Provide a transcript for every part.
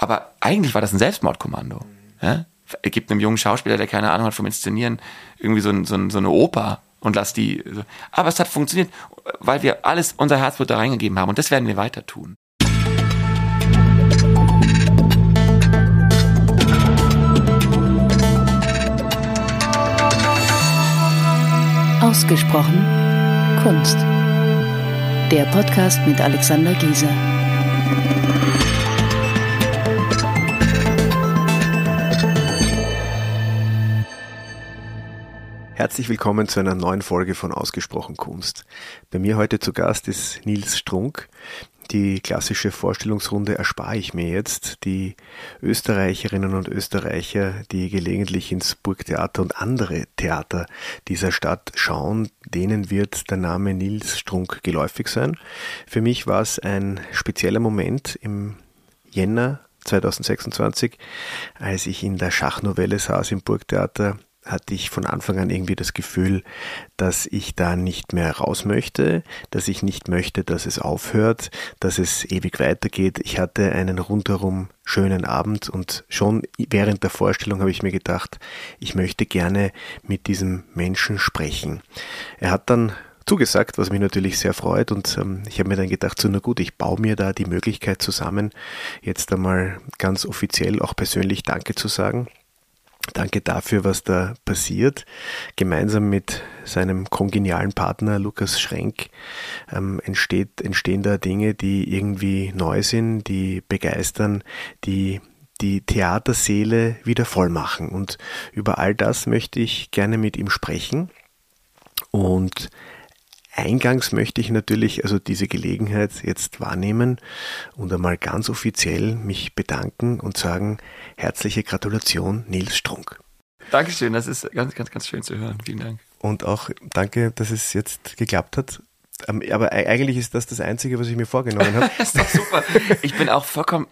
Aber eigentlich war das ein Selbstmordkommando. Ja? Er gibt einem jungen Schauspieler, der keine Ahnung hat vom Inszenieren, irgendwie so eine Oper und lass die. Aber es hat funktioniert, weil wir unser Herzblut da reingegeben haben und das werden wir weiter tun. Ausgesprochen Kunst. Der Podcast mit Alexander Gieser. Herzlich willkommen zu einer neuen Folge von Ausgesprochen Kunst. Bei mir heute zu Gast ist Nils Strunk. Die klassische Vorstellungsrunde erspare ich mir jetzt. Die Österreicherinnen und Österreicher, die gelegentlich ins Burgtheater und andere Theater dieser Stadt schauen, denen wird der Name Nils Strunk geläufig sein. Für mich war es ein spezieller Moment im Jänner 2026, als ich in der Schachnovelle saß im Burgtheater. Hatte ich von Anfang an irgendwie das Gefühl, dass ich da nicht mehr raus möchte, dass ich nicht möchte, dass es aufhört, dass es ewig weitergeht. Ich hatte einen rundherum schönen Abend und schon während der Vorstellung habe ich mir gedacht, ich möchte gerne mit diesem Menschen sprechen. Er hat dann zugesagt, was mich natürlich sehr freut, und ich habe mir dann gedacht, so na gut, ich baue mir da die Möglichkeit zusammen, jetzt einmal ganz offiziell auch persönlich Danke zu sagen. Danke dafür, was da passiert. Gemeinsam mit seinem kongenialen Partner Lukas Schrenk entstehen da Dinge, die irgendwie neu sind, die begeistern, die Theaterseele wieder voll machen. Und über all das möchte ich gerne mit ihm sprechen. Und eingangs möchte ich natürlich also diese Gelegenheit jetzt wahrnehmen und einmal ganz offiziell mich bedanken und sagen, herzliche Gratulation, Nils Strunk. Dankeschön, das ist ganz, ganz, ganz schön zu hören. Vielen Dank. Und auch danke, dass es jetzt geklappt hat. Aber eigentlich ist das Einzige, was ich mir vorgenommen habe. Das ist doch super. Ich habe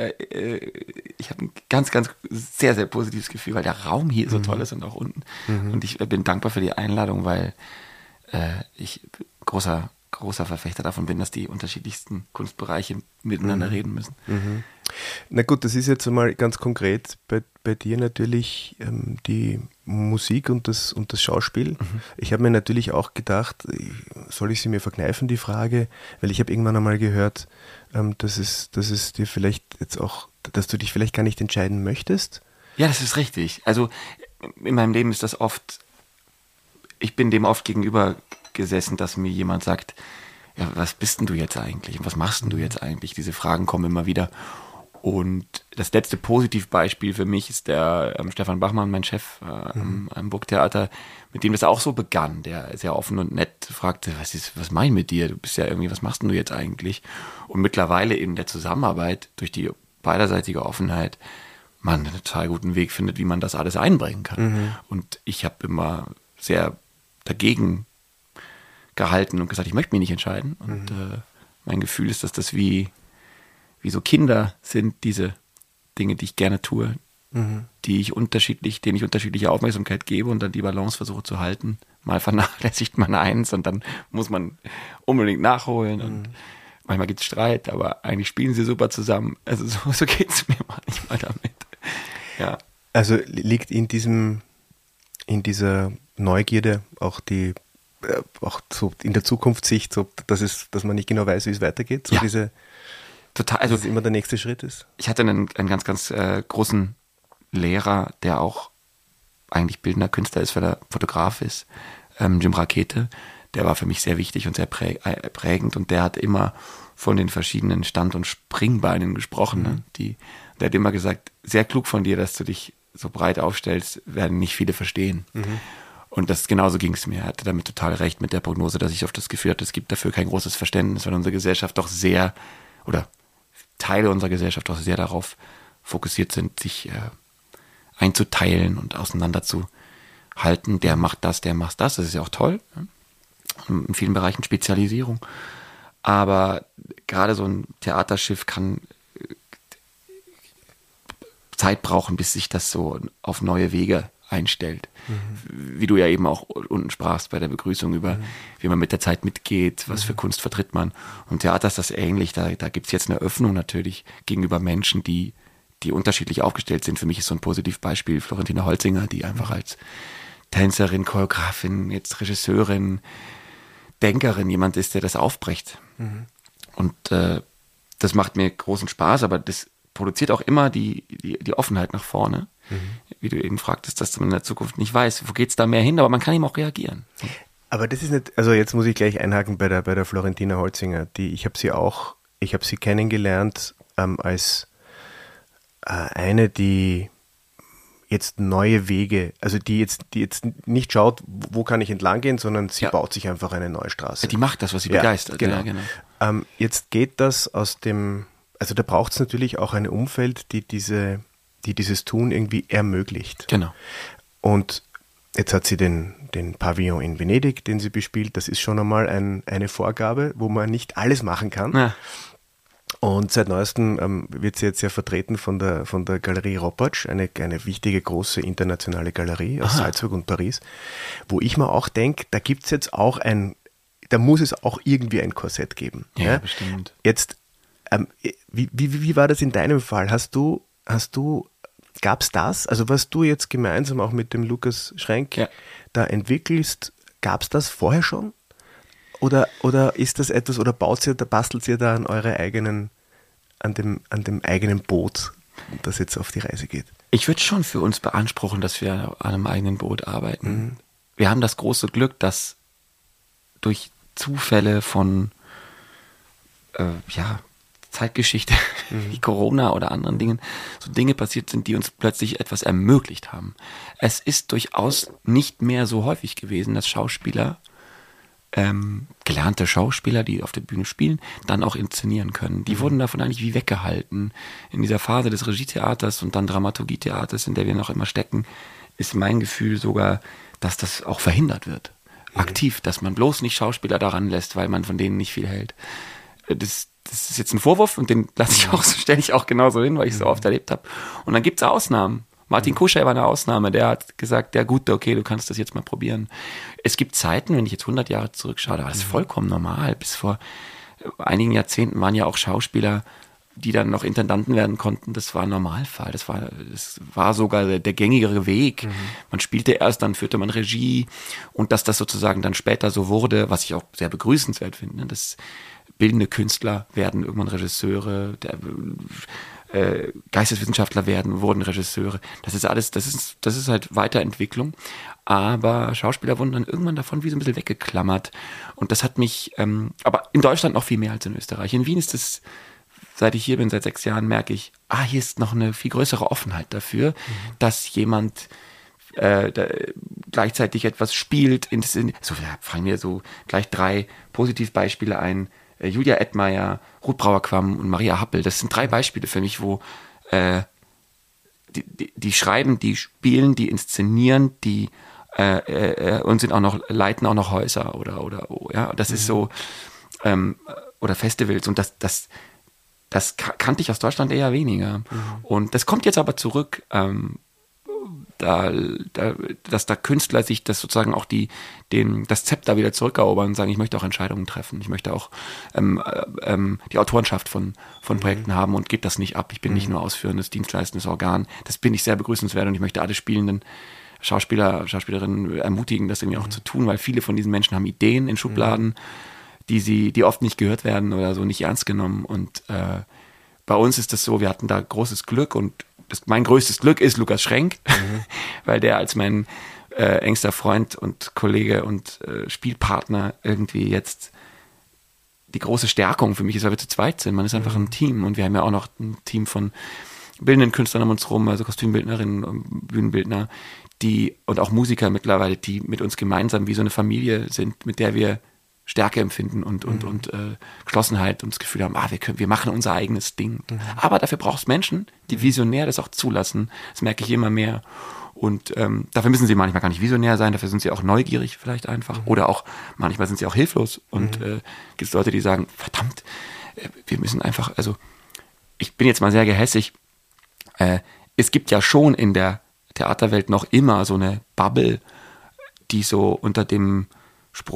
ein ganz, ganz sehr, sehr positives Gefühl, weil der Raum hier so toll ist und auch unten. Und ich bin dankbar für die Einladung, weil ich großer Verfechter davon bin, dass die unterschiedlichsten Kunstbereiche miteinander reden müssen. Na gut, das ist jetzt einmal ganz konkret bei dir natürlich die Musik und das Schauspiel. Ich habe mir natürlich auch gedacht, soll ich sie mir verkneifen, die Frage, weil ich habe irgendwann einmal gehört, dass es dir vielleicht jetzt auch, dass du dich vielleicht gar nicht entscheiden möchtest. Ja, das ist richtig. Also in meinem Leben ist das oft, ich bin dem oft gegenüber gesessen, dass mir jemand sagt, ja, was bist denn du jetzt eigentlich? Und was machst denn du jetzt eigentlich? Diese Fragen kommen immer wieder. Und das letzte Positivbeispiel für mich ist der Stefan Bachmann, mein Chef am Burgtheater, mit dem das auch so begann. Der sehr offen und nett fragte, was mach ich mit dir? Du bist ja irgendwie, was machst denn du jetzt eigentlich? Und mittlerweile in der Zusammenarbeit durch die beiderseitige Offenheit man einen total guten Weg findet, wie man das alles einbringen kann. Und ich habe immer sehr dagegen gehalten und gesagt, ich möchte mich nicht entscheiden. Und mein Gefühl ist, dass das wie so Kinder sind, diese Dinge, die ich gerne tue, denen ich unterschiedliche Aufmerksamkeit gebe und dann die Balance versuche zu halten. Mal vernachlässigt man eins und dann muss man unbedingt nachholen und manchmal gibt es Streit, aber eigentlich spielen sie super zusammen. Also so geht es mir manchmal damit. Ja. Also liegt in dieser Neugierde auch auch so in der Zukunftssicht, so, dass man nicht genau weiß, wie es weitergeht, so ja. Total, also dass es immer der nächste Schritt ist. Ich hatte einen ganz, ganz großen Lehrer, der auch eigentlich bildender Künstler ist, weil er Fotograf ist, Jim Rakete. Der war für mich sehr wichtig und sehr prägend und der hat immer von den verschiedenen Stand- und Springbeinen gesprochen. Ne? Der hat immer gesagt, sehr klug von dir, dass du dich so breit aufstellst, werden nicht viele verstehen. Und genauso ging es mir. Er hatte damit total recht mit der Prognose, dass ich oft das Gefühl hatte, es gibt dafür kein großes Verständnis, weil unsere Gesellschaft doch sehr, oder Teile unserer Gesellschaft doch sehr darauf fokussiert sind, sich einzuteilen und auseinanderzuhalten. Der macht das, der macht das. Das ist ja auch toll. Ne? In vielen Bereichen Spezialisierung. Aber gerade so ein Theaterschiff kann Zeit brauchen, bis sich das so auf neue Wege einstellt. Wie du ja eben auch unten sprachst bei der Begrüßung über, wie man mit der Zeit mitgeht, was für Kunst vertritt man. Und Theater ist das ähnlich. Da gibt es jetzt eine Öffnung natürlich gegenüber Menschen, die die unterschiedlich aufgestellt sind. Für mich ist so ein Positivbeispiel Florentina Holzinger, die einfach als Tänzerin, Choreografin, jetzt Regisseurin, Denkerin jemand ist, der das aufbricht. Und das macht mir großen Spaß, aber das produziert auch immer die Offenheit nach vorne. Wie du eben fragtest, dass man in der Zukunft nicht weiß, wo geht's da mehr hin, aber man kann eben auch reagieren. Aber das ist nicht, also jetzt muss ich gleich einhaken bei der Florentina Holzinger. Ich habe sie kennengelernt als eine, die jetzt neue Wege, also die jetzt nicht schaut, wo kann ich entlang gehen, sondern sie baut sich einfach eine neue Straße. Die macht das, was sie begeistert. Genau. Ja, genau. Jetzt geht das also da braucht es natürlich auch ein Umfeld, die dieses Tun irgendwie ermöglicht. Genau. Und jetzt hat sie den Pavillon in Venedig, den sie bespielt. Das ist schon einmal eine Vorgabe, wo man nicht alles machen kann. Ja. Und seit neuestem wird sie jetzt ja vertreten von der Galerie Ropatsch, eine wichtige, große internationale Galerie aus Salzburg und Paris, wo ich mir auch denke, da gibt es jetzt auch da muss es auch irgendwie ein Korsett geben. Ja, bestimmt. Jetzt, wie war das in deinem Fall? Gab es das? Also was du jetzt gemeinsam auch mit dem Lukas Schrenk da entwickelst, gab es das vorher schon? Oder ist das etwas, oder bastelt ihr da an dem eigenen Boot, das jetzt auf die Reise geht? Ich würde schon für uns beanspruchen, dass wir an einem eigenen Boot arbeiten. Wir haben das große Glück, dass durch Zufälle von Zeitgeschichte, wie Corona oder anderen Dingen, so Dinge passiert sind, die uns plötzlich etwas ermöglicht haben. Es ist durchaus nicht mehr so häufig gewesen, dass Schauspieler, gelernte Schauspieler, die auf der Bühne spielen, dann auch inszenieren können. Die wurden davon eigentlich wie weggehalten. In dieser Phase des Regietheaters und dann Dramaturgietheaters, in der wir noch immer stecken, ist mein Gefühl sogar, dass das auch verhindert wird. Aktiv, dass man bloß nicht Schauspieler daran lässt, weil man von denen nicht viel hält. Das ist jetzt ein Vorwurf und den stelle ich auch genauso hin, weil ich es so oft erlebt habe. Und dann gibt es Ausnahmen. Martin Kuschel war eine Ausnahme, der hat gesagt, ja gut, okay, du kannst das jetzt mal probieren. Es gibt Zeiten, wenn ich jetzt 100 Jahre zurückschaue, da war das vollkommen normal. Bis vor einigen Jahrzehnten waren ja auch Schauspieler, die dann noch Intendanten werden konnten, das war ein Normalfall. Das war sogar der gängigere Weg. Man spielte erst, dann führte man Regie und dass das sozusagen dann später so wurde, was ich auch sehr begrüßenswert finde, dass bildende Künstler werden irgendwann Regisseure, Geisteswissenschaftler wurden Regisseure. Das ist alles, das ist halt Weiterentwicklung. Aber Schauspieler wurden dann irgendwann davon wie so ein bisschen weggeklammert. Und das hat mich, aber in Deutschland noch viel mehr als in Österreich. In Wien ist das, seit ich hier bin, seit 6 Jahren, merke ich, hier ist noch eine viel größere Offenheit dafür, dass jemand gleichzeitig etwas spielt. Fallen mir so gleich 3 Positivbeispiele ein. Julia Ettmeier, Ruth Brauer-Quamm und Maria Happel. Das sind 3 Beispiele für mich, wo die schreiben, die spielen, die inszenieren, die und leiten auch noch Häuser oder das ist so oder Festivals und das kannte ich aus Deutschland eher weniger. Und das kommt jetzt aber zurück, dass da Künstler sich das sozusagen auch das Zepter wieder zurückerobern und sagen, ich möchte auch Entscheidungen treffen, ich möchte auch die Autorenschaft von Projekten haben und gebe das nicht ab. Ich bin nicht nur ausführendes, dienstleistendes Organ. Das bin ich sehr begrüßenswert und ich möchte alle spielenden Schauspielerinnen ermutigen, das irgendwie auch zu tun, weil viele von diesen Menschen haben Ideen in Schubladen, die oft nicht gehört werden oder so nicht ernst genommen. Und bei uns ist das so, wir hatten da großes Glück und mein größtes Glück ist Lukas Schrenk, weil der als mein engster Freund und Kollege und Spielpartner irgendwie jetzt die große Stärkung für mich ist, weil wir zu zweit sind. Man ist einfach ein Team und wir haben ja auch noch ein Team von bildenden Künstlern um uns rum, also Kostümbildnerinnen und Bühnenbildner, und auch Musiker mittlerweile, die mit uns gemeinsam wie so eine Familie sind, mit der wir Stärke empfinden und Geschlossenheit und das Gefühl haben, wir machen unser eigenes Ding. Aber dafür braucht es Menschen, die visionär das auch zulassen. Das merke ich immer mehr. Und dafür müssen sie manchmal gar nicht visionär sein, dafür sind sie auch neugierig vielleicht einfach. Oder auch, manchmal sind sie auch hilflos. Und gibt es Leute, die sagen, verdammt, wir müssen einfach, also ich bin jetzt mal sehr gehässig, es gibt ja schon in der Theaterwelt noch immer so eine Bubble, die so unter dem Spruch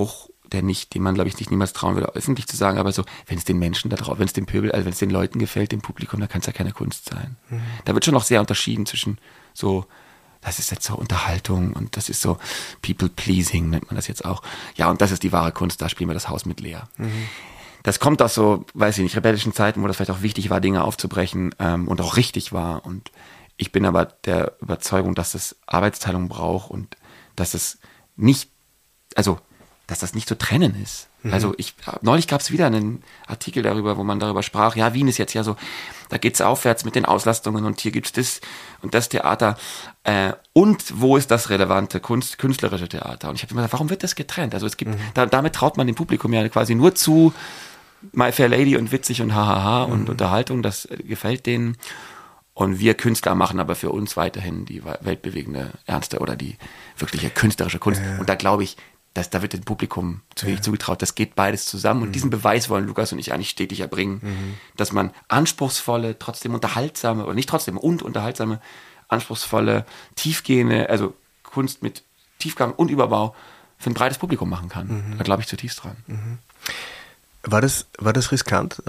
dem man, glaube ich, nicht niemals trauen würde, öffentlich zu sagen, aber so, wenn es den Menschen da drauf, wenn es dem Pöbel, also wenn es den Leuten gefällt, dem Publikum, dann kann es ja keine Kunst sein. Da wird schon noch sehr unterschieden zwischen so, das ist jetzt so Unterhaltung und das ist so People-Pleasing, nennt man das jetzt auch. Ja, und das ist die wahre Kunst, da spielen wir das Haus mit leer. Das kommt aus so, weiß ich nicht, rebellischen Zeiten, wo das vielleicht auch wichtig war, Dinge aufzubrechen und auch richtig war. Und ich bin aber der Überzeugung, dass es Arbeitsteilung braucht und dass es nicht, also dass das nicht zu trennen ist. Also neulich gab es wieder einen Artikel darüber, wo man darüber sprach, ja, Wien ist jetzt ja so, da geht es aufwärts mit den Auslastungen und hier gibt's das und das Theater und wo ist das relevante künstlerische Theater? Und ich habe immer gesagt, warum wird das getrennt? Also es gibt, damit traut man dem Publikum ja quasi nur zu, My Fair Lady und witzig und hahaha und Unterhaltung, das gefällt denen. Und wir Künstler machen aber für uns weiterhin die weltbewegende, ernste oder die wirkliche künstlerische Kunst. Und da glaube ich, da wird dem Publikum zu wenig zugetraut. Das geht beides zusammen. Und diesen Beweis wollen Lukas und ich eigentlich stetig erbringen, dass man anspruchsvolle, trotzdem unterhaltsame, oder nicht trotzdem, und unterhaltsame, anspruchsvolle, tiefgehende, also Kunst mit Tiefgang und Überbau für ein breites Publikum machen kann. Da glaube ich zutiefst dran. War das riskant,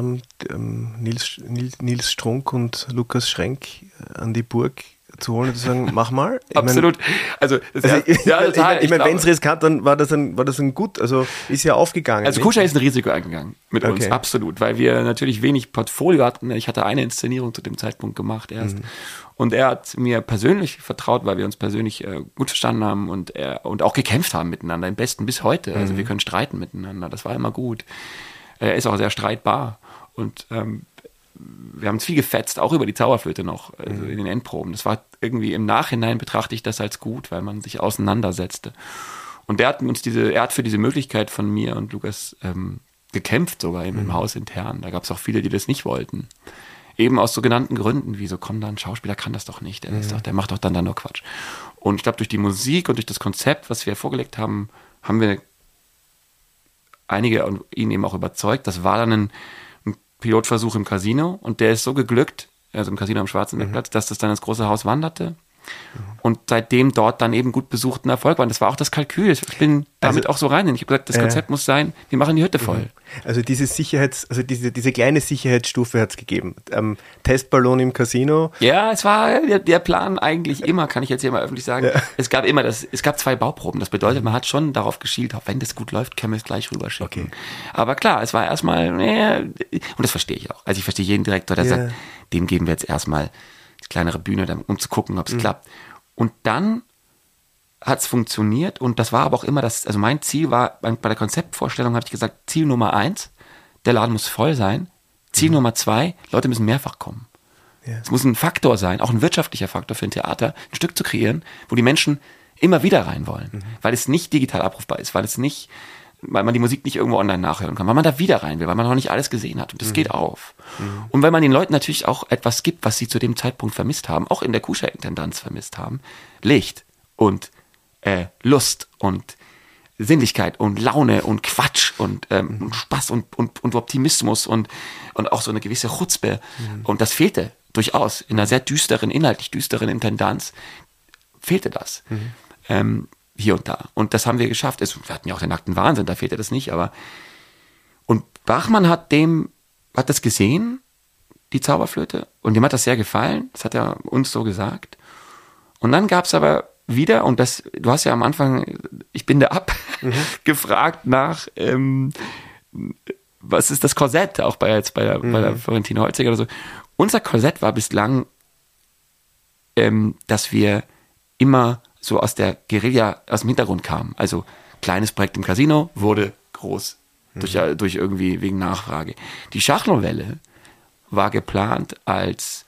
Nils Strunk und Lukas Schrenk an die Burg zu holen und zu sagen, mach mal? Absolut. Wenn es riskant, dann war das ein gut, also ist ja aufgegangen. Also Kuschei ist ein Risiko eingegangen mit uns, absolut, weil wir natürlich wenig Portfolio hatten. Ich hatte eine Inszenierung zu dem Zeitpunkt gemacht erst. Und er hat mir persönlich vertraut, weil wir uns persönlich gut verstanden haben und auch gekämpft haben miteinander, im Besten bis heute. Also wir können streiten miteinander, das war immer gut. Er ist auch sehr streitbar und wir haben uns viel gefetzt, auch über die Zauberflöte noch, also in den Endproben. Das war irgendwie im Nachhinein betrachte ich das als gut, weil man sich auseinandersetzte. Und er hat für diese Möglichkeit von mir und Lukas gekämpft, sogar im Haus intern. Da gab es auch viele, die das nicht wollten. Eben aus so genannten Gründen, wie so, komm da, ein Schauspieler kann das doch nicht, der macht doch dann nur Quatsch. Und ich glaube, durch die Musik und durch das Konzept, was wir vorgelegt haben, haben wir einige und ihn eben auch überzeugt. Das war dann ein Pilotversuch im Casino und der ist so geglückt, also im Casino am Schwarzenbergplatz, dass das dann ins große Haus wanderte und seitdem dort dann eben gut besuchten Erfolg war. Und das war auch das Kalkül. Ich bin damit auch so rein. Ich habe gesagt, das Konzept muss sein, wir machen die Hütte voll. Also diese kleine Sicherheitsstufe hat es gegeben. Testballon im Casino. Ja, es war der Plan eigentlich immer, kann ich jetzt hier mal öffentlich sagen. Ja. Es gab 2 Bauproben. Das bedeutet, man hat schon darauf geschielt, wenn das gut läuft, können wir es gleich rüberschicken. Okay. Aber klar, es war erstmal, und das verstehe ich auch. Also ich verstehe jeden Direktor, der sagt, dem geben wir jetzt erstmal die kleinere Bühne, um zu gucken, ob es klappt. Und dann hat es funktioniert und das war aber auch immer also mein Ziel war, bei der Konzeptvorstellung habe ich gesagt, Ziel Nummer 1, der Laden muss voll sein. Ziel Nummer 2, Leute müssen mehrfach kommen. Es muss ein Faktor sein, auch ein wirtschaftlicher Faktor für ein Theater, ein Stück zu kreieren, wo die Menschen immer wieder rein wollen, weil es nicht digital abrufbar ist, weil man die Musik nicht irgendwo online nachhören kann, weil man da wieder rein will, weil man noch nicht alles gesehen hat und das geht auf. Und weil man den Leuten natürlich auch etwas gibt, was sie zu dem Zeitpunkt vermisst haben, auch in der Kuschei-Intendanz vermisst haben, Licht und Lust und Sinnlichkeit und Laune und Quatsch und Spaß und Optimismus und auch so eine gewisse Chutzpe. Und das fehlte durchaus in einer sehr inhaltlich düsteren Intendanz, fehlte das. Hier und da. Und das haben wir geschafft. Wir hatten ja auch den nackten Wahnsinn, da fehlte das nicht, aber und Bachmann hat das gesehen, die Zauberflöte, und dem hat das sehr gefallen, das hat er uns so gesagt. Und dann gab es aber wieder, und du hast ja am Anfang, ich bin da gefragt nach, was ist das Korsett, auch bei der Florentine Holziger oder so. Unser Korsett war bislang, dass wir immer so aus der Guerilla, aus dem Hintergrund kamen. Also kleines Projekt im Casino wurde groß durch irgendwie wegen Nachfrage. Die Schachnovelle war geplant als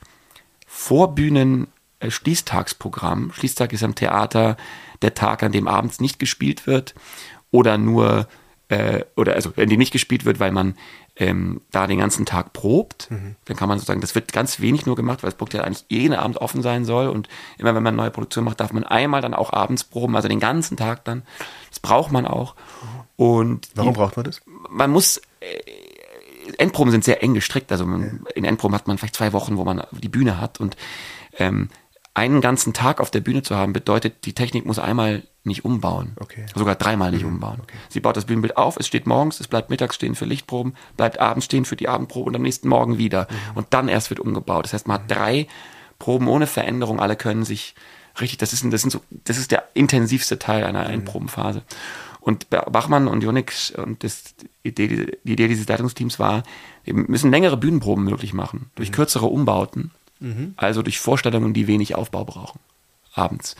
Vorbühnen-Schließtagsprogramm. Schließtag ist am Theater der Tag, an dem abends nicht gespielt wird oder nur, also in dem nicht gespielt wird, weil man da den ganzen Tag probt. Dann kann man sozusagen, das wird ganz wenig nur gemacht, weil das Projekt ja eigentlich jeden Abend offen sein soll und immer wenn man eine neue Produktion macht, darf man einmal dann auch abends proben, also den ganzen Tag dann. Das braucht man auch. Und warum braucht man das? Man muss, Endproben sind sehr eng gestrickt, also in Endproben hat man vielleicht 2 Wochen, wo man die Bühne hat und einen ganzen Tag auf der Bühne zu haben, bedeutet, die Technik muss einmal nicht umbauen. Okay. Sogar 3-mal nicht umbauen. Okay. Sie baut das Bühnenbild auf, es steht morgens, es bleibt mittags stehen für Lichtproben, bleibt abends stehen für die Abendprobe und am nächsten Morgen wieder. Und dann erst wird umgebaut. Das heißt, man hat 3 Proben ohne Veränderung, alle können sich richtig, das ist der intensivste Teil einer Einprobenphase. Und Bachmann und Jonik und die Idee dieses Leitungsteams war, wir müssen längere Bühnenproben möglich machen, durch kürzere Umbauten, also durch Vorstellungen, die wenig Aufbau brauchen, abends.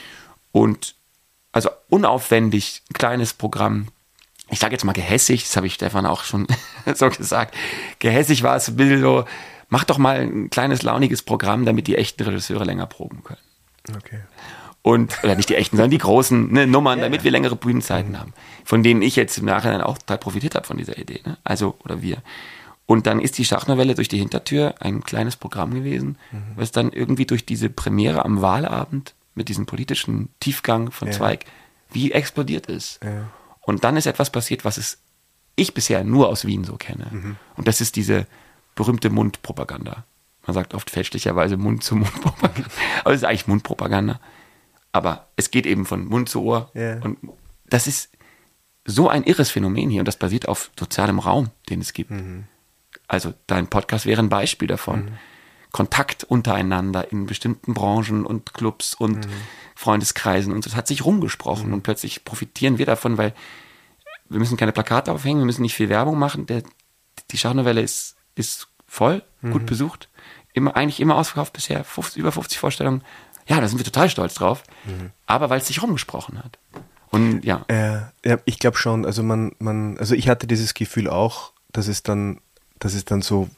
Und also unaufwendig, ein kleines Programm, ich sage jetzt mal gehässig, das habe ich Stefan auch schon so gesagt, gehässig war es ein bisschen so, mach doch mal ein kleines, launiges Programm, damit die echten Regisseure länger proben können. Okay. Oder nicht die echten, sondern die großen Nummern, damit wir längere Bühnenzeiten haben, von denen ich jetzt im Nachhinein auch total profitiert habe von dieser Idee. Ne? Also, oder wir. Und dann ist die Schachnovelle durch die Hintertür ein kleines Programm gewesen, was dann irgendwie durch diese Premiere am Wahlabend mit diesem politischen Tiefgang von Zweig wie explodiert ist. Ja. Und dann ist etwas passiert, was ich bisher nur aus Wien so kenne. Und das ist diese berühmte Mundpropaganda. Man sagt oft fälschlicherweise Mund-zu-Mund-Propaganda. Aber es ist eigentlich Mundpropaganda. Aber es geht eben von Mund zu Ohr. Yeah. Und das ist so ein irres Phänomen hier. Und das basiert auf sozialem Raum, den es gibt. Also dein Podcast wäre ein Beispiel davon. Kontakt untereinander in bestimmten Branchen und Clubs und Freundeskreisen. Und das hat sich rumgesprochen. Und plötzlich profitieren wir davon, weil wir müssen keine Plakate aufhängen, wir müssen nicht viel Werbung machen. Die Schachnovelle ist voll, gut besucht. Eigentlich immer ausverkauft bisher. Über 50 Vorstellungen. Ja, da sind wir total stolz drauf. Aber weil es sich rumgesprochen hat. Und ja. Ich glaube schon. Also also ich hatte dieses Gefühl auch, dass es dann so.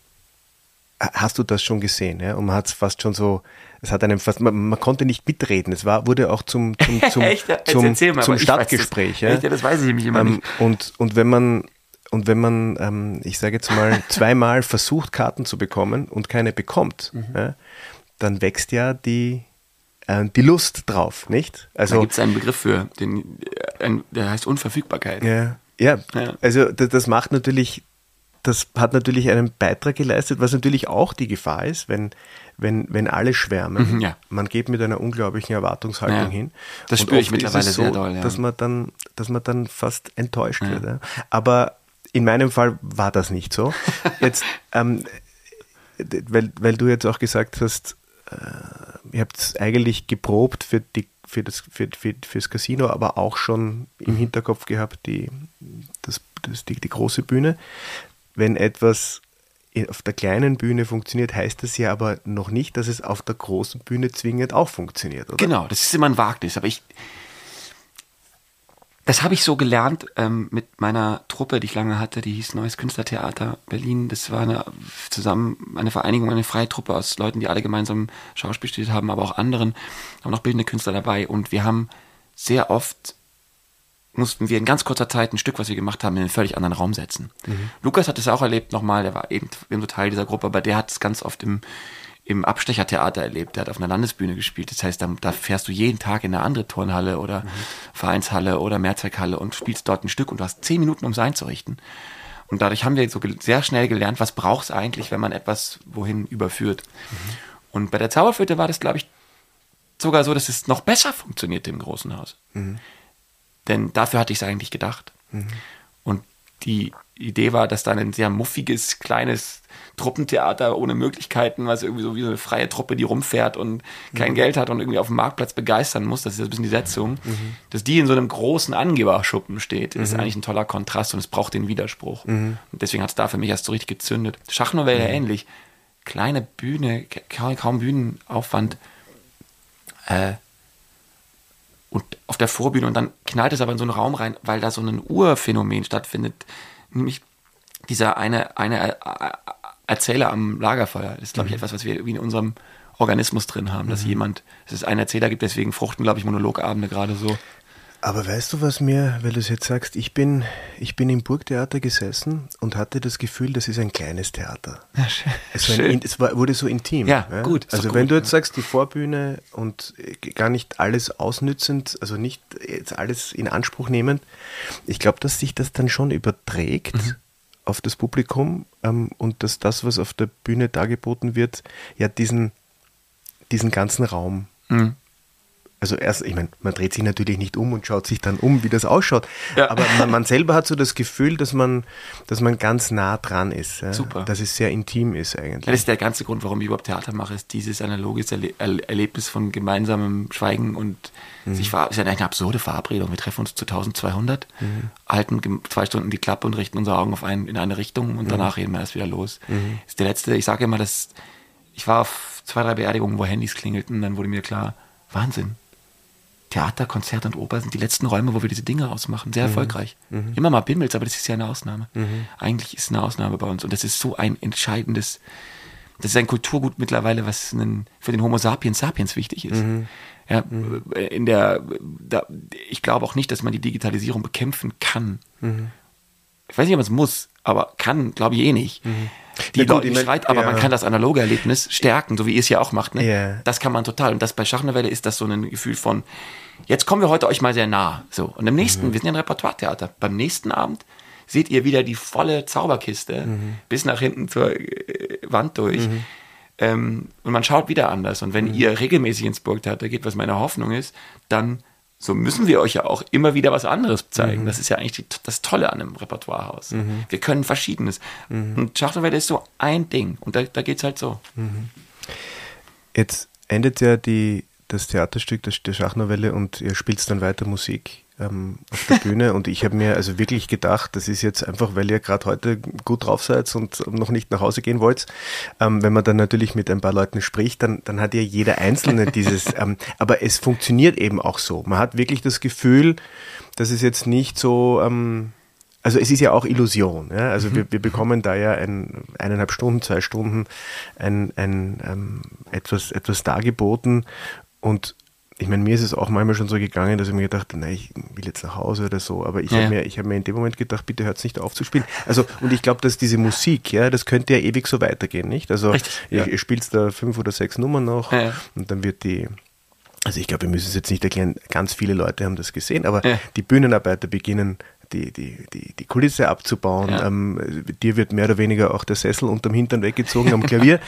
Hast du das schon gesehen? Ja? Und man hat es fast schon so. Es hat einem fast. Man konnte nicht mitreden. Es wurde auch zum Stadtgespräch. Ja? Das weiß ich nämlich immer nicht. Und wenn man, ich sage jetzt mal, 2-mal versucht, Karten zu bekommen und keine bekommt, ja, dann wächst ja die Lust drauf, nicht? Also, da gibt es einen Begriff für, der heißt Unverfügbarkeit. Ja. Also das hat natürlich einen Beitrag geleistet, was natürlich auch die Gefahr ist, wenn alle schwärmen. Man geht mit einer unglaublichen Erwartungshaltung hin. Das spüre ich mittlerweile sehr doll. Ja. Dass man dann fast enttäuscht wird. Ja. Aber in meinem Fall war das nicht so. Jetzt, weil du jetzt auch gesagt hast, ihr habt es eigentlich geprobt fürs Casino, aber auch schon im Hinterkopf gehabt die große Bühne. Wenn etwas auf der kleinen Bühne funktioniert, heißt das ja aber noch nicht, dass es auf der großen Bühne zwingend auch funktioniert, oder? Genau, das ist immer ein Wagnis, aber das habe ich so gelernt mit meiner Truppe, die ich lange hatte, die hieß Neues Künstlertheater Berlin. Das war eine Vereinigung, eine freie Truppe aus Leuten, die alle gemeinsam Schauspiel studiert haben, aber auch anderen, haben noch bildende Künstler dabei. Und wir haben sehr oft, mussten wir in ganz kurzer Zeit ein Stück, was wir gemacht haben, in einen völlig anderen Raum setzen. Lukas hat es auch erlebt nochmal, der war eben so Teil dieser Gruppe, aber der hat es ganz oft im Abstechertheater erlebt. Der hat auf einer Landesbühne gespielt. Das heißt, da fährst du jeden Tag in eine andere Turnhalle oder Vereinshalle oder Mehrzweckhalle und spielst dort ein Stück und du hast 10 Minuten, um es einzurichten. Und dadurch haben wir so sehr schnell gelernt, was braucht es eigentlich, wenn man etwas wohin überführt. Und bei der Zauberflöte war das, glaube ich, sogar so, dass es noch besser funktionierte im großen Haus. Denn dafür hatte ich es eigentlich gedacht. Und die Idee war, dass dann ein sehr muffiges, kleines Truppentheater ohne Möglichkeiten, was irgendwie so wie so eine freie Truppe, die rumfährt und kein Geld hat und irgendwie auf dem Marktplatz begeistern muss, das ist ein bisschen die Setzung, dass die in so einem großen Angeberschuppen steht, ist eigentlich ein toller Kontrast und es braucht den Widerspruch. Und deswegen hat es da für mich erst so richtig gezündet. Schachnovelle ähnlich. Kleine Bühne, kaum Bühnenaufwand und auf der Vorbühne und dann knallt es aber in so einen Raum rein, weil da so ein Urphänomen stattfindet, nämlich dieser eine Erzähler am Lagerfeuer. Das ist, glaube ich, etwas, was wir irgendwie in unserem Organismus drin haben, dass es einen Erzähler gibt, deswegen fruchten, glaube ich, Monologabende gerade so. Aber weißt du, was mir, weil du es jetzt sagst, ich bin im Burgtheater gesessen und hatte das Gefühl, das ist ein kleines Theater. Ja, schön. Wurde so intim. Ja, gut. Also wenn du jetzt sagst, die Vorbühne und gar nicht alles ausnützend, also nicht jetzt alles in Anspruch nehmend, ich glaube, dass sich das dann schon überträgt auf das Publikum und dass das, was auf der Bühne dargeboten wird, ja diesen diesen ganzen Raum. Also erst, ich meine, man dreht sich natürlich nicht um und schaut sich dann um, wie das ausschaut. Ja. Aber man selber hat so das Gefühl, dass man ganz nah dran ist. Ja? Super. Dass es sehr intim ist eigentlich. Ja, das ist der ganze Grund, warum ich überhaupt Theater mache, ist dieses analoge Erlebnis von gemeinsamem Schweigen und ist ja eine absurde Verabredung. Wir treffen uns zu 1200, halten 2 Stunden die Klappe und richten unsere Augen in eine Richtung und danach reden wir erst wieder los. Das ist der letzte, ich sage immer, ich war auf 2, 3 Beerdigungen, wo Handys klingelten, dann wurde mir klar, Wahnsinn. Theater, Konzert und Oper sind die letzten Räume, wo wir diese Dinge ausmachen. Sehr erfolgreich. Immer mal bimmelt's, aber das ist ja eine Ausnahme. Eigentlich ist es eine Ausnahme bei uns. Und das ist so ein entscheidendes, das ist ein Kulturgut mittlerweile, was für den Homo sapiens wichtig ist. Ja, ich glaube auch nicht, dass man die Digitalisierung bekämpfen kann. Ich weiß nicht, ob man es muss, aber kann, glaube ich nicht. Die Leute schreit, aber man kann das analoge Erlebnis stärken, so wie ihr es ja auch macht. Ne? Yeah. Das kann man total. Und das bei Schachnovelle ist das so ein Gefühl von, jetzt kommen wir heute euch mal sehr nah. So. Und im nächsten, wir sind ja ein Repertoire-Theater, beim nächsten Abend seht ihr wieder die volle Zauberkiste bis nach hinten zur Wand durch. Und man schaut wieder anders. Und wenn ihr regelmäßig ins Burgtheater geht, was meine Hoffnung ist, dann so müssen wir euch ja auch immer wieder was anderes zeigen. Das ist ja eigentlich das Tolle an einem Repertoirehaus. Wir können Verschiedenes. Und Schachnovelle ist so ein Ding. Und da geht's halt so. Jetzt endet ja das Theaterstück der Schachnovelle und ihr spielt dann weiter Musik auf der Bühne. Und ich habe mir also wirklich gedacht, das ist jetzt einfach, weil ihr gerade heute gut drauf seid und noch nicht nach Hause gehen wollt. Wenn man dann natürlich mit ein paar Leuten spricht, dann hat ja jeder Einzelne dieses, aber es funktioniert eben auch so. Man hat wirklich das Gefühl, dass es jetzt nicht so, also es ist ja auch Illusion. Ja? Also wir bekommen da ja 1,5 Stunden, 2 Stunden etwas dargeboten. Und ich meine, mir ist es auch manchmal schon so gegangen, dass ich mir gedacht habe, nein, ich will jetzt nach Hause oder so, aber ich habe mir in dem Moment gedacht, bitte hört nicht auf zu spielen. Also, und ich glaube, dass diese Musik, ja, das könnte ja ewig so weitergehen, nicht? Also, ihr spielt da 5 oder 6 Nummern noch und dann wird also ich glaube, wir müssen es jetzt nicht erklären, ganz viele Leute haben das gesehen, aber die Bühnenarbeiter beginnen die Kulisse abzubauen, dir wird mehr oder weniger auch der Sessel unterm Hintern weggezogen am Klavier.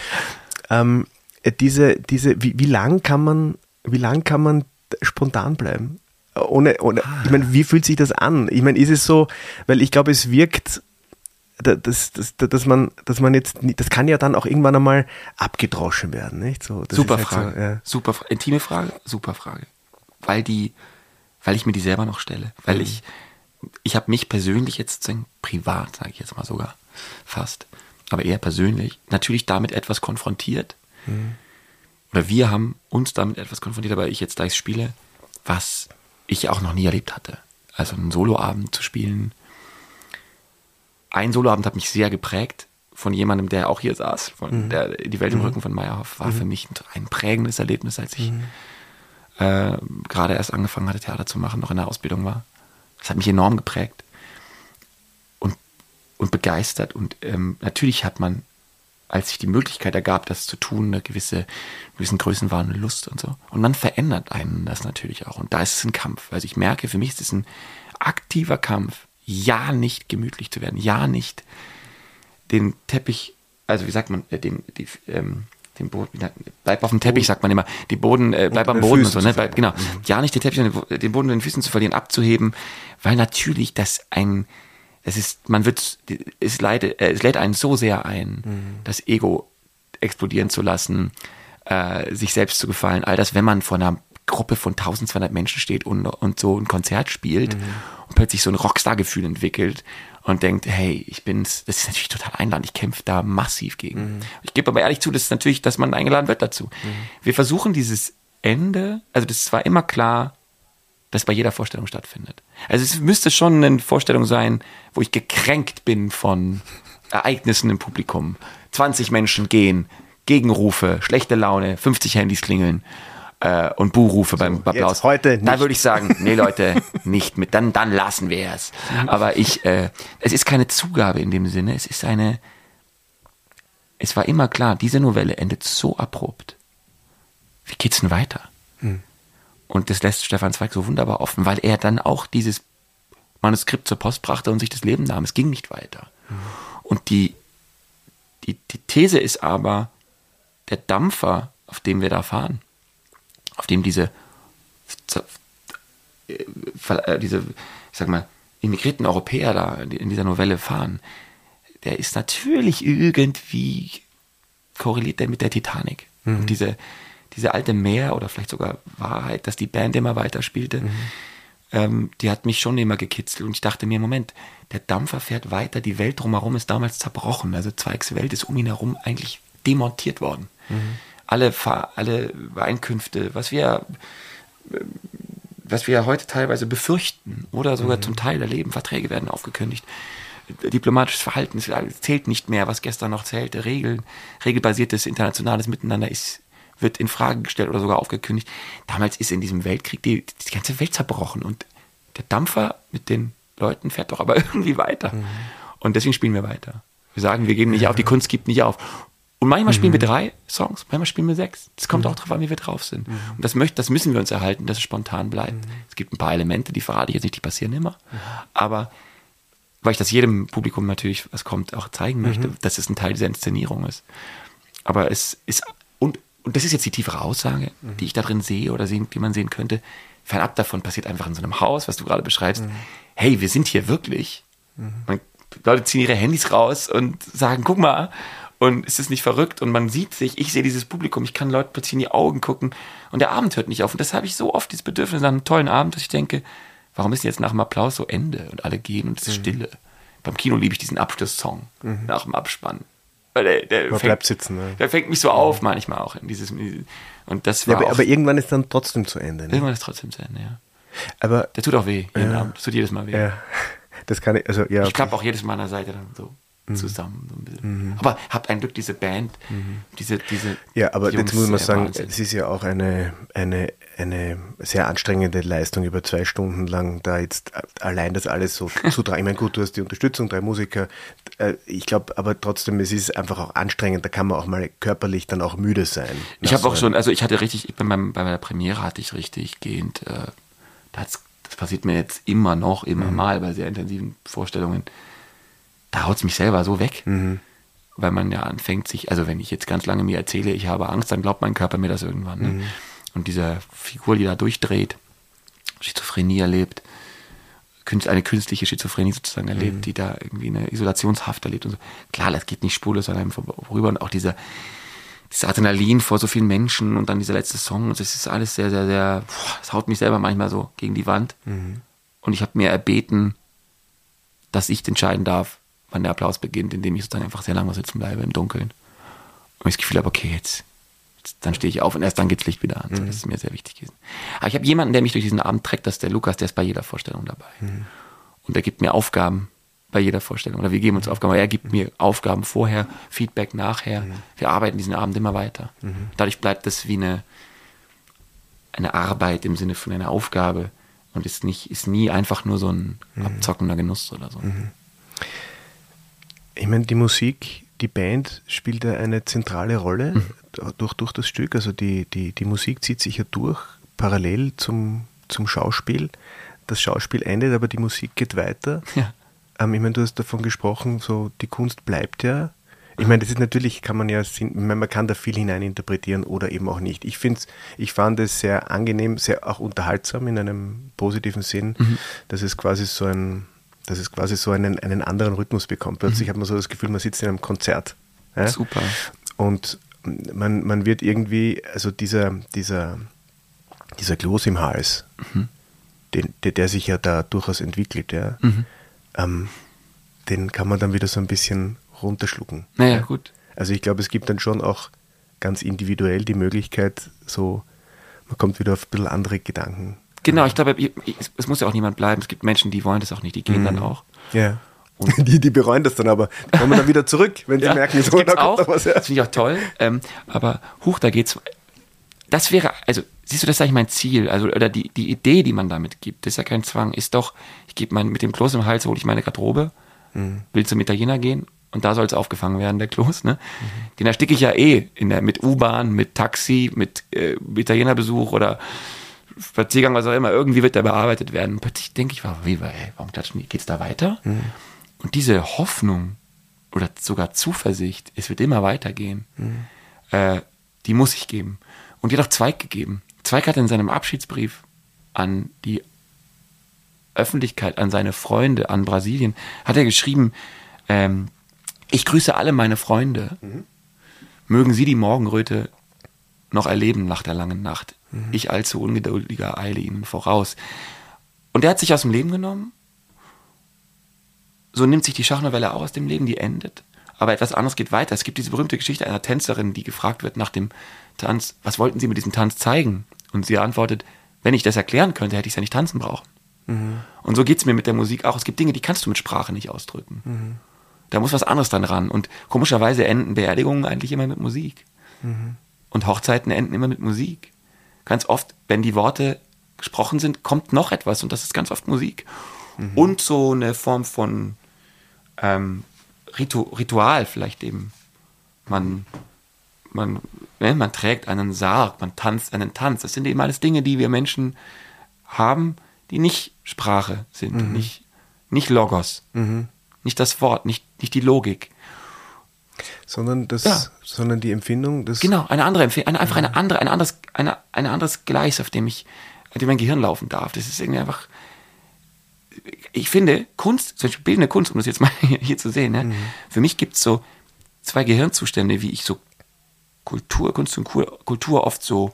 Wie lang kann man spontan bleiben? Ich meine, wie fühlt sich das an? Ich meine, ist es so, weil ich glaube, es wirkt, dass man jetzt, das kann ja dann auch irgendwann einmal abgedroschen werden, nicht? So, super Frage. So, super, intime Frage, super Frage. Weil ich mir die selber noch stelle. Weil ich habe mich persönlich jetzt, privat, sage ich jetzt mal sogar, fast, aber eher persönlich, natürlich damit etwas konfrontiert. Oder wir haben uns damit etwas konfrontiert, aber ich jetzt, da ich spiele, was ich auch noch nie erlebt hatte. Also einen Soloabend zu spielen. Ein Soloabend hat mich sehr geprägt von jemandem, der auch hier saß, die Welt im Rücken von Meyerhoff, war für mich ein prägendes Erlebnis, als ich gerade erst angefangen hatte, Theater zu machen, noch in der Ausbildung war. Das hat mich enorm geprägt und begeistert. Und natürlich hat man, als sich die Möglichkeit ergab, das zu tun, eine gewissen Größenwahn und Lust und so. Und dann verändert einen das natürlich auch. Und da ist es ein Kampf. Also ich merke, für mich ist es ein aktiver Kampf, ja nicht gemütlich zu werden, ja nicht den Teppich, also wie sagt man, den Boden, bleib auf dem Teppich, sagt man immer, den Boden, bleib am Boden und so, ne? Genau. Ja nicht den Teppich, den Boden in den Füßen zu verlieren, abzuheben, weil natürlich es lädt einen so sehr ein, das Ego explodieren zu lassen, sich selbst zu gefallen, all das, wenn man vor einer Gruppe von 1200 Menschen steht und so ein Konzert spielt und plötzlich so ein Rockstar-Gefühl entwickelt und denkt, hey, das ist natürlich total einladend, ich kämpfe da massiv gegen. Ich gebe aber ehrlich zu, das ist natürlich, dass man eingeladen wird dazu. Wir versuchen dieses Ende, also das war immer klar, das bei jeder Vorstellung stattfindet. Also es müsste schon eine Vorstellung sein, wo ich gekränkt bin von Ereignissen im Publikum. 20 Menschen gehen, Gegenrufe, schlechte Laune, 50 Handys klingeln und Buhrufe beim Applaus. Heute nicht. Da würde ich sagen, nee Leute, nicht mit, dann lassen wir es. Aber es ist keine Zugabe in dem Sinne, es war immer klar, diese Novelle endet so abrupt. Wie geht's denn weiter? Und das lässt Stefan Zweig so wunderbar offen, weil er dann auch dieses Manuskript zur Post brachte und sich das Leben nahm. Es ging nicht weiter. Und die These ist aber, der Dampfer auf dem wir da fahren, auf dem diese, ich sag mal, immigrierten Europäer da in dieser Novelle fahren, der ist natürlich irgendwie korreliert der mit der Titanic. Und diese alte Mehr oder vielleicht sogar Wahrheit, dass die Band immer weiter spielte, die hat mich schon immer gekitzelt. Und ich dachte mir, Moment, der Dampfer fährt weiter, die Welt drumherum ist damals zerbrochen. Also Zweigs Welt ist um ihn herum eigentlich demontiert worden. Alle Einkünfte, was wir heute teilweise befürchten oder sogar zum Teil erleben, Verträge werden aufgekündigt. Diplomatisches Verhalten zählt nicht mehr, was gestern noch zählte. Regelbasiertes internationales Miteinander wird in Frage gestellt oder sogar aufgekündigt. Damals ist in diesem Weltkrieg die ganze Welt zerbrochen und der Dampfer mit den Leuten fährt doch aber irgendwie weiter. Und deswegen spielen wir weiter. Wir sagen, wir geben nicht auf, die Kunst gibt nicht auf. Und manchmal spielen wir 3 Songs, manchmal spielen wir 6. Das kommt auch drauf an, wie wir drauf sind. Und das müssen wir uns erhalten, dass es spontan bleibt. Es gibt ein paar Elemente, die verrate ich jetzt nicht, die passieren immer. Aber weil ich das jedem Publikum natürlich, was kommt, auch zeigen möchte, dass es ein Teil dieser Inszenierung ist. Aber es ist, und das ist jetzt die tiefere Aussage, die ich da drin sehe oder wie man sehen könnte, fernab davon passiert einfach in so einem Haus, was du gerade beschreibst, hey, wir sind hier wirklich. Leute ziehen ihre Handys raus und sagen, guck mal, und es ist nicht verrückt und man sieht sich, ich sehe dieses Publikum, ich kann Leuten plötzlich in die Augen gucken und der Abend hört nicht auf. Und das habe ich so oft, dieses Bedürfnis nach einem tollen Abend, dass ich denke, warum ist denn jetzt nach dem Applaus so Ende und alle gehen und es ist Stille? Beim Kino liebe ich diesen Abschlusssong nach dem Abspann. Weil der bleibt sitzen. Ne? Der fängt mich so auf manchmal auch. Und das war aber irgendwann ist dann trotzdem zu Ende. Ne? Irgendwann ist trotzdem zu Ende, ja. Aber der tut auch weh, jeden Abend. Das tut jedes Mal weh. Ja. Das kann ich, also, ja. Ich klappe auch jedes Mal an der Seite dann so zusammen. So ein bisschen. Aber habt ein Glück, diese Band, diese ja, aber Jungs, jetzt muss man sagen, Wahnsinn. es ist ja auch eine sehr anstrengende Leistung, über 2 Stunden lang da jetzt allein das alles so zu tragen. Ich meine, gut, du hast die Unterstützung, 3 Musiker. Ich glaube, aber trotzdem, es ist einfach auch anstrengend, da kann man auch mal körperlich dann auch müde sein. Ich habe auch schon, also ich hatte richtig, bei meiner Premiere hatte ich richtig gehend, das passiert mir jetzt immer mal bei sehr intensiven Vorstellungen, da haut es mich selber so weg, weil man ja anfängt sich, also wenn ich jetzt ganz lange mir erzähle, ich habe Angst, dann glaubt mein Körper mir das irgendwann. Ne? Und diese Figur, die da durchdreht, Schizophrenie erlebt, eine künstliche Schizophrenie sozusagen erlebt, die da irgendwie eine Isolationshaft erlebt und so. Klar, das geht nicht spurlos an einem vorüber und auch dieses Adrenalin vor so vielen Menschen und dann dieser letzte Song, und das ist alles sehr, sehr, sehr, das haut mich selber manchmal so gegen die Wand. Und ich habe mir erbeten, dass ich entscheiden darf, wann der Applaus beginnt, indem ich sozusagen einfach sehr lange sitzen bleibe im Dunkeln. Und ich das Gefühl habe, okay, jetzt dann stehe ich auf und erst dann geht's Licht wieder an. So, das ist mir sehr wichtig gewesen. Aber ich habe jemanden, der mich durch diesen Abend trägt, das ist der Lukas, der ist bei jeder Vorstellung dabei. Und er gibt mir Aufgaben bei jeder Vorstellung. Oder wir geben uns Aufgaben, aber er gibt mir Aufgaben vorher, Feedback nachher. Wir arbeiten diesen Abend immer weiter. Dadurch bleibt das wie eine Arbeit im Sinne von einer Aufgabe und ist nie einfach nur so ein abzockender Genuss oder so. Ich meine, die Musik, die Band spielt ja eine zentrale Rolle durch das Stück. Also die Musik zieht sich ja durch, parallel zum Schauspiel. Das Schauspiel endet, aber die Musik geht weiter. Ja. Ich meine, du hast davon gesprochen, so die Kunst bleibt ja. Ich meine, das ist natürlich, man kann da viel hineininterpretieren oder eben auch nicht. Ich fand es sehr angenehm, sehr auch unterhaltsam in einem positiven Sinn, dass es quasi so einen anderen Rhythmus bekommt. Plötzlich hat man so das Gefühl, man sitzt in einem Konzert. Ja? Super. Und man wird irgendwie, also dieser Kloß im Hals, der sich ja da durchaus entwickelt, ja, den kann man dann wieder so ein bisschen runterschlucken. Naja, gut. Also ich glaube, es gibt dann schon auch ganz individuell die Möglichkeit, so, man kommt wieder auf ein bisschen andere Gedanken. Genau, ich glaube, es muss ja auch niemand bleiben. Es gibt Menschen, die wollen das auch nicht, die gehen dann auch. Ja. Und die bereuen das dann aber. Die kommen dann wieder zurück, wenn sie merken, so, da kommt noch was. Ja. Das finde ich auch toll. Aber da geht's. Das wäre, also, siehst du, das ist eigentlich mein Ziel. Also, oder die Idee, die man damit gibt, das ist ja kein Zwang, ist doch, ich gebe mit dem Kloß im Hals, hole ich meine Garderobe, will zum Italiener gehen und da soll es aufgefangen werden, der Kloß, ne? Den ersticke ich ja mit U-Bahn, mit Taxi, mit Italienerbesuch oder Spaziergang, was auch immer, irgendwie wird der bearbeitet werden. Und plötzlich denke ich, warum klatschen die? Geht's da weiter? Und diese Hoffnung oder sogar Zuversicht, es wird immer weitergehen, die muss ich geben. Und die hat auch Zweig gegeben. Zweig hat in seinem Abschiedsbrief an die Öffentlichkeit, an seine Freunde, an Brasilien, hat er geschrieben, ich grüße alle meine Freunde. Mögen sie die Morgenröte noch erleben nach der langen Nacht. Ich allzu ungeduldiger eile ihnen voraus. Und er hat sich aus dem Leben genommen. So nimmt sich die Schachnovelle auch aus dem Leben, die endet. Aber etwas anderes geht weiter. Es gibt diese berühmte Geschichte einer Tänzerin, die gefragt wird nach dem Tanz, was wollten Sie mit diesem Tanz zeigen? Und sie antwortet, wenn ich das erklären könnte, hätte ich es ja nicht tanzen brauchen. Und so geht es mir mit der Musik auch. Es gibt Dinge, die kannst du mit Sprache nicht ausdrücken. Da muss was anderes dann ran. Und komischerweise enden Beerdigungen eigentlich immer mit Musik. Und Hochzeiten enden immer mit Musik. Ganz oft, wenn die Worte gesprochen sind, kommt noch etwas. Und das ist ganz oft Musik. Und so eine Form von Ritual vielleicht eben. Man trägt einen Sarg, man tanzt einen Tanz. Das sind eben alles Dinge, die wir Menschen haben, die nicht Sprache sind, nicht Logos, nicht das Wort, nicht die Logik. Sondern die Empfindung. Genau, eine andere Empfindung, einfach ein anderes Gleis, auf dem mein Gehirn laufen darf. Das ist irgendwie einfach, ich finde, Kunst, zum Beispiel bildende Kunst, um das jetzt mal hier zu sehen, ne? Für mich gibt es so zwei Gehirnzustände, wie ich so Kunst und Kultur oft so,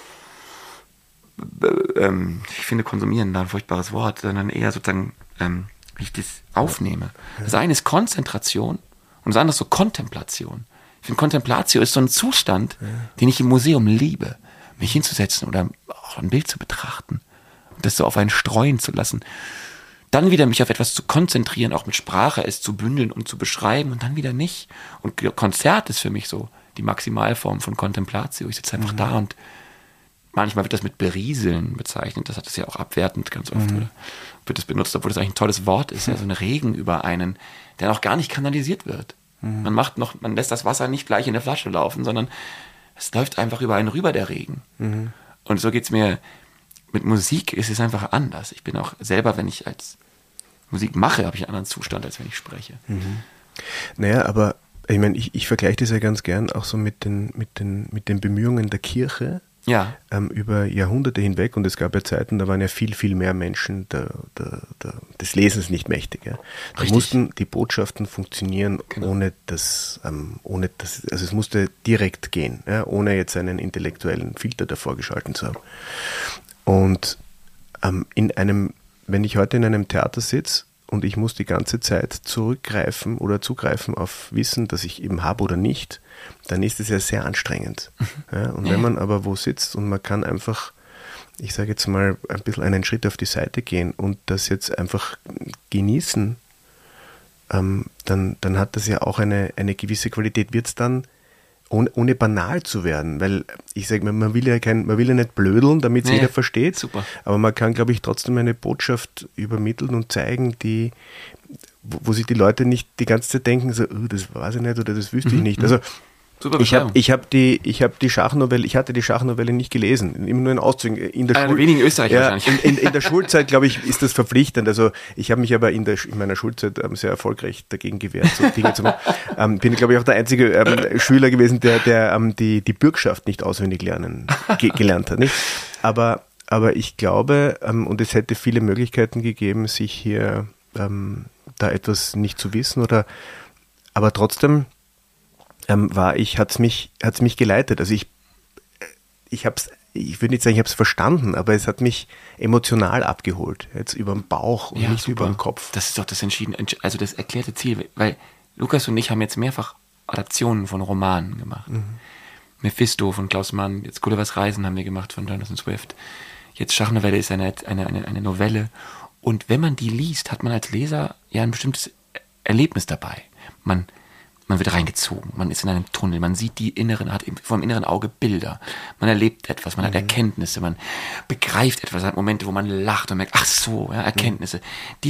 ich finde konsumieren da ein furchtbares Wort, sondern eher sozusagen, wie ich das aufnehme. Das eine ist Konzentration und das andere ist so Kontemplation. Ich finde, Kontemplatio ist so ein Zustand, den ich im Museum liebe, mich hinzusetzen oder auch ein Bild zu betrachten und das so auf einen streuen zu lassen. Dann wieder mich auf etwas zu konzentrieren, auch mit Sprache es zu bündeln und zu beschreiben und dann wieder nicht. Und Konzert ist für mich so die Maximalform von Kontemplatio. Ich sitze einfach da und manchmal wird das mit Berieseln bezeichnet. Das hat es ja auch abwertend ganz oft. Wird das benutzt, obwohl das eigentlich ein tolles Wort ist. Ja, so ein Regen über einen, der noch gar nicht kanalisiert wird. Man lässt das Wasser nicht gleich in der Flasche laufen, sondern es läuft einfach über einen rüber, der Regen. Und so geht es mir mit Musik, ist es einfach anders. Ich bin auch selber, wenn ich als Musik mache, habe ich einen anderen Zustand, als wenn ich spreche. Naja, aber ich meine, ich vergleiche das ja ganz gern auch so mit den Bemühungen der Kirche über Jahrhunderte hinweg. Und es gab ja Zeiten, da waren ja viel, viel mehr Menschen des Lesens nicht mächtig. Ja. Da mussten die Botschaften funktionieren, ohne dass, also es musste direkt gehen, ja, ohne jetzt einen intellektuellen Filter davor geschalten zu haben. Und wenn ich heute in einem Theater sitze und ich muss die ganze Zeit zurückgreifen oder zugreifen auf Wissen, das ich eben habe oder nicht, dann ist es ja sehr anstrengend. Ja, und wenn man aber wo sitzt und man kann einfach, ich sage jetzt mal, ein bisschen einen Schritt auf die Seite gehen und das jetzt einfach genießen, dann hat das ja auch eine gewisse Qualität. Wird es dann, ohne banal zu werden, weil ich sage mal, man will ja nicht blödeln, damit es jeder versteht, super. Aber man kann, glaube ich, trotzdem eine Botschaft übermitteln und zeigen, wo sich die Leute nicht die ganze Zeit denken, so, das weiß ich nicht oder das wüsste ich nicht. Also ich hatte die Schachnovelle nicht gelesen, immer nur in Auszügen. In wenigen Österreicher wahrscheinlich. In der Schulzeit, glaube ich, ist das verpflichtend. Also ich habe mich aber in meiner Schulzeit sehr erfolgreich dagegen gewehrt, so Dinge zu machen. Bin, glaube ich, auch der einzige Schüler gewesen, der die Bürgschaft nicht auswendig gelernt hat. Nicht? Aber ich glaube, und es hätte viele Möglichkeiten gegeben, sich hier da etwas nicht zu wissen aber trotzdem hat's mich geleitet. Also ich würde nicht sagen, ich habe es verstanden, aber es hat mich emotional abgeholt. Jetzt über den Bauch und nicht über den Kopf. Das ist doch das also das erklärte Ziel, weil Lukas und ich haben jetzt mehrfach Adaptionen von Romanen gemacht. Mephisto von Klaus Mann, jetzt Gullivers Reisen haben wir gemacht von Jonathan Swift. Jetzt Schachnovelle ist eine Novelle. Und wenn man die liest, hat man als Leser ja ein bestimmtes Erlebnis dabei. Man wird reingezogen, man ist in einem Tunnel, man sieht hat vom inneren Auge Bilder, man erlebt etwas, man hat Erkenntnisse, man begreift etwas, hat Momente, wo man lacht und merkt, ach so, ja, Erkenntnisse.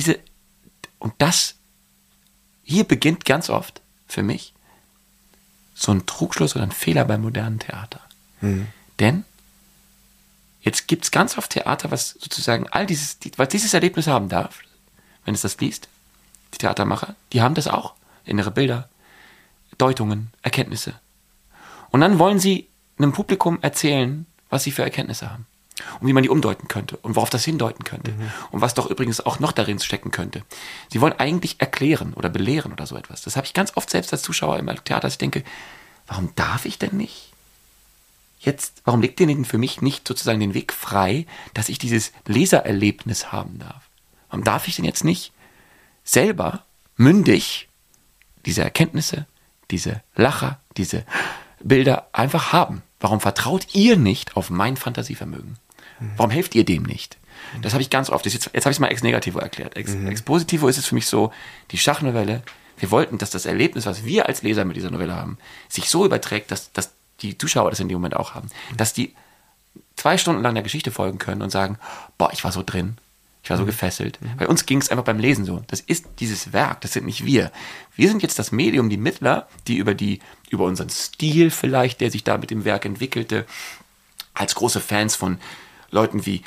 Hier beginnt ganz oft für mich so ein Trugschluss oder ein Fehler beim modernen Theater. Denn jetzt gibt es ganz oft Theater, was sozusagen was dieses Erlebnis haben darf, wenn es das liest, die Theatermacher, die haben das auch, innere Bilder, Deutungen, Erkenntnisse. Und dann wollen sie einem Publikum erzählen, was sie für Erkenntnisse haben. Und wie man die umdeuten könnte und worauf das hindeuten könnte. Und was doch übrigens auch noch darin stecken könnte. Sie wollen eigentlich erklären oder belehren oder so etwas. Das habe ich ganz oft selbst als Zuschauer im Theater, dass ich denke, warum darf ich denn nicht jetzt, warum legt ihr denn für mich nicht sozusagen den Weg frei, dass ich dieses Lesererlebnis haben darf? Warum darf ich denn jetzt nicht selber mündig diese Erkenntnisse, diese Lacher, diese Bilder einfach haben? Warum vertraut ihr nicht auf mein Fantasievermögen? Warum helft ihr dem nicht? Das habe ich ganz oft. Jetzt habe ich es mal ex negativo erklärt. Ex positivo ist es für mich so, die Schachnovelle, wir wollten, dass das Erlebnis, was wir als Leser mit dieser Novelle haben, sich so überträgt, dass die Zuschauer das in dem Moment auch haben. Dass die 2 Stunden lang der Geschichte folgen können und sagen, boah, ich war so drin. Ich war so gefesselt. Bei uns ging es einfach beim Lesen so. Das ist dieses Werk, das sind nicht wir. Wir sind jetzt das Medium, die Mittler, die über unseren Stil vielleicht, der sich da mit dem Werk entwickelte, als große Fans von Leuten wie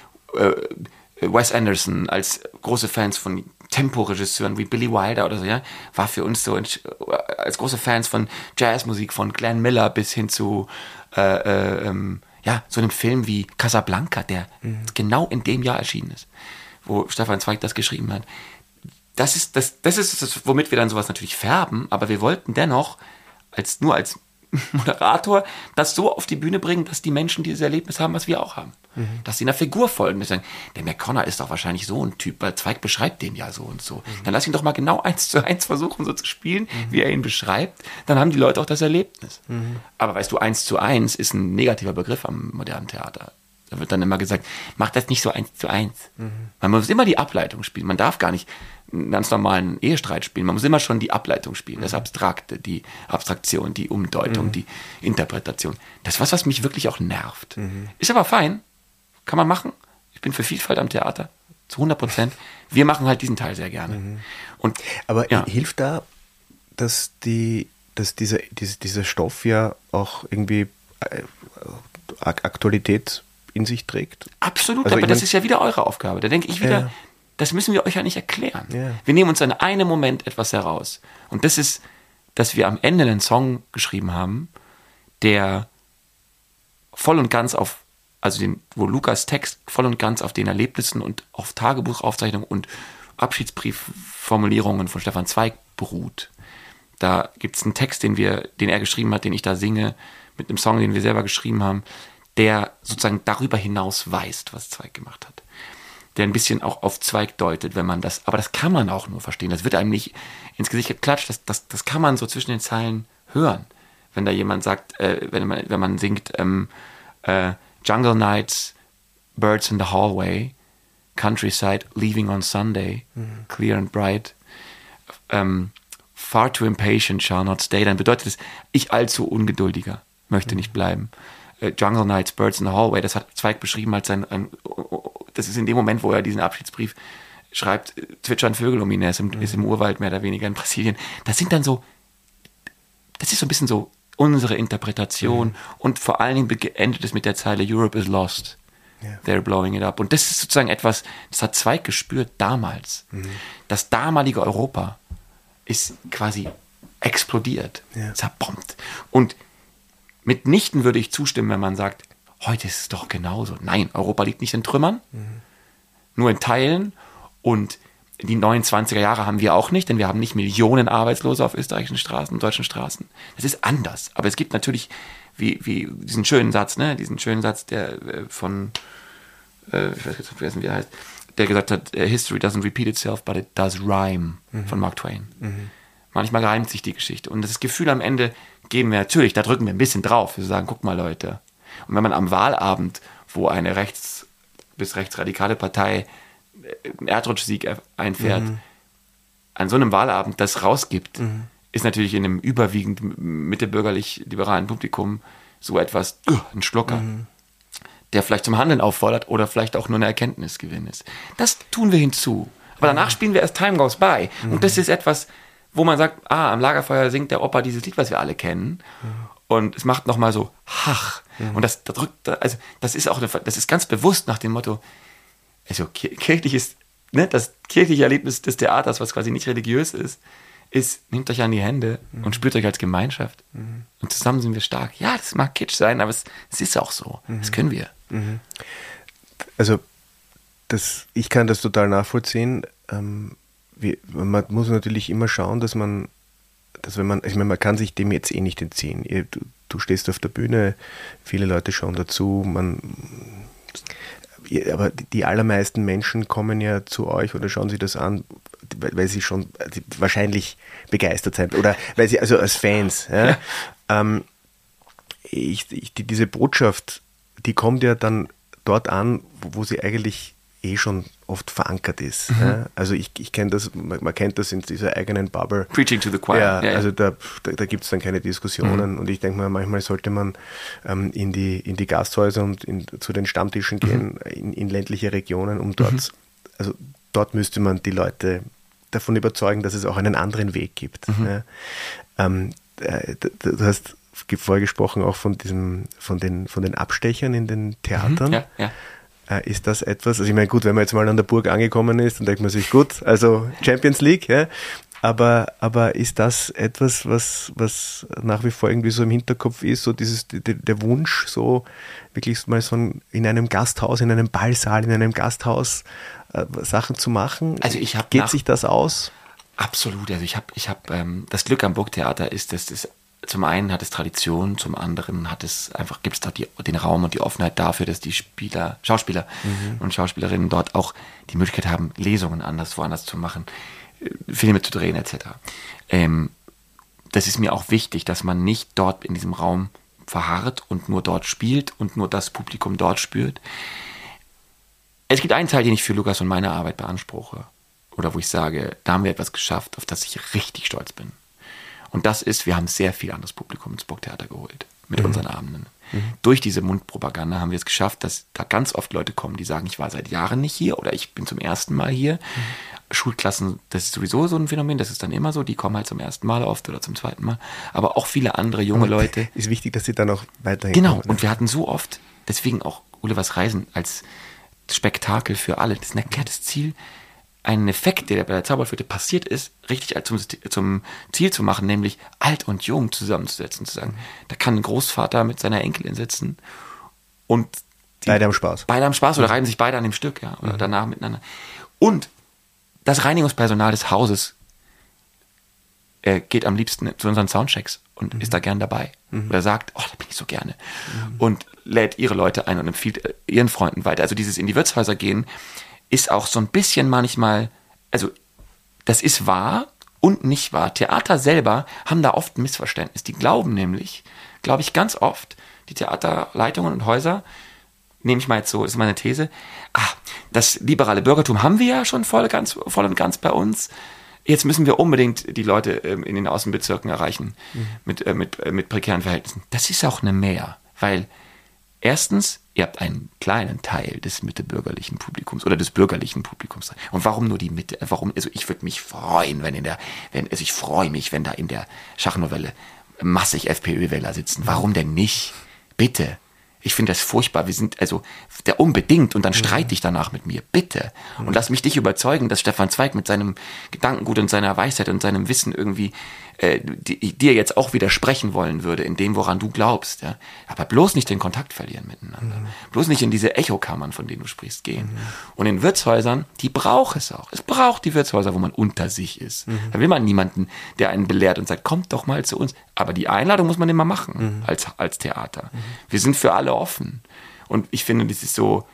Wes Anderson, als große Fans von Tempo-Regisseuren wie Billy Wilder oder so, ja, war für uns so, als große Fans von Jazzmusik, von Glenn Miller bis hin zu so einem Film wie Casablanca, der genau in dem Jahr erschienen ist, wo Stefan Zweig das geschrieben hat. Das ist das, womit wir dann sowas natürlich färben, aber wir wollten dennoch als Moderator das so auf die Bühne bringen, dass die Menschen dieses Erlebnis haben, was wir auch haben. Dass sie einer Figur folgen. Die sagen, der McConnor ist doch wahrscheinlich so ein Typ, weil Zweig beschreibt den ja so und so. Dann lass ihn doch mal genau 1:1 versuchen, so zu spielen, wie er ihn beschreibt. Dann haben die Leute auch das Erlebnis. Aber weißt du, 1:1 ist ein negativer Begriff am modernen Theater. Da wird dann immer gesagt, mach das nicht so 1:1. Man muss immer die Ableitung spielen. Man darf gar nicht einen ganz normalen Ehestreit spielen. Man muss immer schon die Ableitung spielen. Das Abstrakte, die Abstraktion, die Umdeutung, die Interpretation. Das ist was mich wirklich auch nervt. Ist aber fein. Kann man machen. Ich bin für Vielfalt am Theater. Zu 100%. Wir machen halt diesen Teil sehr gerne. Aber hilft da, dass dieser Stoff ja auch irgendwie Aktualität in sich trägt? Absolut, also aber das ist ja wieder eure Aufgabe. Da denke ich wieder, das müssen wir euch ja nicht erklären. Ja. Wir nehmen uns an einem Moment etwas heraus. Und das ist, dass wir am Ende einen Song geschrieben haben, der voll und ganz wo Lukas Text voll und ganz auf den Erlebnissen und auf Tagebuchaufzeichnungen und Abschiedsbriefformulierungen von Stefan Zweig beruht. Da gibt es einen Text, den er geschrieben hat, den ich da singe, mit einem Song, den wir selber geschrieben haben, der sozusagen darüber hinaus weist, was Zweig gemacht hat. Der ein bisschen auch auf Zweig deutet, wenn man das, aber das kann man auch nur verstehen. Das wird einem nicht ins Gesicht geklatscht, das kann man so zwischen den Zeilen hören. Wenn da jemand sagt, wenn man singt, Jungle Nights, Birds in the Hallway, Countryside, Leaving on Sunday, Clear and Bright, Far too impatient, shall not stay, dann bedeutet es, ich allzu ungeduldiger, möchte nicht bleiben. Jungle Nights, Birds in the Hallway, das hat Zweig beschrieben als das ist in dem Moment, wo er diesen Abschiedsbrief schreibt, zwitschern Vögel um ihn, er ist im Urwald mehr oder weniger in Brasilien. Das ist so ein bisschen so unsere Interpretation und vor allen Dingen endet es mit der Zeile Europe is lost, they're blowing it up. Und das ist sozusagen etwas, das hat Zweig gespürt damals. Das damalige Europa ist quasi explodiert, zerbombt. Und mitnichten würde ich zustimmen, wenn man sagt, heute ist es doch genauso. Nein, Europa liegt nicht in Trümmern, nur in Teilen. Und die 29er Jahre haben wir auch nicht, denn wir haben nicht Millionen Arbeitslose auf österreichischen Straßen, deutschen Straßen. Das ist anders. Aber es gibt natürlich wie diesen schönen Satz, der von, ich weiß jetzt nicht, wie er heißt, der gesagt hat, History doesn't repeat itself, but it does rhyme, von Mark Twain. Manchmal reimt sich die Geschichte. Und das Gefühl am Ende geben wir natürlich, da drücken wir ein bisschen drauf. Wir sagen, guck mal Leute. Und wenn man am Wahlabend, wo eine rechts- bis rechtsradikale Partei einen Erdrutschsieg einfährt, an so einem Wahlabend das rausgibt, ist natürlich in einem überwiegend mittebürgerlich-liberalen Publikum so etwas, ein Schlucker, der vielleicht zum Handeln auffordert oder vielleicht auch nur eine Erkenntnisgewinn ist. Das tun wir hinzu. Aber danach spielen wir erst Time Goes By. Und das ist etwas, wo man sagt, am Lagerfeuer singt der Opa dieses Lied, was wir alle kennen. Und es macht nochmal so, Und das ist ganz bewusst nach dem Motto, also das kirchliche Erlebnis des Theaters, was quasi nicht religiös ist, ist, nehmt euch an die Hände und spürt euch als Gemeinschaft. Und zusammen sind wir stark. Ja, das mag Kitsch sein, aber es ist auch so. Das können wir. Also, ich kann das total nachvollziehen. Man muss natürlich immer schauen, dass man kann sich dem jetzt nicht entziehen. Du stehst auf der Bühne, viele Leute schauen dazu, aber die allermeisten Menschen kommen ja zu euch oder schauen sich das an, weil sie schon wahrscheinlich begeistert sind oder weil sie, also als Fans. Ja. Diese Botschaft, die kommt ja dann dort an, wo sie eigentlich schon oft verankert ist. Ja. Also ich kenne das, man kennt das in dieser eigenen Bubble. Preaching to the choir. Ja, also da gibt es dann keine Diskussionen und ich denke mal, manchmal sollte man in die Gasthäuser und zu den Stammtischen gehen, in ländliche Regionen, um dort müsste man die Leute davon überzeugen, dass es auch einen anderen Weg gibt. Ja. Du hast vorher gesprochen auch von den Abstechern in den Theatern. Ja. Ist das etwas, also ich meine, gut, wenn man jetzt mal an der Burg angekommen ist, dann denkt man sich, gut, also Champions League, ja, aber ist das etwas, was nach wie vor irgendwie so im Hinterkopf ist, so der Wunsch, so wirklich mal so in einem Gasthaus, in einem Ballsaal, in einem Gasthaus Sachen zu machen? Also geht sich das aus? Absolut, also ich habe das Glück am Burgtheater ist, dass das zum einen hat es Tradition, zum anderen gibt es dort den Raum und die Offenheit dafür, dass die Schauspieler und Schauspielerinnen dort auch die Möglichkeit haben, Lesungen woanders zu machen, Filme zu drehen etc. Das ist mir auch wichtig, dass man nicht dort in diesem Raum verharrt und nur dort spielt und nur das Publikum dort spürt. Es gibt einen Teil, den ich für Lukas und meine Arbeit beanspruche oder wo ich sage, da haben wir etwas geschafft, auf das ich richtig stolz bin. Und das ist, wir haben sehr viel anderes Publikum ins Burgtheater geholt mit unseren Abenden. Durch diese Mundpropaganda haben wir es geschafft, dass da ganz oft Leute kommen, die sagen, ich war seit Jahren nicht hier oder ich bin zum ersten Mal hier. Schulklassen, das ist sowieso so ein Phänomen, das ist dann immer so, die kommen halt zum ersten Mal oft oder zum zweiten Mal. Aber auch viele andere junge Leute. Ist wichtig, dass sie dann auch weiterhin Genau, kommen, und wir hatten so oft, deswegen auch Gullivers Reisen als Spektakel für alle. Das ist ein erklärtes Ziel, einen Effekt, der bei der Zauberflöte passiert ist, richtig zum Ziel zu machen, nämlich alt und jung zusammenzusetzen, zu sagen, da kann ein Großvater mit seiner Enkelin sitzen und beide haben Spaß. Beide haben Spaß oder reiben sich beide an dem Stück, ja, oder danach miteinander. Und das Reinigungspersonal des Hauses geht am liebsten zu unseren Soundchecks und ist da gern dabei. Oder sagt, oh, da bin ich so gerne. Und lädt ihre Leute ein und empfiehlt ihren Freunden weiter. Also dieses in die Wirtshäuser gehen ist auch so ein bisschen manchmal, also das ist wahr und nicht wahr. Theater selber haben da oft ein Missverständnis. Die glauben nämlich, glaube ich ganz oft, die Theaterleitungen und Häuser, nehme ich mal jetzt so, ist meine These, das liberale Bürgertum haben wir ja schon voll und ganz bei uns. Jetzt müssen wir unbedingt die Leute in den Außenbezirken erreichen mit prekären Verhältnissen. Das ist auch eine Mehr, weil erstens, ihr habt einen kleinen Teil des mittebürgerlichen Publikums oder des bürgerlichen Publikums. Und warum nur die Mitte? Also ich würde mich freuen, ich freue mich, wenn da in der Schachnovelle massig FPÖ-Wähler sitzen. Warum denn nicht? Bitte. Ich finde das furchtbar. Wir sind der unbedingt und dann streite dich danach mit mir. Bitte. Und lass mich dich überzeugen, dass Stefan Zweig mit seinem Gedankengut und seiner Weisheit und seinem Wissen irgendwie dir jetzt auch widersprechen wollen würde, in dem, woran du glaubst. Ja? Aber bloß nicht den Kontakt verlieren miteinander. Bloß nicht in diese Echokammern, von denen du sprichst, gehen. Und in Wirtshäusern, die braucht es auch. Es braucht die Wirtshäuser, wo man unter sich ist. Da will man niemanden, der einen belehrt und sagt, kommt doch mal zu uns. Aber die Einladung muss man immer machen als Theater. Wir sind für alle offen. Und ich finde, das ist so,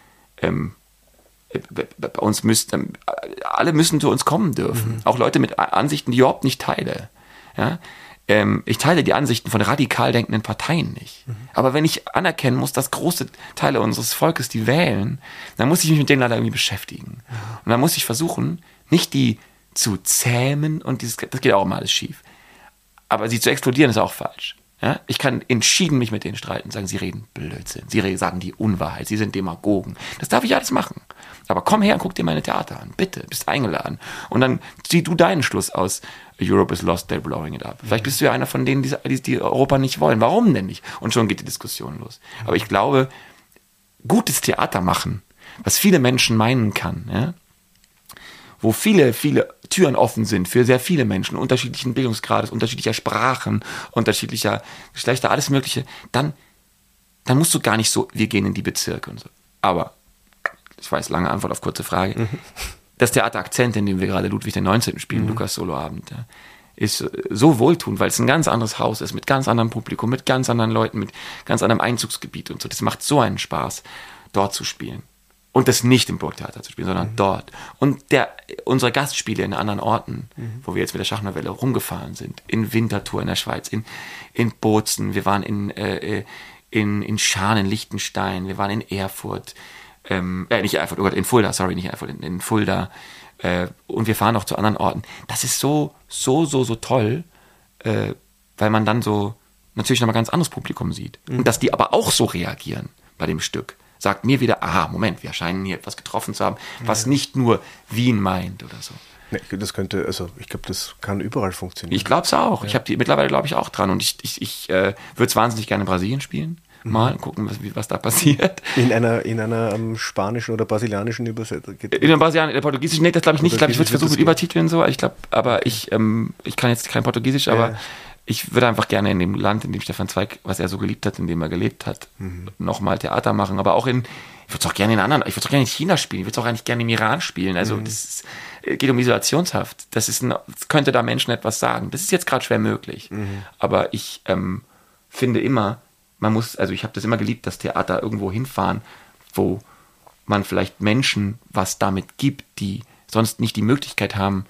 bei uns alle müssen zu uns kommen dürfen. Auch Leute mit Ansichten, die ich überhaupt nicht teile. Ja? Ich teile die Ansichten von radikal denkenden Parteien nicht. Aber wenn ich anerkennen muss, dass große Teile unseres Volkes die wählen, dann muss ich mich mit denen leider irgendwie beschäftigen. Und dann muss ich versuchen, nicht die zu zähmen und das geht auch immer alles schief. Aber sie zu explodieren ist auch falsch. Ja? Ich kann entschieden mich mit denen streiten, sagen, sie reden Blödsinn, sie sagen die Unwahrheit, sie sind Demagogen. Das darf ich alles machen. Aber komm her und guck dir meine Theater an, bitte, bist eingeladen. Und dann zieh du deinen Schluss aus, Europe is lost, they're blowing it up. Vielleicht bist du ja einer von denen, die Europa nicht wollen. Warum denn nicht? Und schon geht die Diskussion los. Aber ich glaube, gutes Theater machen, was viele Menschen meinen kann, ja, wo viele, viele Türen offen sind für sehr viele Menschen, unterschiedlichen Bildungsgrades, unterschiedlicher Sprachen, unterschiedlicher Geschlechter, alles Mögliche, dann musst du gar nicht so, wir gehen in die Bezirke und so. Aber, ich weiß, lange Antwort auf kurze Frage. Das Theater Akzent, in dem wir gerade Ludwig XIX. spielen, Lukas Soloabend, ja, ist so wohltuend, weil es ein ganz anderes Haus ist, mit ganz anderem Publikum, mit ganz anderen Leuten, mit ganz anderem Einzugsgebiet und so. Das macht so einen Spaß, dort zu spielen. Und das nicht im Burgtheater zu spielen, sondern dort. Und unsere Gastspiele in anderen Orten, wo wir jetzt mit der Schachnovelle rumgefahren sind, in Winterthur in der Schweiz, in Bozen, wir waren in Schaan, in Liechtenstein, wir waren in Erfurt, nicht Erfurt, oh Gott, in Fulda, sorry, nicht Erfurt, in Fulda, und wir fahren auch zu anderen Orten. Das ist so toll, weil man dann so natürlich nochmal ganz anderes Publikum sieht. Und dass die aber auch so reagieren bei dem Stück, sagt mir wieder, aha, Moment, wir scheinen hier etwas getroffen zu haben, was nicht nur Wien meint oder so. Nee, das könnte, also ich glaube, das kann überall funktionieren. Ich glaube es auch. Ja. Mittlerweile glaube ich auch dran. Und ich würde es wahnsinnig gerne in Brasilien spielen. Mal gucken, was da passiert. In einer spanischen oder brasilianischen Übersetzung? In der brasilianischen, portugiesischen, nee, das glaube ich nicht. Ich glaube, ich würde versuchen mit Übertiteln so. Ich glaube, aber ich kann jetzt kein Portugiesisch, aber ich würde einfach gerne in dem Land, in dem Stefan Zweig, was er so geliebt hat, in dem er gelebt hat, nochmal Theater machen. Aber auch ich würde es auch gerne in China spielen. Ich würde es auch eigentlich gerne im Iran spielen. Also geht um Isolationshaft. Das könnte da Menschen etwas sagen. Das ist jetzt gerade schwer möglich. Aber ich finde immer, ich habe das immer geliebt, dass Theater irgendwo hinfahren, wo man vielleicht Menschen was damit gibt, die sonst nicht die Möglichkeit haben,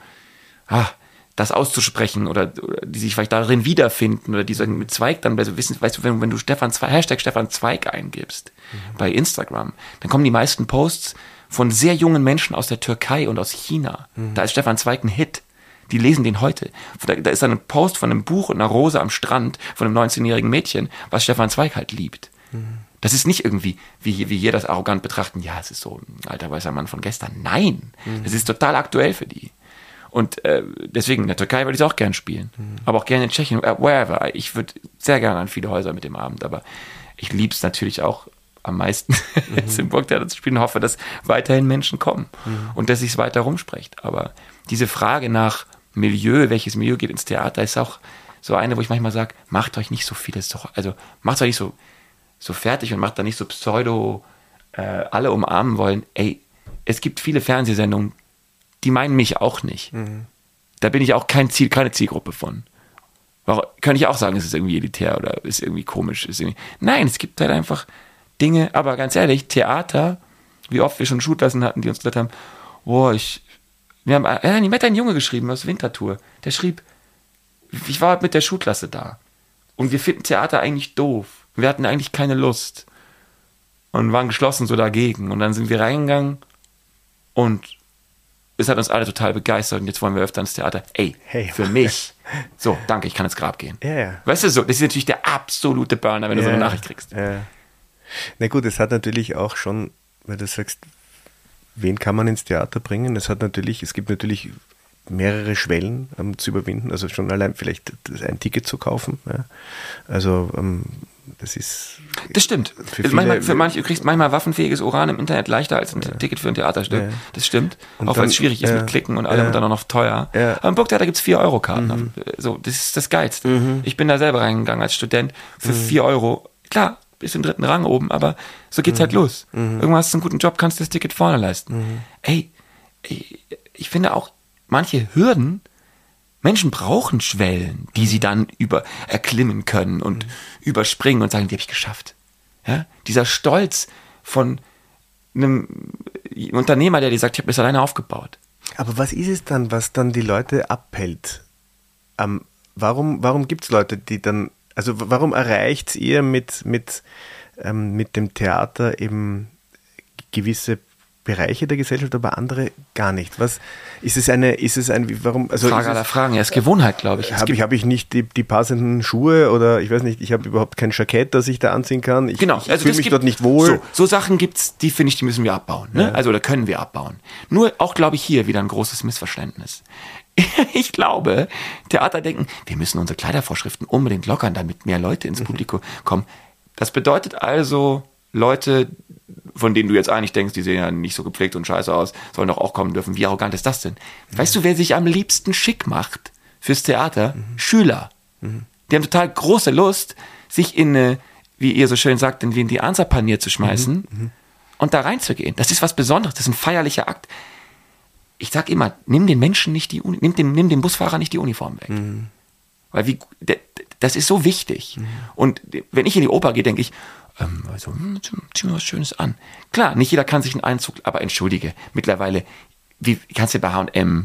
das auszusprechen oder die sich vielleicht darin wiederfinden oder die sagen mit Zweig dann, weißt du, wenn du Hashtag Stefan Zweig eingibst bei Instagram, dann kommen die meisten Posts von sehr jungen Menschen aus der Türkei und aus China. Da ist Stefan Zweig ein Hit. Die lesen den heute. Da ist dann ein Post von einem Buch und einer Rose am Strand von einem 19-jährigen Mädchen, was Stefan Zweig halt liebt. Das ist nicht irgendwie, wie wir das arrogant betrachten, ja, es ist so ein alter weißer Mann von gestern. Nein, das ist total aktuell für die. Und deswegen, in der Türkei würde ich es auch gern spielen. Aber auch gerne in Tschechien, wherever. Ich würde sehr gerne an viele Häuser mit dem Abend, aber ich liebe es natürlich auch am meisten, jetzt im Burgtheater zu spielen, hoffe, dass weiterhin Menschen kommen und dass sich es weiter rumspricht. Aber diese Frage nach Milieu, welches Milieu geht ins Theater, ist auch so eine, wo ich manchmal sage, macht euch nicht so vieles, also macht euch nicht so fertig und macht da nicht so pseudo alle umarmen wollen. Ey, es gibt viele Fernsehsendungen, die meinen mich auch nicht. Da bin ich auch keine Zielgruppe von. Könnte ich auch sagen, es ist irgendwie elitär oder ist irgendwie komisch. Nein, es gibt halt einfach Dinge, aber ganz ehrlich, Theater, wie oft wir schon Schulklassen hatten, die uns gesagt haben, mir hat ein Junge geschrieben aus Winterthur, der schrieb, ich war mit der Schulklasse da und wir finden Theater eigentlich doof. Wir hatten eigentlich keine Lust und waren geschlossen so dagegen. Und dann sind wir reingegangen und es hat uns alle total begeistert und jetzt wollen wir öfter ins Theater. Ey, für mich. So, danke, ich kann ins Grab gehen. Ja. Weißt du so, das ist natürlich der absolute Burner, wenn du so eine Nachricht kriegst. Ja. Na gut, es hat natürlich auch schon, weil du sagst, wen kann man ins Theater bringen? Es gibt natürlich mehrere Schwellen zu überwinden, also schon allein vielleicht ein Ticket zu kaufen. Ja. Also das stimmt. Für manche, du kriegst manchmal waffenfähiges Uran im Internet leichter als ein Ticket für ein Theaterstück. Ja. Das stimmt. Und auch wenn es schwierig ist mit Klicken und allem und dann auch noch teuer. Ja. Aber im Burgtheater gibt es 4-Euro-Karten. So, das ist das Geilste. Ich bin da selber reingegangen als Student für 4 Euro. Klar, bist im 3. Rang oben, aber so geht's halt los. Irgendwann hast du einen guten Job, kannst du das Ticket vorne leisten. Ey, ich finde auch, manche Hürden, Menschen brauchen Schwellen, die sie dann erklimmen können und überspringen und sagen, die habe ich geschafft. Ja? Dieser Stolz von einem Unternehmer, der dir sagt, ich habe das alleine aufgebaut. Aber was ist es dann, was dann die Leute abhält? Warum gibt es Leute, die dann, also warum erreicht ihr mit dem Theater eben gewisse Bereiche der Gesellschaft, aber andere gar nicht? Was ist es warum? Also Frage aller Fragen, ja, ist Gewohnheit, glaube ich. Habe ich nicht die passenden Schuhe oder ich weiß nicht, ich habe überhaupt kein Jackett, das ich da anziehen kann. Ich fühle mich dort nicht wohl. So Sachen gibt's, die finde ich, die müssen wir abbauen. Ne? Ja. Also da können wir abbauen. Nur auch, glaube ich, hier wieder ein großes Missverständnis. Ich glaube, Theater denken, wir müssen unsere Kleidervorschriften unbedingt lockern, damit mehr Leute ins Publikum kommen. Das bedeutet also, Leute, von denen du jetzt eigentlich denkst, die sehen ja nicht so gepflegt und scheiße aus, sollen doch auch kommen dürfen. Wie arrogant ist das denn? Weißt du, wer sich am liebsten schick macht fürs Theater? Schüler. Die haben total große Lust, sich in wie ihr so schön sagt, in die Ansapanier zu schmeißen und da reinzugehen. Das ist was Besonderes, das ist ein feierlicher Akt. Ich sag immer, nimm den Menschen nicht nimm dem Busfahrer nicht die Uniform weg. Weil das ist so wichtig. Und wenn ich in die Oper gehe, denke ich, zieh mir was Schönes an. Klar, nicht jeder kann sich einen Anzug, aber entschuldige, mittlerweile, wie kannst du bei H&M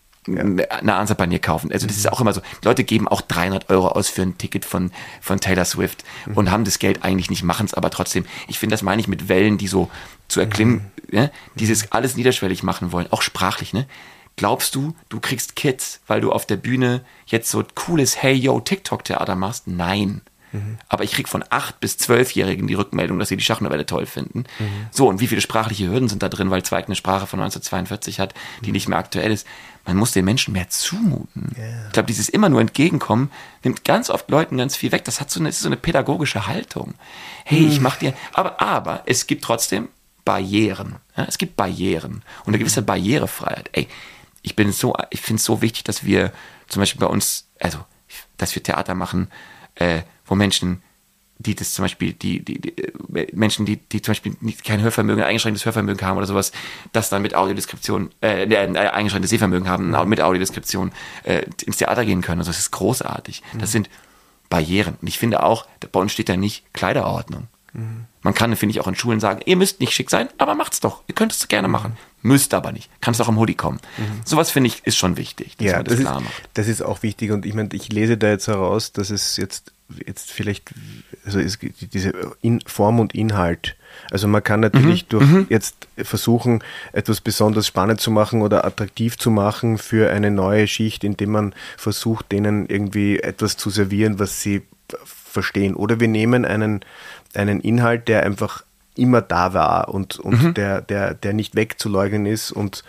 eine Ansapanier kaufen? Also das ist auch immer so, die Leute geben auch 300 € aus für ein Ticket von Taylor Swift und haben das Geld eigentlich nicht, machen es aber trotzdem. Ich finde, das meine ich mit Wellen, die so zu erklimmen, dieses alles niederschwellig machen wollen, auch sprachlich, ne? Glaubst du, du kriegst Kids, weil du auf der Bühne jetzt so cooles Hey-Yo-TikTok-Theater machst? Nein. Aber ich krieg von 8- bis 12-Jährigen die Rückmeldung, dass sie die Schachnovelle toll finden. So, und wie viele sprachliche Hürden sind da drin, weil Zweig eine Sprache von 1942 hat, die nicht mehr aktuell ist. Man muss den Menschen mehr zumuten. Yeah. Ich glaube, dieses immer nur entgegenkommen nimmt ganz oft Leuten ganz viel weg. Das ist so eine pädagogische Haltung. Hey, ich mach dir... Aber es gibt trotzdem Barrieren. Ja, es gibt Barrieren und eine gewisse Barrierefreiheit. Ey, ich finde es so wichtig, dass wir zum Beispiel bei uns, also, dass wir Theater machen, wo Menschen, die das zum Beispiel, Menschen, die zum Beispiel kein Hörvermögen, eingeschränktes Hörvermögen haben oder sowas, das dann mit Audiodeskription, eingeschränktes Sehvermögen haben, mit Audiodeskription ins Theater gehen können. Also das ist großartig. Das sind Barrieren. Und ich finde auch, bei uns steht da nicht Kleiderordnung. Man kann, finde ich, auch in Schulen sagen, ihr müsst nicht schick sein, aber macht's doch. Ihr könnt es gerne machen. Müsst aber nicht. Kannst auch im Hoodie kommen. Sowas, finde ich, ist schon wichtig, dass man das klar macht. Das ist auch wichtig. Und ich meine, ich lese da jetzt heraus, dass es jetzt vielleicht, also diese Form und Inhalt. Also man kann natürlich durch jetzt versuchen, etwas besonders spannend zu machen oder attraktiv zu machen für eine neue Schicht, indem man versucht, denen irgendwie etwas zu servieren, was sie verstehen. Oder wir nehmen einen Inhalt, der einfach immer da war und der nicht wegzuleugnen ist und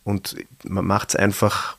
man macht's einfach,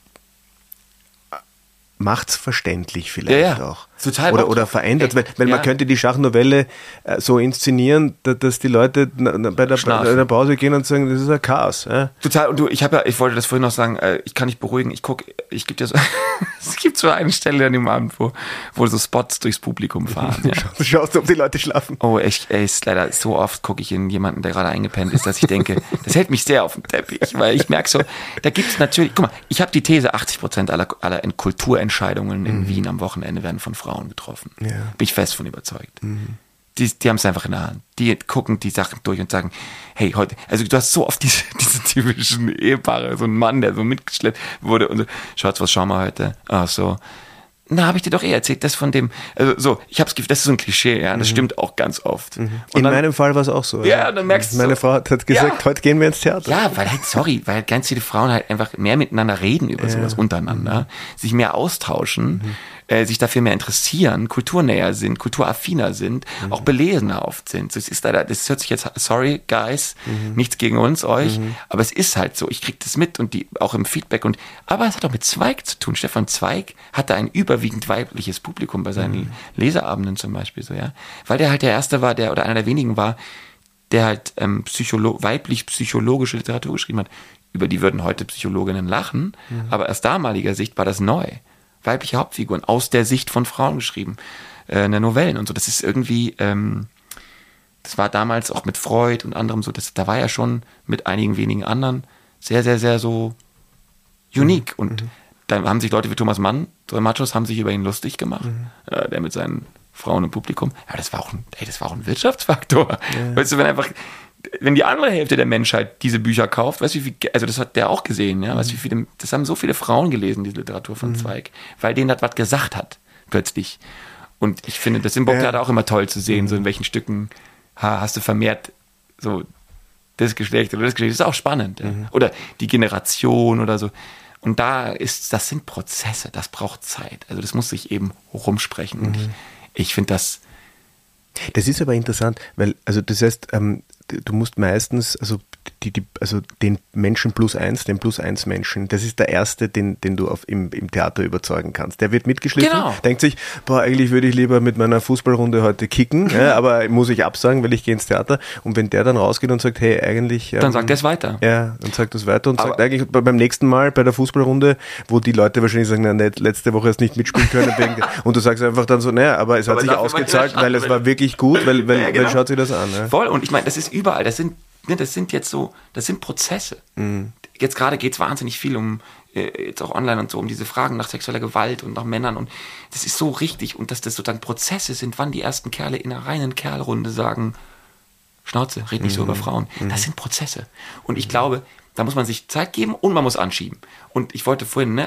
macht's verständlich vielleicht auch. Total oder verändert, weil man könnte die Schachnovelle so inszenieren, dass die Leute bei der Pause gehen und sagen, das ist ein Chaos. Total, und ich wollte das vorhin noch sagen, ich kann dich beruhigen, ich gebe dir so, es gibt so eine Stelle an dem Abend, wo so Spots durchs Publikum fahren. Du schaust, ob die Leute schlafen. Oh, echt, ist leider so oft gucke ich in jemanden, der gerade eingepennt ist, dass ich denke, das hält mich sehr auf dem Teppich, weil ich merke so, da gibt es natürlich, guck mal, ich habe die These, 80% aller Kulturentscheidungen in Wien am Wochenende werden von Frauen getroffen. Ja. Bin ich fest von überzeugt. Die haben es einfach in der Hand. Die gucken die Sachen durch und sagen, hey, heute, also du hast so oft diese typischen Ehepaare, so ein Mann, der so mitgeschleppt wurde und so, Schatz, was schauen wir heute? Ach so. Na, habe ich dir doch erzählt, das von dem, also so, ich hab's Gefühl, das ist so ein Klischee, ja, das stimmt auch ganz oft. Und in meinem Fall war es auch so. Ja, dann merkst du meine Frau hat gesagt, heute gehen wir ins Theater. Ja, weil ganz viele Frauen halt einfach mehr miteinander reden über sowas untereinander, sich mehr austauschen, sich dafür mehr interessieren, kulturnäher sind, kulturaffiner sind, auch belesener oft sind. Das ist leider, das hört sich jetzt, sorry guys, nichts gegen euch, aber es ist halt so, ich krieg das mit und die auch im Feedback aber es hat auch mit Zweig zu tun. Stefan Zweig hatte ein überwiegend weibliches Publikum bei seinen Leseabenden zum Beispiel, so, ja, weil der halt der Erste war, oder einer der wenigen war, der halt weiblich-psychologische Literatur geschrieben hat. Über die würden heute Psychologinnen lachen, aber aus damaliger Sicht war das neu. Weibliche Hauptfiguren aus der Sicht von Frauen geschrieben, eine Novellen und so. Das ist irgendwie, das war damals auch mit Freud und anderem so, da war ja schon mit einigen wenigen anderen sehr, sehr, sehr so unique. Und dann haben sich Leute wie Thomas Mann, so Machos, haben sich über ihn lustig gemacht, der mit seinen Frauen im Publikum. Ja, das war auch ein Wirtschaftsfaktor. Ja. Weißt du, wenn die andere Hälfte der Menschheit diese Bücher kauft, weißt du, wie viel, also das hat der auch gesehen, ja, weißt du, wie viele, das haben so viele Frauen gelesen, diese Literatur von Zweig, weil denen das was gesagt hat, plötzlich. Und ich finde, das im Burgtheater auch immer toll zu sehen, so in welchen Stücken hast du vermehrt so das Geschlecht oder das Geschlecht, das ist auch spannend. Ja. Oder die Generation oder so. Und das sind Prozesse, das braucht Zeit. Also das muss sich eben rumsprechen. Und ich finde das... Das ist aber interessant, weil, also das heißt, du musst meistens, also also den Menschen +1, den +1 Menschen, das ist der erste, den du im Theater überzeugen kannst. Der wird mitgeschliffen, denkt sich, eigentlich würde ich lieber mit meiner Fußballrunde heute kicken, aber muss ich absagen, weil ich gehe ins Theater. Und wenn der dann rausgeht und sagt, hey, eigentlich... dann sagt er es weiter. Ja, dann sagt er es weiter und sagt eigentlich beim nächsten Mal bei der Fußballrunde, wo die Leute wahrscheinlich sagen, letzte Woche hast du nicht mitspielen können. Und du sagst einfach dann so, aber es hat sich ausgezahlt, weil es war wirklich gut, weil schaut sich das an. Ja. Voll, und ich meine, das ist überall, das sind Prozesse. Jetzt gerade geht es wahnsinnig viel jetzt auch online und so, um diese Fragen nach sexueller Gewalt und nach Männern, und das ist so richtig, und dass das sozusagen Prozesse sind, wann die ersten Kerle in einer reinen Kerlrunde sagen, Schnauze, red nicht so über Frauen. Das sind Prozesse. Und ich glaube, da muss man sich Zeit geben und man muss anschieben. Und ich wollte vorhin,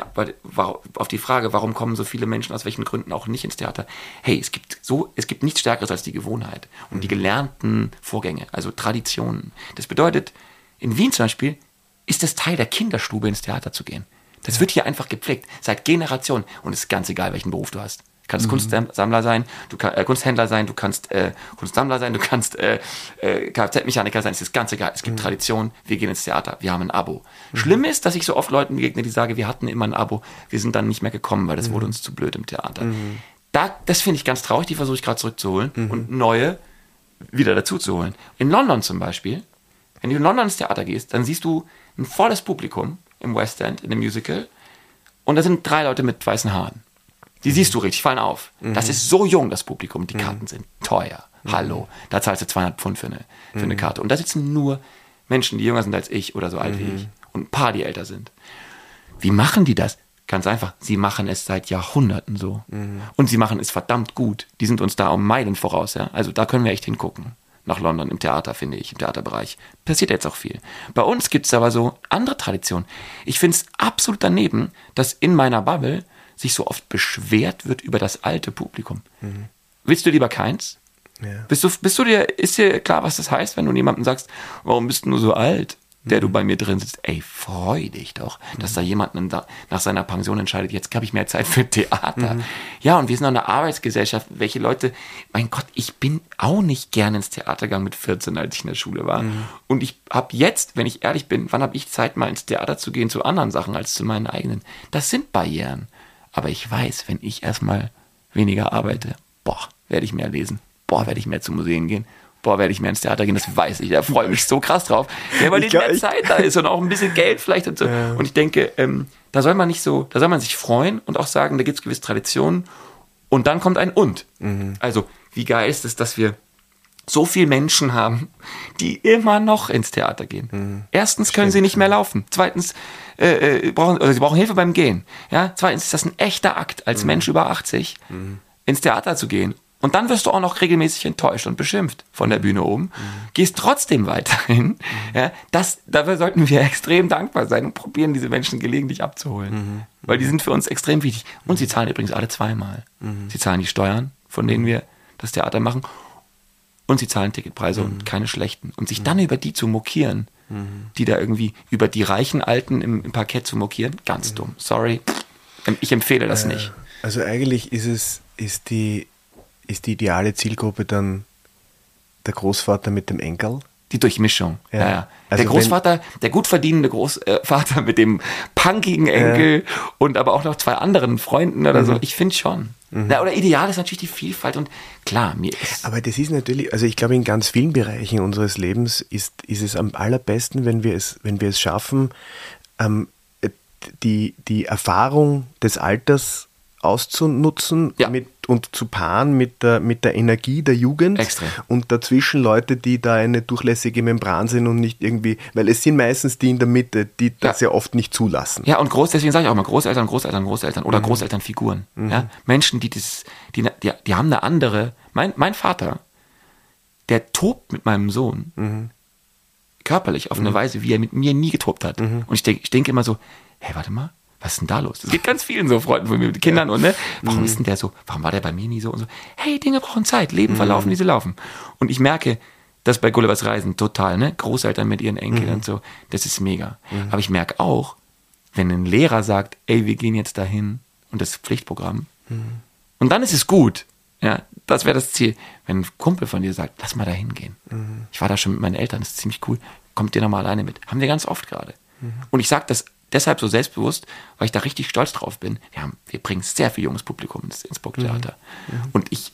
auf die Frage, warum kommen so viele Menschen aus welchen Gründen auch nicht ins Theater? Hey, es gibt nichts Stärkeres als die Gewohnheit und die gelernten Vorgänge, also Traditionen. Das bedeutet, in Wien zum Beispiel ist es Teil der Kinderstube, ins Theater zu gehen. Das wird hier einfach gepflegt, seit Generationen. Und es ist ganz egal, welchen Beruf du hast. Du kannst Kunstsammler sein, du kannst Kunsthändler sein, du kannst Kunstsammler sein, du kannst Kfz-Mechaniker sein, es ist ganz egal. Es gibt Tradition, wir gehen ins Theater, wir haben ein Abo. Schlimm ist, dass ich so oft Leuten begegne, die sagen, wir hatten immer ein Abo, wir sind dann nicht mehr gekommen, weil das wurde uns zu blöd im Theater. Das finde ich ganz traurig, die versuche ich gerade zurückzuholen und neue wieder dazu zu holen. In London zum Beispiel, wenn du in London ins Theater gehst, dann siehst du ein volles Publikum im West End, in einem Musical, und da sind 3 Leute mit weißen Haaren. Die siehst du richtig, fallen auf. Das ist so jung, das Publikum. Die Karten sind teuer. Hallo. Da zahlst du 200 Pfund für eine Karte. Und da sitzen nur Menschen, die jünger sind als ich oder so alt wie ich. Und ein paar, die älter sind. Wie machen die das? Ganz einfach. Sie machen es seit Jahrhunderten so. Und sie machen es verdammt gut. Die sind uns da um Meilen voraus. Ja? Also da können wir echt hingucken. Nach London im Theater, finde ich, im Theaterbereich. Passiert jetzt auch viel. Bei uns gibt es aber so andere Traditionen. Ich finde es absolut daneben, dass in meiner Bubble sich so oft beschwert wird über das alte Publikum. Willst du lieber keins? Ja. Ist dir klar, was das heißt, wenn du jemandem sagst, warum bist du nur so alt, der du bei mir drin sitzt? Ey, freu dich doch, dass da jemand nach seiner Pension entscheidet, jetzt habe ich mehr Zeit für Theater. Ja, und wir sind auch eine Arbeitsgesellschaft, welche Leute, mein Gott, ich bin auch nicht gerne ins Theater gegangen mit 14, als ich in der Schule war. Und ich habe jetzt, wenn ich ehrlich bin, wann habe ich Zeit, mal ins Theater zu gehen, zu anderen Sachen als zu meinen eigenen? Das sind Barrieren. Aber ich weiß, wenn ich erstmal weniger arbeite, werde ich mehr lesen, werde ich mehr zu Museen gehen, werde ich mehr ins Theater gehen, das weiß ich, da freue ich mich so krass drauf, weil mehr Zeit da ist und auch ein bisschen Geld vielleicht und so. Ja. Und ich denke, da soll man sich freuen und auch sagen, da gibt es gewisse Traditionen, und dann kommt ein Und. Also, wie geil ist es, dass wir so viele Menschen haben, die immer noch ins Theater gehen. Erstens können sie nicht mehr laufen. Zweitens sie brauchen Hilfe beim Gehen. Ja? Zweitens ist das ein echter Akt, als Mensch über 80 ins Theater zu gehen. Und dann wirst du auch noch regelmäßig enttäuscht und beschimpft von der Bühne oben. Gehst trotzdem weiterhin. Ja? Dafür sollten wir extrem dankbar sein und probieren, diese Menschen gelegentlich abzuholen. Weil die sind für uns extrem wichtig. Und sie zahlen übrigens alle zweimal. Sie zahlen die Steuern, von denen wir das Theater machen. Und sie zahlen Ticketpreise und keine schlechten. Und sich dann über die zu mokieren, die da irgendwie über die reichen Alten im Parkett zu mokieren, ganz dumm. Sorry, ich empfehle das nicht. Also eigentlich ist die ideale Zielgruppe dann der Großvater mit dem Enkel? Die Durchmischung, ja. Also der Großvater, der gut verdienende Großvater mit dem punkigen Enkel und aber auch noch 2 anderen Freunden oder so. Ich finde schon. Ja, oder ideal ist natürlich die Vielfalt, und klar, aber das ist natürlich, also ich glaube, in ganz vielen Bereichen unseres Lebens ist es am allerbesten, wenn wir es schaffen, die Erfahrung des Alters auszunutzen und zu paaren mit der Energie der Jugend. Extrem. Und dazwischen Leute, die da eine durchlässige Membran sind und nicht irgendwie, weil es sind meistens die in der Mitte, die das ja oft nicht zulassen. Ja, und deswegen sage ich auch mal Großeltern oder Großelternfiguren. Ja? Menschen, die haben eine andere, mein Vater, der tobt mit meinem Sohn körperlich auf eine Weise, wie er mit mir nie getobt hat. Und ich denke immer so, hey, warte mal, was ist denn da los? Das geht ganz vielen so Freunden von mir mit Kindern und warum ist denn der so? Warum war der bei mir nie so? Und so, hey, Dinge brauchen Zeit, Leben verlaufen, wie sie laufen. Und ich merke, dass bei Gullivers Reisen total, Großeltern mit ihren Enkeln und so, das ist mega. Aber ich merke auch, wenn ein Lehrer sagt, ey, wir gehen jetzt dahin und das ist Pflichtprogramm, und dann ist es gut. Ja, das wäre das Ziel. Wenn ein Kumpel von dir sagt, lass mal da hingehen. Ich war da schon mit meinen Eltern, das ist ziemlich cool. kommt ihr nochmal alleine mit. Haben wir ganz oft gerade. Und ich sage das deshalb so selbstbewusst, weil ich da richtig stolz drauf bin. Wir bringen sehr viel junges Publikum ins Burgtheater. Und ich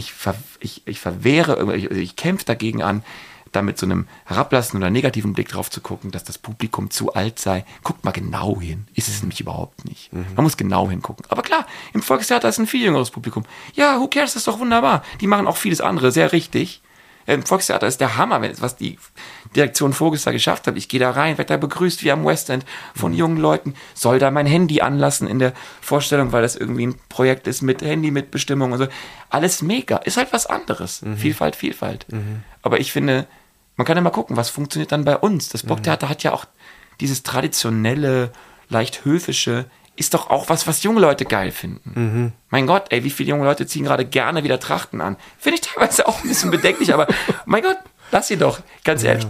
kämpfe dagegen an, da mit so einem herablassenden oder negativen Blick drauf zu gucken, dass das Publikum zu alt sei. Guckt mal genau hin. Ist es nämlich überhaupt nicht. Man muss genau hingucken. Aber klar, im Volkstheater ist ein viel jüngeres Publikum. Ja, who cares, das ist doch wunderbar. Die machen auch vieles andere sehr richtig. Im Volkstheater ist der Hammer, was die Direktion Vogels da geschafft hat. Ich gehe da rein, werde da begrüßt wie am West End von jungen Leuten, soll da mein Handy anlassen in der Vorstellung, weil das irgendwie ein Projekt ist mit Handy-Mitbestimmung und so. Alles mega. Ist halt was anderes. Vielfalt. Aber ich finde, man kann ja mal gucken, was funktioniert dann bei uns. Das Burgtheater hat ja auch dieses traditionelle, leicht höfische, ist doch auch was junge Leute geil finden. Mein Gott, ey, wie viele junge Leute ziehen gerade gerne wieder Trachten an. Finde ich teilweise auch ein bisschen bedenklich, aber mein Gott, lass sie doch. Ganz ehrlich,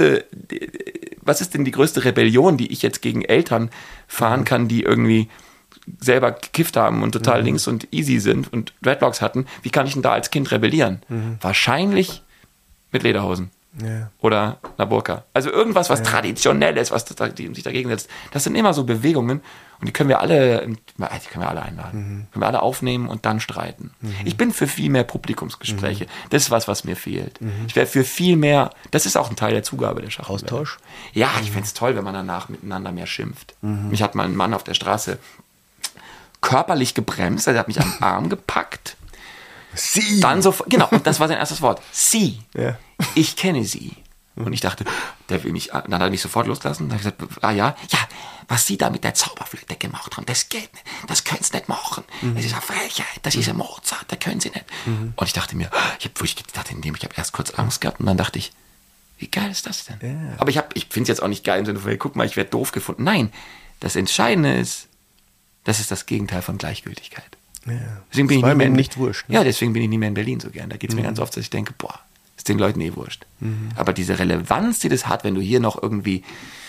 was ist denn die größte Rebellion, die ich jetzt gegen Eltern fahren kann, die irgendwie selber gekifft haben und total links und easy sind und Dreadlocks hatten? Wie kann ich denn da als Kind rebellieren? Wahrscheinlich mit Lederhosen. Ja. Oder einer Burka. Also irgendwas, was traditionell ist, was sich dagegen setzt. Das sind immer so Bewegungen und die können wir alle einladen. Können wir alle aufnehmen und dann streiten. Ich bin für viel mehr Publikumsgespräche. Das ist was mir fehlt. Ich wäre für viel mehr, das ist auch ein Teil der Zugabe der Schachtel. Austausch? Ja, ich fände es toll, wenn man danach miteinander mehr schimpft. Mich hat mal ein Mann auf der Straße körperlich gebremst, er hat mich am Arm gepackt. Sie. Dann so, genau, und das war sein erstes Wort. Sie. Ja. Ich kenne sie. Und ich dachte, der will mich, dann hat er mich sofort losgelassen. Dann habe ich gesagt, ja, was sie da mit der Zauberflöte gemacht haben, das geht nicht, das können sie nicht machen. Das ist eine Frechheit, das ist ein Mozart, das können sie nicht. Und ich dachte mir, ich habe erst kurz Angst gehabt und dann dachte ich, wie geil ist das denn? Ja. Aber ich finde es jetzt auch nicht geil im Sinne von, guck mal, ich werde doof gefunden. Nein, das Entscheidende ist, das ist das Gegenteil von Gleichgültigkeit. Ja. Deswegen bin ich nicht wurscht. Ne? Ja, deswegen bin ich nie mehr in Berlin so gern. Da geht es mir ganz oft, dass ich denke, ist den Leuten wurscht. Aber diese Relevanz, die das hat, wenn du hier noch irgendwie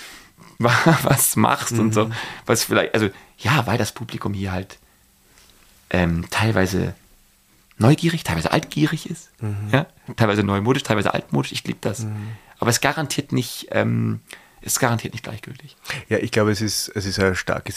was machst und so, was vielleicht, also ja, weil das Publikum hier halt teilweise neugierig, teilweise altgierig ist, ja? Teilweise neumodisch, teilweise altmodisch, ich liebe das. Aber es garantiert nicht gleichgültig. Ja, ich glaube, es ist ein starkes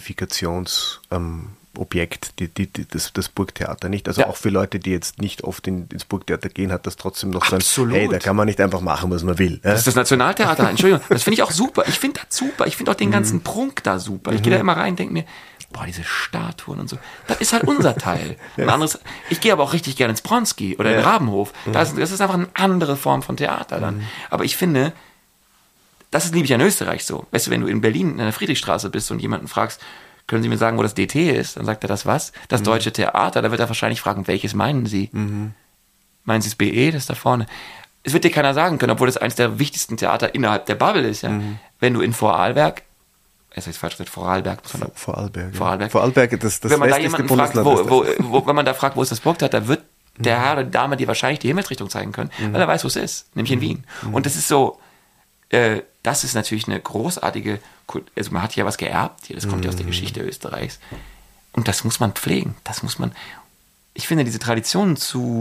Identifikationsobjekt, das Burgtheater, nicht? Also auch für Leute, die jetzt nicht oft ins Burgtheater gehen, hat das trotzdem noch so ein, hey, da kann man nicht einfach machen, was man will. Das ist das Nationaltheater, Entschuldigung, das finde ich auch super. Ich finde das super. Ich finde auch den ganzen Prunk da super. Ich gehe da immer rein und denke mir, diese Statuen und so, das ist halt unser Teil. Ein anderes, ich gehe aber auch richtig gerne ins Bronski oder in den Rabenhof. Das ist einfach eine andere Form von Theater dann. Aber ich finde, das ist, liebe ich, in Österreich so. Weißt du, wenn du in Berlin in der Friedrichstraße bist und jemanden fragst, können Sie mir sagen, wo das DT ist? Dann sagt er, das was? Das Deutsche Theater. Da wird er wahrscheinlich fragen, welches meinen Sie? Meinen Sie das BE, das da vorne? Es wird dir keiner sagen können, obwohl das eines der wichtigsten Theater innerhalb der Bubble ist. Ja? Wenn du in Vorarlberg, das ist falsch gesagt, Vorarlberg, das wenn man da jemanden fragt, wenn man da fragt, wo ist das Burgtheater, wird der Herr oder die Dame dir wahrscheinlich die Himmelsrichtung zeigen können, weil er weiß, wo es ist, nämlich in Wien. Und das ist so, das ist natürlich eine großartige, also man hat ja was geerbt hier, das kommt ja aus der Geschichte Österreichs. Und das muss man pflegen, ich finde diese Traditionen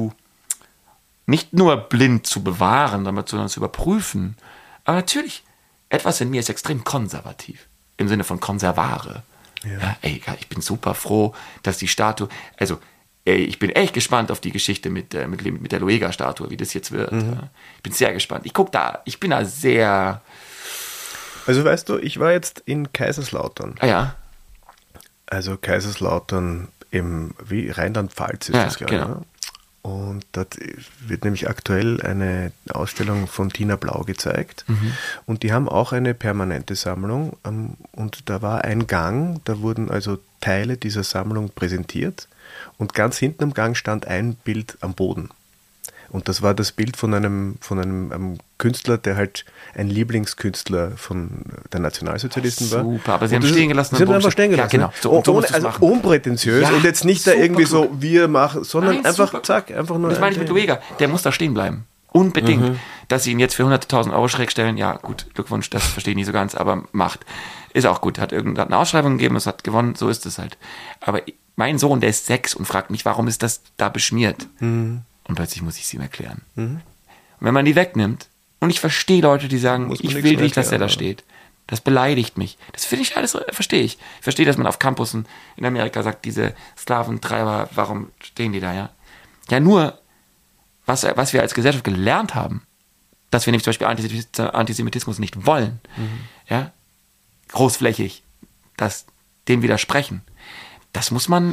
nicht nur blind zu bewahren, sondern zu überprüfen. Aber natürlich, etwas in mir ist extrem konservativ, im Sinne von konservare. Ja, ich bin super froh, dass die Statue, also ich bin echt gespannt auf die Geschichte mit der Luega-Statue, wie das jetzt wird. Ich bin sehr gespannt. Ich bin da sehr... Also weißt du, ich war jetzt in Kaiserslautern. Ah ja. Also Kaiserslautern im Rheinland-Pfalz ist das, glaube ich. Genau. Und dort wird nämlich aktuell eine Ausstellung von Tina Blau gezeigt. Und die haben auch eine permanente Sammlung. Und da war ein Gang, da wurden also Teile dieser Sammlung präsentiert. Und ganz hinten am Gang stand ein Bild am Boden. Und das war das Bild von einem Künstler, der halt ein Lieblingskünstler von der Nationalsozialisten war. Super, aber sie haben stehen gelassen. Sie haben einfach stehen gelassen. Ja, genau. So also unprätentiös und jetzt nicht da irgendwie so, wir machen, sondern einfach, zack, einfach nur. Das meine ich mit Luega. Der muss da stehen bleiben. Unbedingt. Dass sie ihn jetzt für 100.000 Euro schräg stellen, ja gut, Glückwunsch, das verstehe ich nicht so ganz, aber macht. Ist auch gut. Hat eine Ausschreibung gegeben, es hat gewonnen, so ist es halt. Aber mein Sohn, der ist 6 und fragt mich, warum ist das da beschmiert? Und plötzlich muss ich es ihm erklären. Und wenn man die wegnimmt, Und ich verstehe Leute, die sagen, ich will nicht, dass er da erklären. steht. Das beleidigt mich. Das finde ich alles, verstehe ich. Ich verstehe, dass man auf Campussen in Amerika sagt, diese Sklaventreiber, warum stehen die da, ja? Ja, nur, was wir als Gesellschaft gelernt haben, dass wir nämlich zum Beispiel Antisemitismus nicht wollen, ja, großflächig, dem widersprechen. Das muss man,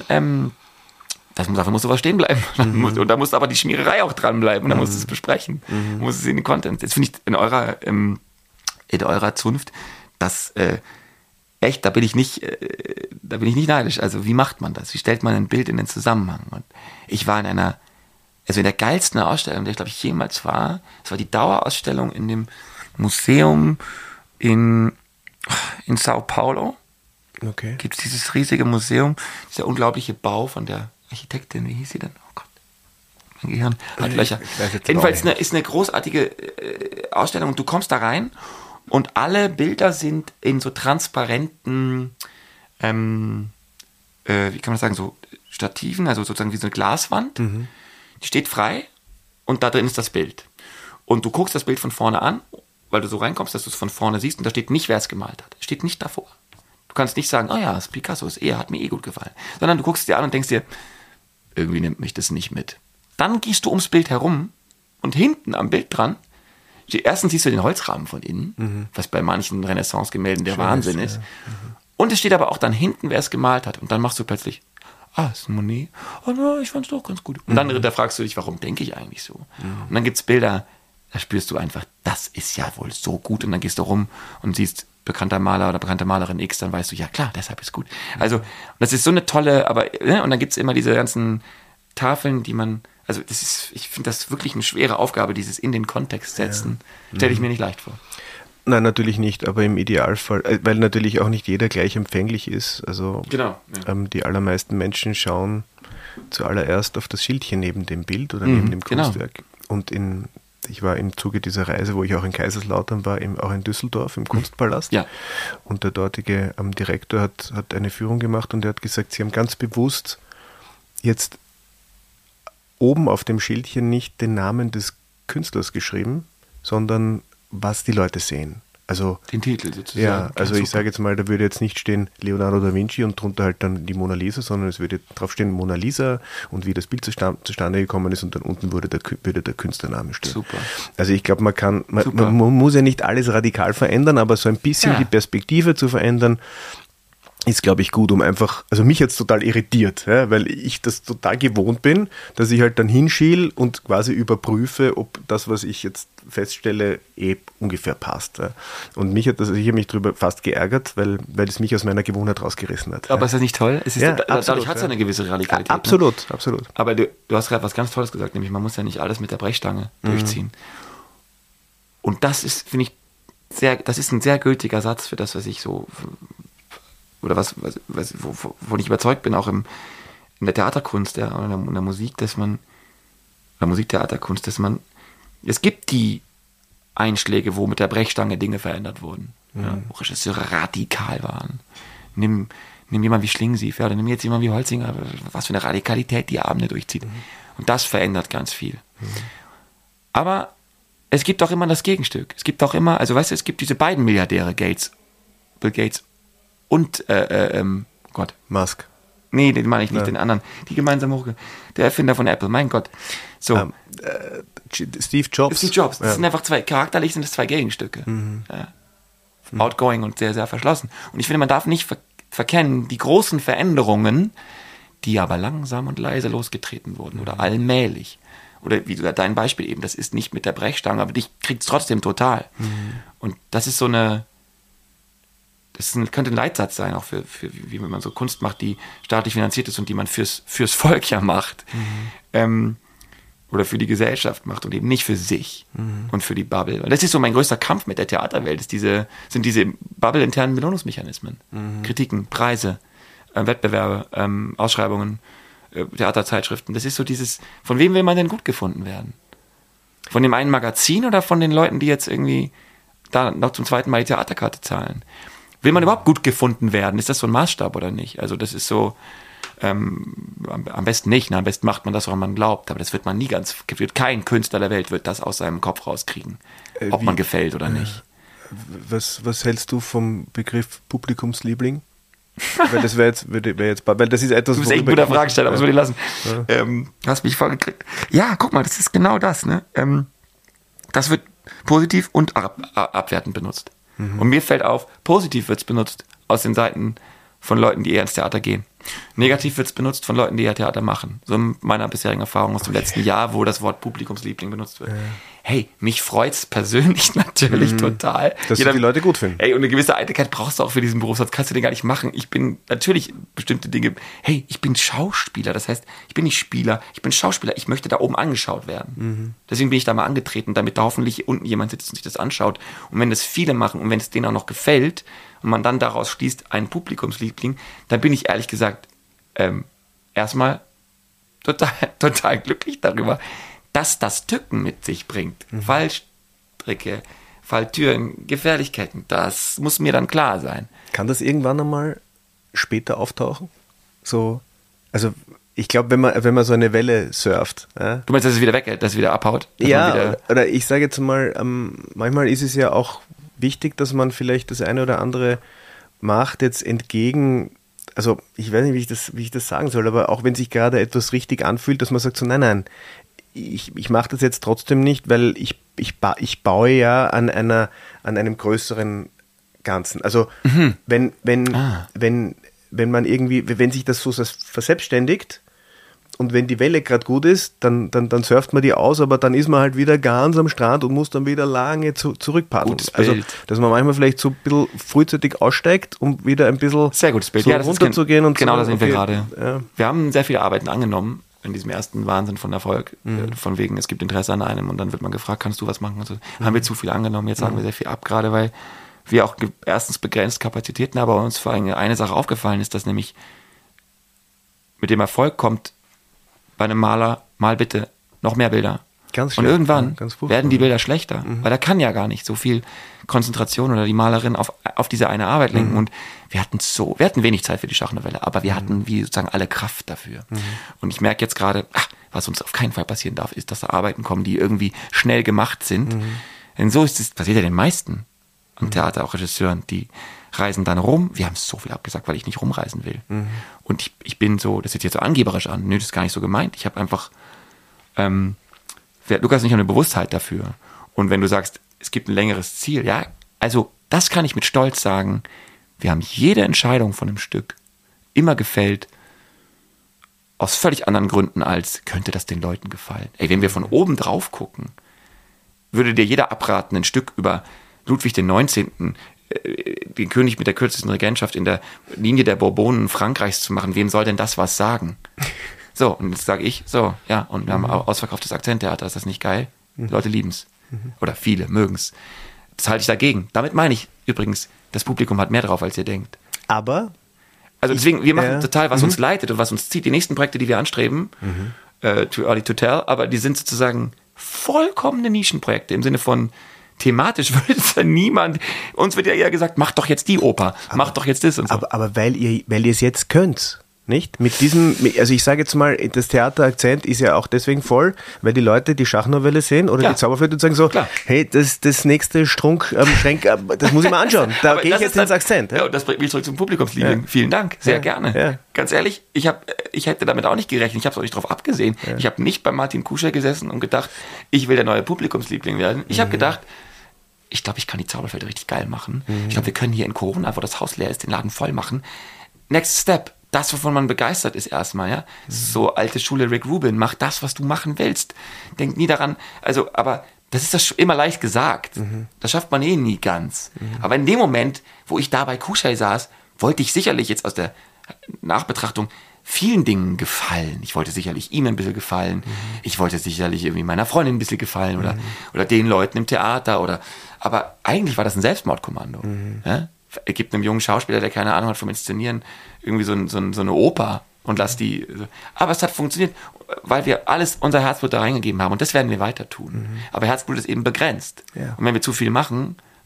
dafür muss sowas stehen bleiben. Und da muss aber die Schmiererei auch dranbleiben. Und da muss es besprechen. Muss es in den Content. Jetzt finde ich in eurer Zunft, das echt, da bin ich nicht neidisch. Also wie macht man das? Wie stellt man ein Bild in den Zusammenhang? Und ich war in der geilsten Ausstellung, in der ich glaube ich jemals war. Es war die Dauerausstellung in dem Museum in Sao Paulo. Okay. Gibt es dieses riesige Museum, dieser unglaubliche Bau von der Architektin, wie hieß sie denn? Oh Gott, mein Gehirn hat Löcher. Jedenfalls ist eine großartige Ausstellung und du kommst da rein und alle Bilder sind in so transparenten, wie kann man sagen, so Stativen, also sozusagen wie so eine Glaswand. Die steht frei und da drin ist das Bild. Und du guckst das Bild von vorne an, weil du so reinkommst, dass du es von vorne siehst und da steht nicht, wer es gemalt hat. Es steht nicht davor. Du kannst nicht sagen, oh ja, das Picasso hat mir gut gefallen. Sondern du guckst es dir an und denkst dir, irgendwie nimmt mich das nicht mit. Dann gehst du ums Bild herum und hinten am Bild dran, erstens siehst du den Holzrahmen von innen, was bei manchen Renaissance-Gemälden der Wahnsinn ist. Und es steht aber auch dann hinten, wer es gemalt hat. Und dann machst du plötzlich, ist ein Monet. Oh no, ich fand's doch ganz gut. Und dann da fragst du dich, warum denke ich eigentlich so? Und dann gibt's Bilder, da spürst du einfach, das ist ja wohl so gut. Und dann gehst du rum und siehst bekannter Maler oder bekannte Malerin X, dann weißt du, ja klar, deshalb ist gut. Also, das ist so eine tolle, aber, und dann gibt's immer diese ganzen Tafeln, die man, also ich finde das wirklich eine schwere Aufgabe, dieses in den Kontext setzen. Stelle ich mir nicht leicht vor. Nein, natürlich nicht, aber im Idealfall, weil natürlich auch nicht jeder gleich empfänglich ist. Also Genau. Ja. Die allermeisten Menschen schauen zuallererst auf das Schildchen neben dem Bild oder neben dem Kunstwerk. Und ich war im Zuge dieser Reise, wo ich auch in Kaiserslautern war, auch in Düsseldorf im Kunstpalast. Ja. Und der dortige Direktor hat eine Führung gemacht und er hat gesagt, sie haben ganz bewusst jetzt oben auf dem Schildchen nicht den Namen des Künstlers geschrieben, sondern was die Leute sehen. Also den Titel sozusagen. Ja, also ich sage jetzt mal, da würde jetzt nicht stehen Leonardo da Vinci und drunter halt dann die Mona Lisa, sondern es würde drauf stehen Mona Lisa und wie das Bild zustande gekommen ist und dann unten würde der Künstlername stehen. Super. Also ich glaube, man muss ja nicht alles radikal verändern, aber so ein bisschen die Perspektive zu verändern, ist, glaube ich, gut, um einfach, also mich jetzt total irritiert, ja, weil ich das total gewohnt bin, dass ich halt dann hinschiel und quasi überprüfe, ob das, was ich jetzt feststelle, ungefähr passt. Ja. Und ich habe mich darüber fast geärgert, weil es mich aus meiner Gewohnheit rausgerissen hat. Aber ist das nicht toll? Dadurch hat es ja eine gewisse Radikalität. Absolut. Aber du hast gerade was ganz Tolles gesagt, nämlich man muss ja nicht alles mit der Brechstange durchziehen. Und das ist, finde ich, das ist ein sehr gültiger Satz für das, was ich so, oder wovon ich überzeugt bin, auch in der Theaterkunst oder in der Musik, Musiktheaterkunst, dass man, es gibt die Einschläge, wo mit der Brechstange Dinge verändert wurden, wo Regisseure radikal waren. Nimm jemanden wie Schlingensief, oder nimm jetzt jemanden wie Holzinger, was für eine Radikalität die Abende durchzieht. Und das verändert ganz viel. Aber es gibt auch immer das Gegenstück. Es gibt auch immer, also weißt du, es gibt diese beiden Milliardäre, Bill Gates und Gott. Musk. Nee, den meine ich nicht, den anderen. Die gemeinsam der Erfinder von Apple, mein Gott. So. Steve Jobs. Das sind einfach charakterlich sind das zwei Gegenstücke. Ja. Outgoing und sehr, sehr verschlossen. Und ich finde, man darf nicht verkennen, die großen Veränderungen, die aber langsam und leise losgetreten wurden oder allmählich. Oder wie dein Beispiel eben, das ist nicht mit der Brechstange, aber dich kriegt es trotzdem total. Und das ist so könnte ein Leitsatz sein, auch für wie man so Kunst macht, die staatlich finanziert ist und die man fürs Volk ja macht. Oder für die Gesellschaft macht und eben nicht für sich und für die Bubble. Und das ist so mein größter Kampf mit der Theaterwelt, sind diese Bubble-internen Belohnungsmechanismen. Kritiken, Preise, Wettbewerbe, Ausschreibungen, Theaterzeitschriften. Das ist so dieses, von wem will man denn gut gefunden werden? Von dem einen Magazin oder von den Leuten, die jetzt irgendwie da noch zum zweiten Mal die Theaterkarte zahlen? Will man überhaupt gut gefunden werden? Ist das so ein Maßstab oder nicht? Also das ist so, Am besten nicht, ne? Am besten macht man das, woran man glaubt, aber das wird man nie kein Künstler der Welt wird das aus seinem Kopf rauskriegen, ob man gefällt oder nicht. Was hältst du vom Begriff Publikumsliebling? Weil das wäre jetzt, weil das ist etwas, du bist echt ein guter Fragesteller, aber das würde ich lassen. Ja. Hast mich vorgekriegt. Ja, guck mal, das ist genau das, ne? Das wird positiv und abwertend benutzt. Und mir fällt auf, positiv wird es benutzt aus den Seiten von Leuten, die eher ins Theater gehen. Negativ wird es benutzt von Leuten, die eher Theater machen. So in meiner bisherigen Erfahrung aus dem letzten Jahr, wo das Wort Publikumsliebling benutzt wird. Hey, mich freut's persönlich natürlich total. Dass die Leute gut finden. Ey, und eine gewisse Eitelkeit brauchst du auch für diesen Beruf, sonst kannst du den gar nicht machen. Ich bin natürlich bestimmte Dinge, hey, ich bin Schauspieler, das heißt, ich bin nicht Spieler, ich bin Schauspieler, ich möchte da oben angeschaut werden. Deswegen bin ich da mal angetreten, damit da hoffentlich unten jemand sitzt und sich das anschaut. Und wenn das viele machen und wenn es denen auch noch gefällt und man dann daraus schließt, ein Publikumsliebling, dann bin ich ehrlich gesagt erstmal total glücklich darüber, dass das Tücken mit sich bringt. Fallstricke, Falltüren, Gefährlichkeiten, das muss mir dann klar sein. Kann das irgendwann einmal später auftauchen? So, also ich glaube, wenn man so eine Welle surft. Du meinst, dass es wieder weg, dass es wieder abhaut? Ja, oder ich sage jetzt mal, manchmal ist es ja auch wichtig, dass man vielleicht das eine oder andere macht, jetzt entgegen, also ich weiß nicht, wie ich das sagen soll, aber auch wenn sich gerade etwas richtig anfühlt, dass man sagt so, nein, ich mache das jetzt trotzdem nicht, weil ich baue ja an einem größeren Ganzen. Also wenn man irgendwie, wenn sich das so verselbstständigt und wenn die Welle gerade gut ist, dann surft man die aus, aber dann ist man halt wieder ganz am Strand und muss dann wieder lange zurückpaddeln. Gutes Bild. Also, dass man manchmal vielleicht so ein bisschen frühzeitig aussteigt, um wieder ein bisschen sehr gutes Bild. So runterzugehen. Und genau, so, da sind wir gerade. Ja. Wir haben sehr viele Arbeiten angenommen in diesem ersten Wahnsinn von Erfolg. Von wegen, es gibt Interesse an einem und dann wird man gefragt, kannst du was machen? Und so. Haben wir zu viel angenommen, jetzt sagen wir sehr viel ab, gerade weil wir auch erstens begrenzt Kapazitäten, aber uns vor allem eine Sache aufgefallen ist, dass nämlich mit dem Erfolg kommt bei einem Maler, mal bitte noch mehr Bilder. Ganz schlecht, und irgendwann ja, werden die Bilder schlechter, weil er kann ja gar nicht so viel Konzentration oder die Malerin auf diese eine Arbeit lenken. Und wir hatten wenig Zeit für die Schachnovelle, aber wir hatten wie sozusagen alle Kraft dafür. Und ich merke jetzt gerade, was uns auf keinen Fall passieren darf, ist, dass da Arbeiten kommen, die irgendwie schnell gemacht sind. Denn so ist es, passiert ja den meisten am Theater, auch Regisseuren, die reisen dann rum. Wir haben so viel abgesagt, weil ich nicht rumreisen will. Und ich bin so, das hört sich jetzt so angeberisch an. Nö, das ist gar nicht so gemeint. Ich habe einfach, Lukas nicht eine Bewusstheit dafür. Und wenn du sagst, es gibt ein längeres Ziel, ja, also das kann ich mit Stolz sagen. Wir haben jede Entscheidung von einem Stück immer gefällt aus völlig anderen Gründen als, könnte das den Leuten gefallen? Ey, wenn wir von oben drauf gucken, würde dir jeder abraten, ein Stück über Ludwig XIX., den König mit der kürzesten Regentschaft in der Linie der Bourbonen Frankreichs zu machen. Wem soll denn das was sagen? So, und jetzt sage ich, so, ja, und wir haben ausverkauftes Akzenttheater, ist das nicht geil? Die Leute lieben es. Oder viele mögen es. Das halte ich dagegen. Damit meine ich übrigens, das Publikum hat mehr drauf, als ihr denkt. Aber? Also deswegen, wir machen total, was uns leitet und was uns zieht. Die nächsten Projekte, die wir anstreben, Too Early to Tell, aber die sind sozusagen vollkommene Nischenprojekte im Sinne von thematisch würde es ja niemand, uns wird ja eher gesagt, mach doch jetzt die Oper, mach doch jetzt das und so. Aber weil ihr es jetzt könnt, nicht? Mit diesem, also ich sage jetzt mal, das Theaterakzent ist ja auch deswegen voll, weil die Leute die Schachnovelle sehen oder die Zauberflöte und sagen so, hey, das nächste Strunk Schränk, das muss ich mal anschauen, da gehe ich jetzt ins Akzent. Ja, und das bringt mich zurück zum Publikumsliebling. Ja. Vielen Dank, sehr gerne. Ja. Ganz ehrlich, ich hätte damit auch nicht gerechnet, ich habe es auch nicht drauf abgesehen. Ja. Ich habe nicht bei Martin Kuscher gesessen und gedacht, ich will der neue Publikumsliebling werden. Ich habe gedacht, ich glaube, ich kann die Zauberflöte richtig geil machen. Ich glaube, wir können hier in Corona, wo das Haus leer ist, den Laden voll machen. Next Step. Das, wovon man begeistert ist erstmal, ja. So alte Schule Rick Rubin, mach das, was du machen willst. Denk nie daran, also, aber das ist das immer leicht gesagt. Das schafft man nie ganz. Aber in dem Moment, wo ich da bei Kuschei saß, wollte ich sicherlich jetzt aus der Nachbetrachtung vielen Dingen gefallen. Ich wollte sicherlich ihm ein bisschen gefallen. Ich wollte sicherlich irgendwie meiner Freundin ein bisschen gefallen oder den Leuten im Theater aber eigentlich war das ein Selbstmordkommando. Ja? Er gibt einem jungen Schauspieler, der keine Ahnung hat vom Inszenieren, irgendwie so eine Oper und lass die. Aber es hat funktioniert, weil wir unser Herzblut da reingegeben haben und das werden wir weiter tun. Aber Herzblut ist eben begrenzt. Ja. Und wenn wir zu viel machen,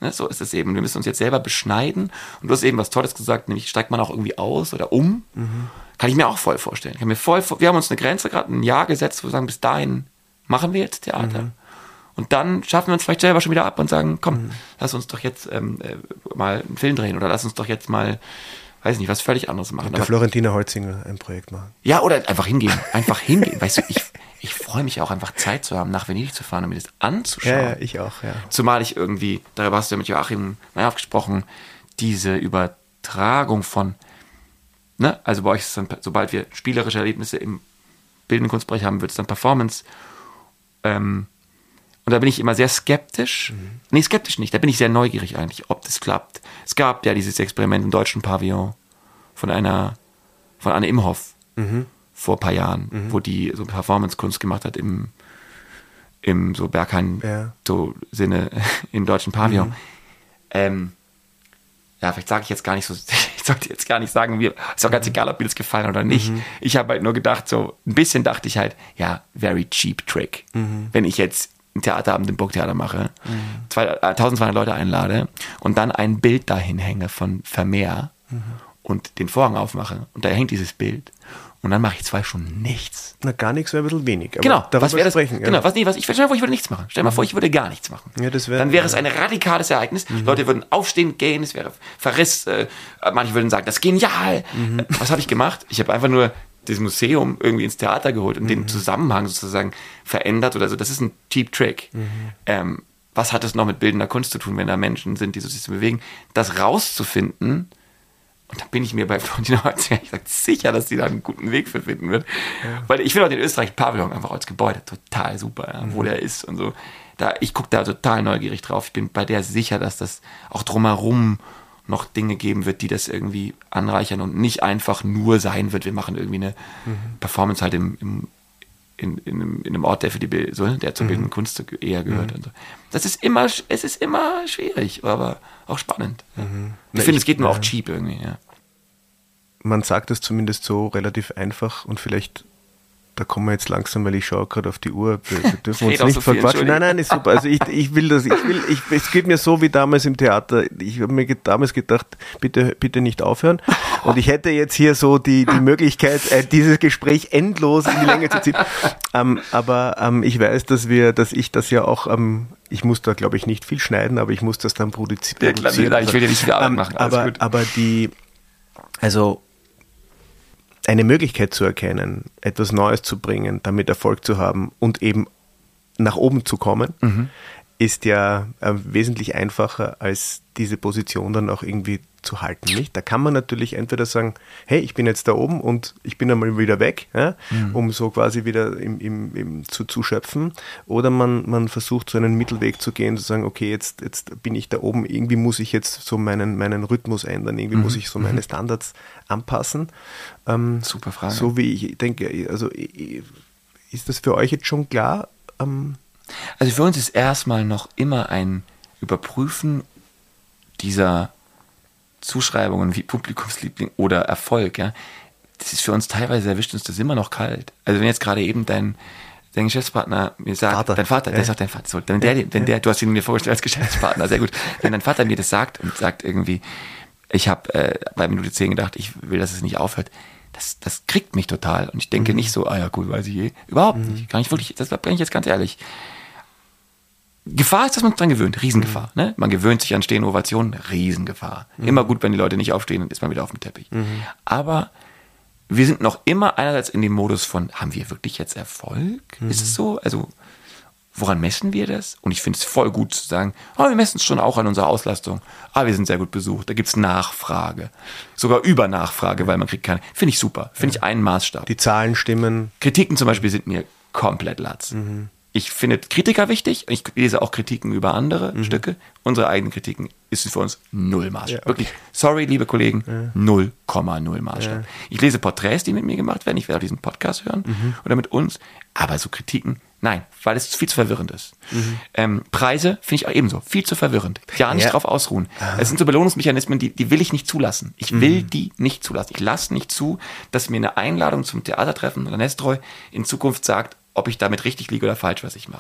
Ne, so ist es eben. Wir müssen uns jetzt selber beschneiden. Und du hast eben was Tolles gesagt, nämlich steigt man auch irgendwie aus oder um. Kann ich mir auch voll vorstellen. Wir haben uns eine Grenze gerade ein Jahr gesetzt, wo wir sagen, bis dahin machen wir jetzt Theater. Und dann schaffen wir uns vielleicht selber schon wieder ab und sagen, komm, lass uns doch jetzt mal einen Film drehen oder lass uns doch jetzt mal, weiß nicht, was völlig anderes machen. Mit der Florentina Holzinger ein Projekt machen. Ja, oder einfach hingehen. Weißt du, ich freue mich auch einfach Zeit zu haben, nach Venedig zu fahren und mir das anzuschauen. Ja, ich auch, ja. Zumal ich irgendwie, darüber hast du ja mit Joachim Meyerhoff gesprochen, diese Übertragung von, ne, also bei euch ist es dann, sobald wir spielerische Erlebnisse im bildenden Kunstbereich haben, wird es dann Performance. Und da bin ich immer sehr skeptisch. Nee, skeptisch nicht. Da bin ich sehr neugierig eigentlich, ob das klappt. Es gab ja dieses Experiment im Deutschen Pavillon von Anne Imhoff vor ein paar Jahren, wo die so Performance-Kunst gemacht hat im so Berghain-Sinne im Deutschen Pavillon. Ja, vielleicht sage ich jetzt gar nicht so, ich sollte jetzt gar nicht sagen, ist auch ganz egal, ob mir das gefallen oder nicht. Ich habe halt nur gedacht, so ein bisschen dachte ich halt, ja, very cheap trick. Wenn ich jetzt ein Theaterabend im Burgtheater mache, 1200 Leute einlade und dann ein Bild dahin hänge von Vermeer und den Vorhang aufmache und da hängt dieses Bild und dann mache ich 2 Stunden nichts. Na, gar nichts wäre ein bisschen wenig. Aber genau, was wäre das? Sprechen, ja. Genau, ich würde nichts machen. Stell dir mal vor, ich würde gar nichts machen. Ja, dann wäre es ein radikales Ereignis. Leute würden aufstehen, gehen, es wäre Verriss. Manche würden sagen, das ist genial. Was habe ich gemacht? Ich habe einfach nur das Museum irgendwie ins Theater geholt und den Zusammenhang sozusagen verändert oder so. Das ist ein cheap trick. Was hat es noch mit bildender Kunst zu tun, wenn da Menschen sind, die so sich bewegen? Das rauszufinden. Und da bin ich mir bei Florentina Holzinger sicher, dass sie da einen guten Weg für finden wird. Ja. Weil ich finde auch den österreichischen Pavillon einfach als Gebäude total super, wo der ist und so. Ich gucke da total neugierig drauf. Ich bin bei der sicher, dass das auch drumherum noch Dinge geben wird, die das irgendwie anreichern und nicht einfach nur sein wird, wir machen irgendwie eine Performance halt in einem Ort, der der zur bildenden Kunst eher gehört. Und so. Es ist immer schwierig, aber auch spannend. Ich finde, es geht nur auf cheap irgendwie. Ja. Man sagt es zumindest so relativ einfach und vielleicht, da kommen wir jetzt langsam, weil ich schaue gerade auf die Uhr, wir dürfen uns nicht verquatschen. Nein, ist super. Also ich will das, es geht mir so wie damals im Theater. Ich habe mir damals gedacht, bitte nicht aufhören. Und ich hätte jetzt hier so die Möglichkeit, dieses Gespräch endlos in die Länge zu ziehen. Aber ich weiß, dass ich das ja auch, ich muss da, glaube ich, nicht viel schneiden, aber ich muss das dann produzieren. Ja, klar, ich will dir nicht viel Arbeit machen. Aber eine Möglichkeit zu erkennen, etwas Neues zu bringen, damit Erfolg zu haben und eben nach oben zu kommen, ist ja wesentlich einfacher, als diese Position dann auch irgendwie zu halten. Nicht? Da kann man natürlich entweder sagen, hey, ich bin jetzt da oben und ich bin einmal wieder weg, ja, um so quasi wieder zu schöpfen, oder man versucht so einen Mittelweg zu gehen, zu sagen, okay, jetzt bin ich da oben, irgendwie muss ich jetzt so meinen Rhythmus ändern, irgendwie muss ich so meine Standards anpassen. Super Frage. So wie ich denke, also ist das für euch jetzt schon klar? Also für uns ist erstmal noch immer ein Überprüfen dieser Zuschreibungen wie Publikumsliebling oder Erfolg, ja. Das ist für uns teilweise, erwischt uns das immer noch kalt. Also wenn jetzt gerade eben dein Geschäftspartner mir sagt, dein Vater, der sagt dein Vater, so, du hast ihn mir vorgestellt als Geschäftspartner, sehr gut. Wenn dein Vater mir das sagt und sagt irgendwie, ich habe bei Minute 10 gedacht, ich will, dass es nicht aufhört, das kriegt mich total. Und ich denke nicht so, ja cool, weiß ich eh. Überhaupt nicht. Kann ich wirklich, das bin ich jetzt ganz ehrlich. Gefahr ist, dass man sich dran gewöhnt. Riesengefahr. Ne? Man gewöhnt sich an stehende Ovationen. Riesengefahr. Immer gut, wenn die Leute nicht aufstehen, dann ist man wieder auf dem Teppich. Aber wir sind noch immer einerseits in dem Modus von, haben wir wirklich jetzt Erfolg? Ist es so? Also, woran messen wir das? Und ich finde es voll gut zu sagen, wir messen es schon auch an unserer Auslastung. Wir sind sehr gut besucht. Da gibt es Nachfrage. Sogar Übernachfrage, weil man kriegt keine. Finde ich super. Finde ich einen Maßstab. Die Zahlen stimmen. Kritiken zum Beispiel sind mir komplett latz. Ich finde Kritiker wichtig. Ich lese auch Kritiken über andere Stücke. Unsere eigenen Kritiken ist für uns null Maßstab. Ja, okay. Wirklich, sorry, liebe Kollegen, 0,0 Maßstab. Ja. Ich lese Porträts, die mit mir gemacht werden. Ich werde auch diesen Podcast hören oder mit uns. Aber so Kritiken, nein, weil es viel zu verwirrend ist. Preise finde ich auch ebenso viel zu verwirrend. Ja, nicht drauf ausruhen. Es sind so Belohnungsmechanismen, die will ich nicht zulassen. Ich will die nicht zulassen. Ich lasse nicht zu, dass mir eine Einladung zum Theatertreffen oder Nestroy in Zukunft sagt, ob ich damit richtig liege oder falsch, was ich mache.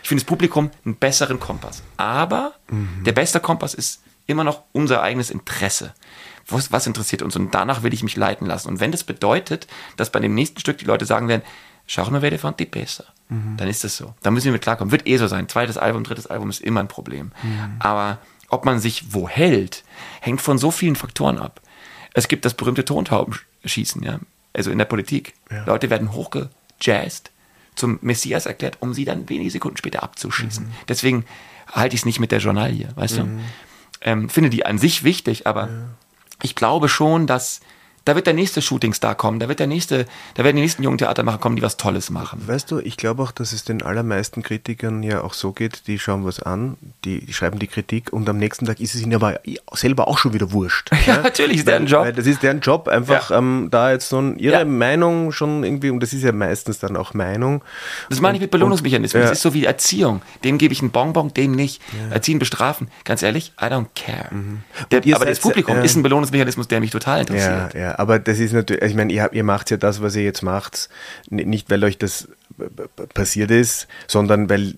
Ich finde das Publikum einen besseren Kompass. Aber der beste Kompass ist immer noch unser eigenes Interesse. Was interessiert uns? Und danach will ich mich leiten lassen. Und wenn das bedeutet, dass bei dem nächsten Stück die Leute sagen werden, schau mal, wer der fand die besser. Dann ist das so. Da müssen wir mit klarkommen. Wird so sein. 2. Album, 3. Album ist immer ein Problem. Aber ob man sich wo hält, hängt von so vielen Faktoren ab. Es gibt das berühmte Tontaubenschießen, ja. Also in der Politik. Ja. Leute werden hochgejazzt, zum Messias erklärt, um sie dann wenige Sekunden später abzuschießen. Deswegen halte ich es nicht mit der Journalie, weißt du? Finde die an sich wichtig, aber ich glaube schon, dass da wird der nächste Shootingstar kommen, da werden die nächsten jungen Theatermacher kommen, die was Tolles machen. Weißt du, ich glaube auch, dass es den allermeisten Kritikern ja auch so geht, die schauen was an, die schreiben die Kritik und am nächsten Tag ist es ihnen aber selber auch schon wieder wurscht. Ja, natürlich ist deren Job. Weil das ist deren Job, einfach da jetzt so ihre Meinung schon irgendwie, und das ist ja meistens dann auch Meinung. Das meine ich mit Belohnungsmechanismus, das ist so wie Erziehung. Dem gebe ich einen Bonbon, dem nicht. Erziehen, bestrafen. Ganz ehrlich, I don't care. Aber das Publikum ist ein Belohnungsmechanismus, der mich total interessiert. Ja. Aber das ist natürlich, ich meine, ihr macht ja das, was ihr jetzt macht, nicht weil euch das passiert ist, sondern weil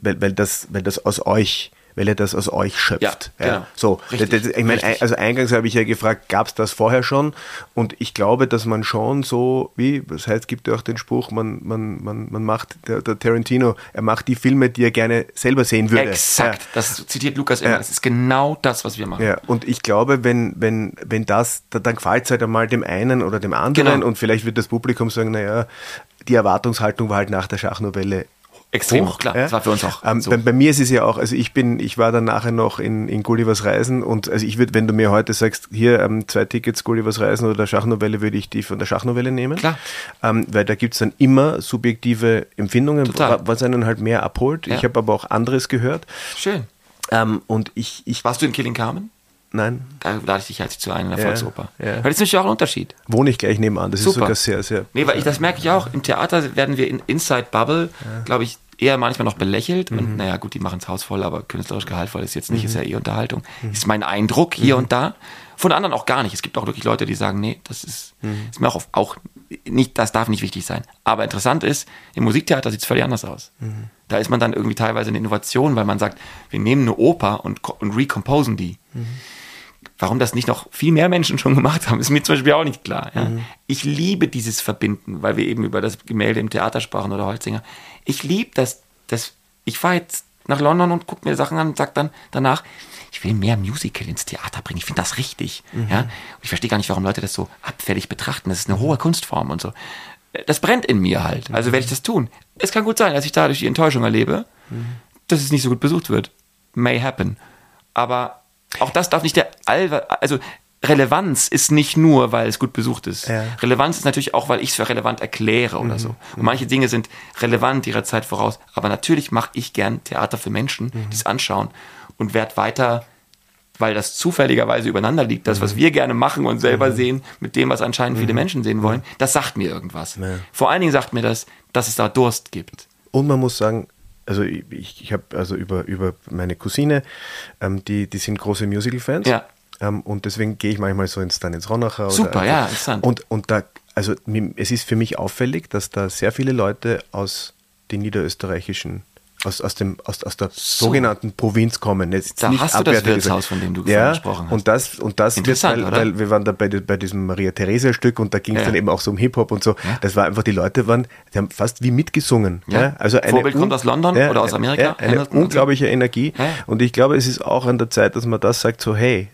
ihr das aus euch schöpft. Ja, genau. So, ich meine, also eingangs habe ich ja gefragt, gab es das vorher schon? Und ich glaube, dass man schon so, das heißt, es gibt ja auch den Spruch, man macht, der Tarantino, er macht die Filme, die er gerne selber sehen würde. Exakt, das zitiert Lukas immer, das ist genau das, was wir machen. Ja, und ich glaube, wenn das, dann gefällt es halt einmal dem einen oder dem anderen und vielleicht wird das Publikum sagen, naja, die Erwartungshaltung war halt nach der Schachnovelle extrem hoch, klar. Das war für uns auch so. Bei mir ist es ja auch, also ich war dann nachher noch in Gullivers Reisen und also ich würde, wenn du mir heute sagst, hier 2 Tickets Gullivers Reisen oder Schachnovelle, würde ich die von der Schachnovelle nehmen. Klar. Weil da gibt es dann immer subjektive Empfindungen, was einen halt mehr abholt. Ja. Ich habe aber auch anderes gehört. Schön. Und warst du in Killing Carmen? Nein. Da lade ich dich halt zu ein in der Volksoper. Ja. Weil das ist natürlich auch ein Unterschied. Wohne ich gleich nebenan. Das ist sogar sehr, sehr... Nee, weil das merke ich auch. Im Theater werden wir in Inside Bubble, glaube ich, eher manchmal noch belächelt. Und naja, gut, die machen das Haus voll, aber künstlerisch gehaltvoll ist jetzt nicht, ist ja eh Unterhaltung. Ist mein Eindruck hier und da. Von anderen auch gar nicht. Es gibt auch wirklich Leute, die sagen, nee, das ist mir auch nicht, das darf nicht wichtig sein. Aber interessant ist, im Musiktheater sieht es völlig anders aus. Da ist man dann irgendwie teilweise eine Innovation, weil man sagt, wir nehmen eine Oper und recomposen die. Warum das nicht noch viel mehr Menschen schon gemacht haben, ist mir zum Beispiel auch nicht klar. Ja? Ich liebe dieses Verbinden, weil wir eben über das Gemälde im Theater sprachen oder Holzinger. Ich liebe das. Ich fahre jetzt nach London und gucke mir Sachen an und sage dann danach, ich will mehr Musical ins Theater bringen. Ich finde das richtig. Ja? Und ich verstehe gar nicht, warum Leute das so abfällig betrachten. Das ist eine hohe Kunstform und so. Das brennt in mir halt. Also werde ich das tun. Es kann gut sein, dass ich dadurch die Enttäuschung erlebe, dass es nicht so gut besucht wird. May happen. Aber auch das darf nicht also Relevanz ist nicht nur, weil es gut besucht ist. Ja. Relevanz ist natürlich auch, weil ich es für relevant erkläre oder so. Und manche Dinge sind relevant ihrer Zeit voraus. Aber natürlich mache ich gern Theater für Menschen, die es anschauen und werde weiter, weil das zufälligerweise übereinander liegt, das, was wir gerne machen und selber sehen, mit dem, was anscheinend viele Menschen sehen wollen, das sagt mir irgendwas. Ja. Vor allen Dingen sagt mir das, dass es da Durst gibt. Und man muss sagen, also ich habe also über meine Cousine, die sind große Musical-Fans. Ja. Und deswegen gehe ich manchmal so ins Ronacher. Super, ja, interessant. Und da, also es ist für mich auffällig, dass da sehr viele Leute aus den niederösterreichischen, aus der sogenannten Provinz kommen. Jetzt da nicht hast du das Wirtshaus, von dem du gesprochen hast. Und das wird, weil wir waren da bei diesem Maria-Theresia-Stück und da ging es dann eben auch so um Hip-Hop und so. Ja. Das war einfach, die Leute die haben fast wie mitgesungen. Ja. Ja. Also Vorbild kommt aus London oder aus Amerika. Eine unglaubliche Energie. Ja. Und ich glaube, es ist auch an der Zeit, dass man das sagt, so hey,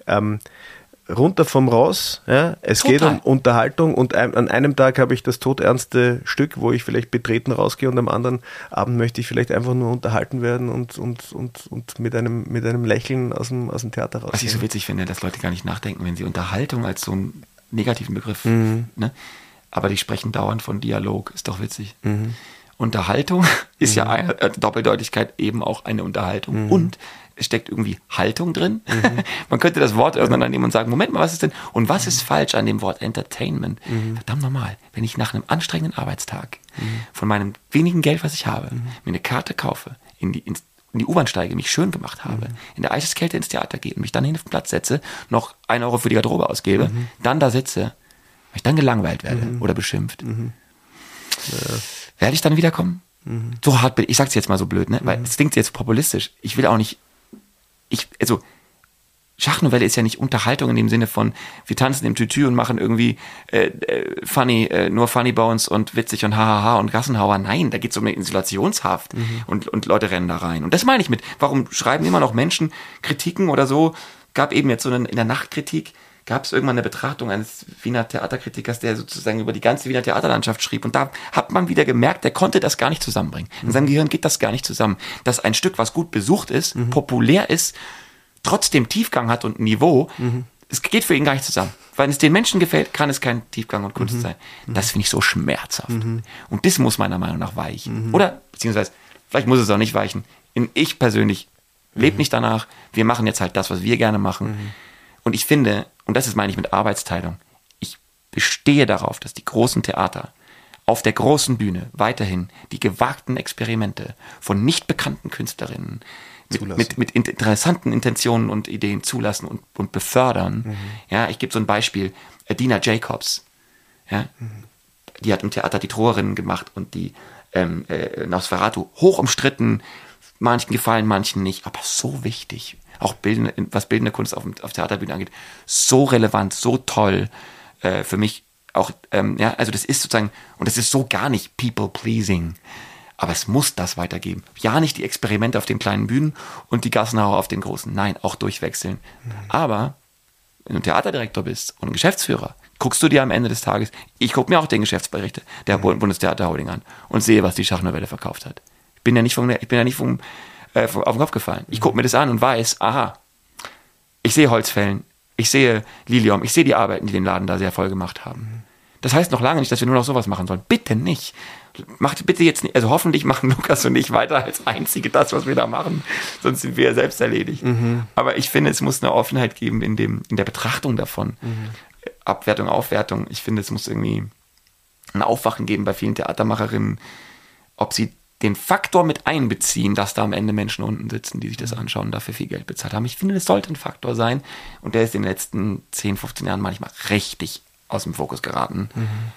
runter vom Ross, es geht um Unterhaltung und an einem Tag habe ich das todernste Stück, wo ich vielleicht betreten rausgehe und am anderen Abend möchte ich vielleicht einfach nur unterhalten werden und mit einem Lächeln aus dem Theater rausgehen. Was ich so witzig finde, dass Leute gar nicht nachdenken, wenn sie Unterhaltung als so einen negativen Begriff, ne? Aber die sprechen dauernd von Dialog, ist doch witzig. Unterhaltung ist ja eine Doppeldeutigkeit eben auch eine Unterhaltung und es steckt irgendwie Haltung drin. Man könnte das Wort auseinandernehmen und sagen, Moment mal, was ist denn? Und was ist falsch an dem Wort Entertainment? Verdammt nochmal, wenn ich nach einem anstrengenden Arbeitstag von meinem wenigen Geld, was ich habe, mir eine Karte kaufe, in die U-Bahn steige, mich schön gemacht habe, in der Eiseskälte ins Theater gehe und mich dann hin auf den Platz setze, noch 1 Euro für die Garderobe ausgebe, dann da sitze, weil ich dann gelangweilt werde oder beschimpft. Werde ich dann wiederkommen? So hart bin ich. Ich sag's jetzt mal so blöd, ne? Weil es klingt jetzt populistisch. Ich will auch nicht, Schachnovelle ist ja nicht Unterhaltung in dem Sinne von, wir tanzen im Tütü und machen irgendwie nur Funny Bones und witzig und hahaha und Gassenhauer. Nein, da geht's um eine Isolationshaft und Leute rennen da rein. Und das meine ich mit, warum schreiben immer noch Menschen Kritiken oder so? Gab eben jetzt so in der Nachtkritik, gab es irgendwann eine Betrachtung eines Wiener Theaterkritikers, der sozusagen über die ganze Wiener Theaterlandschaft schrieb. Und da hat man wieder gemerkt, der konnte das gar nicht zusammenbringen. In seinem Gehirn geht das gar nicht zusammen. Dass ein Stück, was gut besucht ist, populär ist, trotzdem Tiefgang hat und Niveau, es geht für ihn gar nicht zusammen. Weil es den Menschen gefällt, kann es kein Tiefgang und Kunst sein. Das finde ich so schmerzhaft. Und das muss meiner Meinung nach weichen. Oder, beziehungsweise, vielleicht muss es auch nicht weichen. Ich persönlich lebe nicht danach. Wir machen jetzt halt das, was wir gerne machen. Und ich finde, und das meine ich mit Arbeitsteilung, ich bestehe darauf, dass die großen Theater auf der großen Bühne weiterhin die gewagten Experimente von nicht bekannten Künstlerinnen mit interessanten Intentionen und Ideen zulassen und befördern. Ja, ich gebe so ein Beispiel. Dina Jacobs. Ja, die hat im Theater die Troerinnen gemacht und die Nosferatu. Hoch umstritten. Manchen gefallen, manchen nicht. Aber so wichtig. Auch was bildende Kunst auf Theaterbühnen angeht. So relevant, so toll. Für mich auch, also das ist sozusagen, und das ist so gar nicht people-pleasing. Aber es muss das weitergeben. Ja, nicht die Experimente auf den kleinen Bühnen und die Gassenhauer auf den großen. Nein, auch durchwechseln. Aber wenn du Theaterdirektor bist und ein Geschäftsführer, guckst du dir am Ende des Tages, ich gucke mir auch den Geschäftsberichte der Bundestheaterholding an und sehe, was die Schachnovelle verkauft hat. Ich bin ja nicht auf den Kopf gefallen. Ich gucke mir das an und weiß, aha, ich sehe Holzfällen, ich sehe Lilium, ich sehe die Arbeiten, die den Laden da sehr voll gemacht haben. Das heißt noch lange nicht, dass wir nur noch sowas machen sollen. Bitte nicht. Macht bitte jetzt nicht, also hoffentlich machen Lukas und ich weiter als Einzige das, was wir da machen. Sonst sind wir ja selbst erledigt. Aber ich finde, es muss eine Offenheit geben in der Betrachtung davon. Abwertung, Aufwertung. Ich finde, es muss irgendwie ein Aufwachen geben bei vielen Theatermacherinnen, ob sie den Faktor mit einbeziehen, dass da am Ende Menschen unten sitzen, die sich das anschauen und dafür viel Geld bezahlt haben. Ich finde, das sollte ein Faktor sein. Und der ist in den letzten 10, 15 Jahren manchmal richtig aus dem Fokus geraten.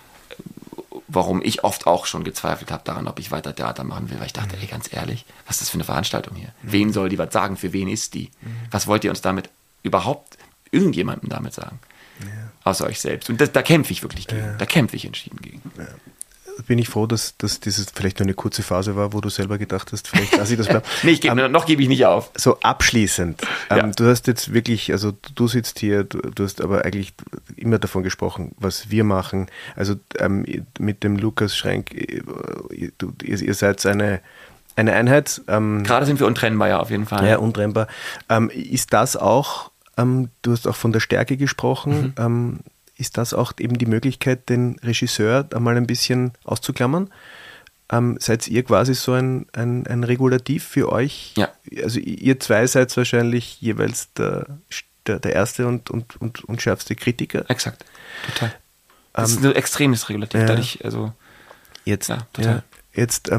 Warum ich oft auch schon gezweifelt habe daran, ob ich weiter Theater machen will, weil ich dachte, ey, ganz ehrlich, was ist das für eine Veranstaltung hier? Wen soll die was sagen? Für wen ist die? Was wollt ihr uns damit überhaupt irgendjemandem damit sagen? Außer euch selbst. Und da kämpfe ich wirklich gegen. Da kämpfe ich entschieden gegen. Bin ich froh, dass dieses vielleicht nur eine kurze Phase war, wo du selber gedacht hast, vielleicht lasse ich das bleiben. Nee, noch gebe ich nicht auf. So abschließend. Du hast jetzt wirklich, also du sitzt hier, du hast aber eigentlich immer davon gesprochen, was wir machen. Also mit dem Lukas Schrenk, ihr seid eine Einheit. Gerade sind wir untrennbar, ja, auf jeden Fall. Ja, untrennbar. Ist das auch, du hast auch von der Stärke gesprochen, ist das auch eben die Möglichkeit, den Regisseur einmal ein bisschen auszuklammern? Seid ihr quasi so ein Regulativ für euch? Ja. Also ihr zwei seid wahrscheinlich jeweils der erste und schärfste Kritiker. Exakt, total. Das ist ein extremes Regulativ. Dadurch, also, jetzt, ja, total. Jetzt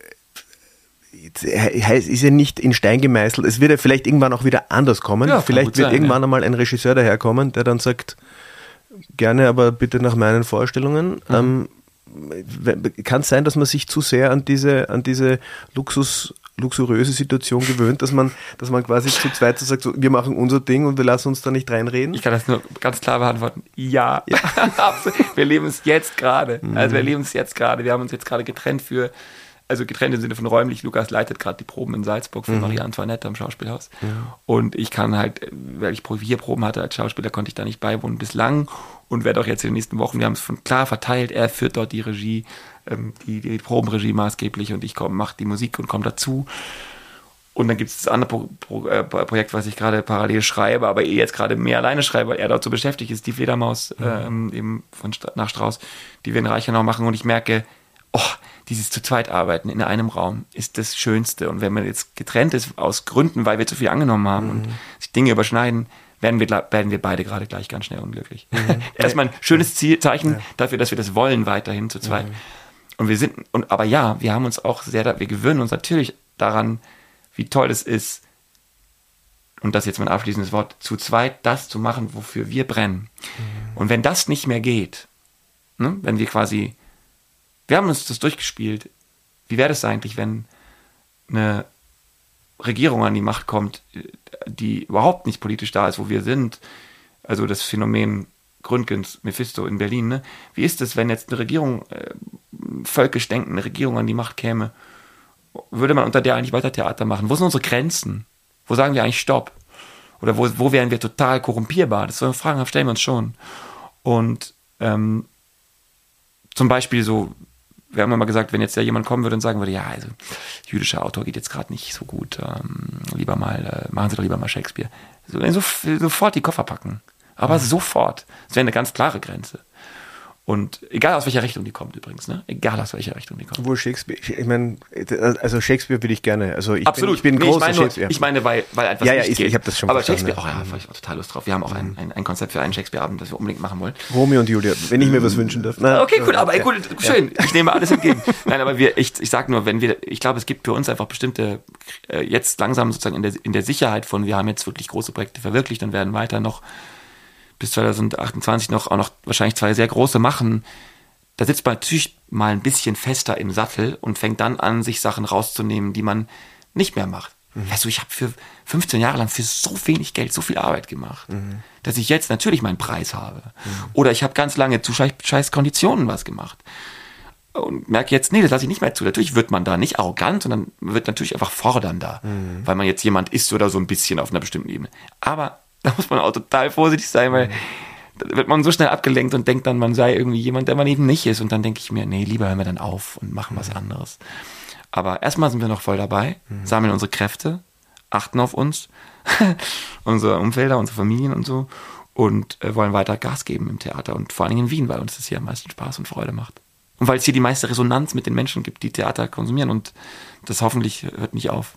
ist ja nicht in Stein gemeißelt. Es wird ja vielleicht irgendwann auch wieder anders kommen. Ja, vielleicht wird irgendwann einmal ein Regisseur daherkommen, der dann sagt, gerne, aber bitte nach meinen Vorstellungen. Kann es sein, dass man sich zu sehr an diese luxuriöse Situation gewöhnt, dass man quasi zu zweit sagt, so, wir machen unser Ding und wir lassen uns da nicht reinreden? Ich kann das nur ganz klar beantworten. Ja. Absolut. Wir leben es jetzt gerade. Also wir leben es jetzt gerade. Wir haben uns jetzt gerade getrennt im Sinne von räumlich. Lukas leitet gerade die Proben in Salzburg für Marie Antoinette am Schauspielhaus. Und ich kann halt, weil ich hier Proben hatte als Schauspieler, konnte ich da nicht beiwohnen bislang und werde auch jetzt in den nächsten Wochen, wir haben es klar verteilt, er führt dort die Regie, die Probenregie maßgeblich und ich mache die Musik und komme dazu. Und dann gibt es das andere Projekt, was ich gerade parallel schreibe, aber jetzt gerade mehr alleine schreibe, weil er dort so beschäftigt ist, die Fledermaus eben nach Strauß, die wir in Reichenau machen und ich merke, dieses zu zweit arbeiten in einem Raum ist das Schönste. Und wenn man jetzt getrennt ist aus Gründen, weil wir zu viel angenommen haben und sich Dinge überschneiden, werden wir beide gerade gleich ganz schnell unglücklich. Erstmal ein schönes Zeichen dafür, dass wir das wollen, weiterhin zu zweit. Und wir haben uns auch wir gewöhnen uns natürlich daran, wie toll es ist, und das ist jetzt mein abschließendes Wort, zu zweit das zu machen, wofür wir brennen. Und wenn das nicht mehr geht, ne, wenn wir haben uns das durchgespielt, wie wäre das eigentlich, wenn eine Regierung an die Macht kommt, die überhaupt nicht politisch da ist, wo wir sind, also das Phänomen Gründgens, Mephisto in Berlin, ne? Wie ist es, wenn jetzt eine Regierung, völkisch denkende Regierung an die Macht käme, würde man unter der eigentlich weiter Theater machen? Wo sind unsere Grenzen? Wo sagen wir eigentlich Stopp? Oder wo wären wir total korrumpierbar? Das sind Fragen, stellen wir uns schon. Und zum Beispiel so, wir haben immer gesagt, wenn jetzt ja jemand kommen würde und sagen würde, ja, also jüdischer Autor geht jetzt gerade nicht so gut, lieber mal, machen Sie doch lieber mal Shakespeare. Sofort die Koffer packen. Aber sofort. Das wäre eine ganz klare Grenze. Und egal aus welcher Richtung die kommt übrigens, ne? Egal aus welcher Richtung die kommt. Obwohl Shakespeare, ich meine, also Shakespeare würde ich gerne. Also Absolut. Ich bin großer Shakespeare. Ich meine, weil etwas nicht geht. Ich habe das schon aber verstanden. Shakespeare, habe ich auch total Lust drauf. Wir haben auch ein Konzept für einen Shakespeare-Abend, das wir unbedingt machen wollen. Romeo und Julia, wenn ich mir was wünschen darf. Na, okay, gut, aber gut, schön. Ich nehme alles entgegen. Nein, aber ich sage nur, ich glaube, es gibt für uns einfach bestimmte, jetzt langsam sozusagen in der Sicherheit von, wir haben jetzt wirklich große Projekte verwirklicht und werden weiter noch bis 2028 auch noch wahrscheinlich 2 sehr große machen. Da sitzt man natürlich mal ein bisschen fester im Sattel und fängt dann an, sich Sachen rauszunehmen, die man nicht mehr macht. Weißt du, ich habe für 15 Jahre lang für so wenig Geld so viel Arbeit gemacht, dass ich jetzt natürlich meinen Preis habe. Oder ich habe ganz lange zu scheiß Konditionen was gemacht. Und merke jetzt, nee, das lasse ich nicht mehr zu. Natürlich wird man da nicht arrogant, sondern wird natürlich einfach fordernder, weil man jetzt jemand ist oder so ein bisschen auf einer bestimmten Ebene. Aber da muss man auch total vorsichtig sein, weil da wird man so schnell abgelenkt und denkt dann, man sei irgendwie jemand, der man eben nicht ist. Und dann denke ich mir, nee, lieber hören wir dann auf und machen was anderes. Aber erstmal sind wir noch voll dabei, sammeln unsere Kräfte, achten auf uns, unsere Umfelder, unsere Familien und so und wollen weiter Gas geben im Theater und vor allen Dingen in Wien, weil uns das hier am meisten Spaß und Freude macht. Und weil es hier die meiste Resonanz mit den Menschen gibt, die Theater konsumieren und das hoffentlich hört nicht auf.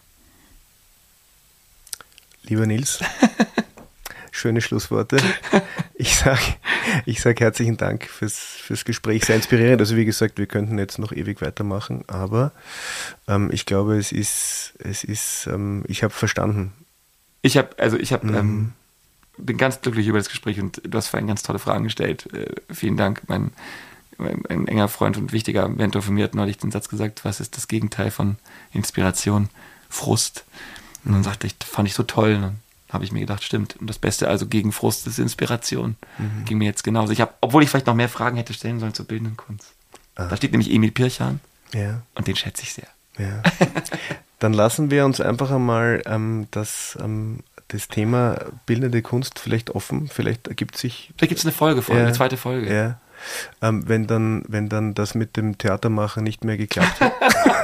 Lieber Nils, schöne Schlussworte. Ich sag herzlichen Dank fürs Gespräch, sehr inspirierend. Also wie gesagt, wir könnten jetzt noch ewig weitermachen, aber ich glaube, ich habe verstanden. Bin ganz glücklich über das Gespräch und du hast vorhin ganz tolle Fragen gestellt. Vielen Dank. Ein enger Freund und wichtiger Mentor von mir hat neulich den Satz gesagt, was ist das Gegenteil von Inspiration? Frust. Und dann sagte ich, fand ich so toll. Und dann habe ich mir gedacht, stimmt. Und das Beste also gegen Frust ist Inspiration. Ging mir jetzt genauso. Obwohl ich vielleicht noch mehr Fragen hätte stellen sollen zur bildenden Kunst. Da steht nämlich Emil Pirchan. Ja. Und den schätze ich sehr. Ja. Dann lassen wir uns einfach einmal das Thema bildende Kunst vielleicht offen. Vielleicht gibt es eine Folge, eine zweite Folge. Ja. Wenn dann das mit dem Theatermachen nicht mehr geklappt hat.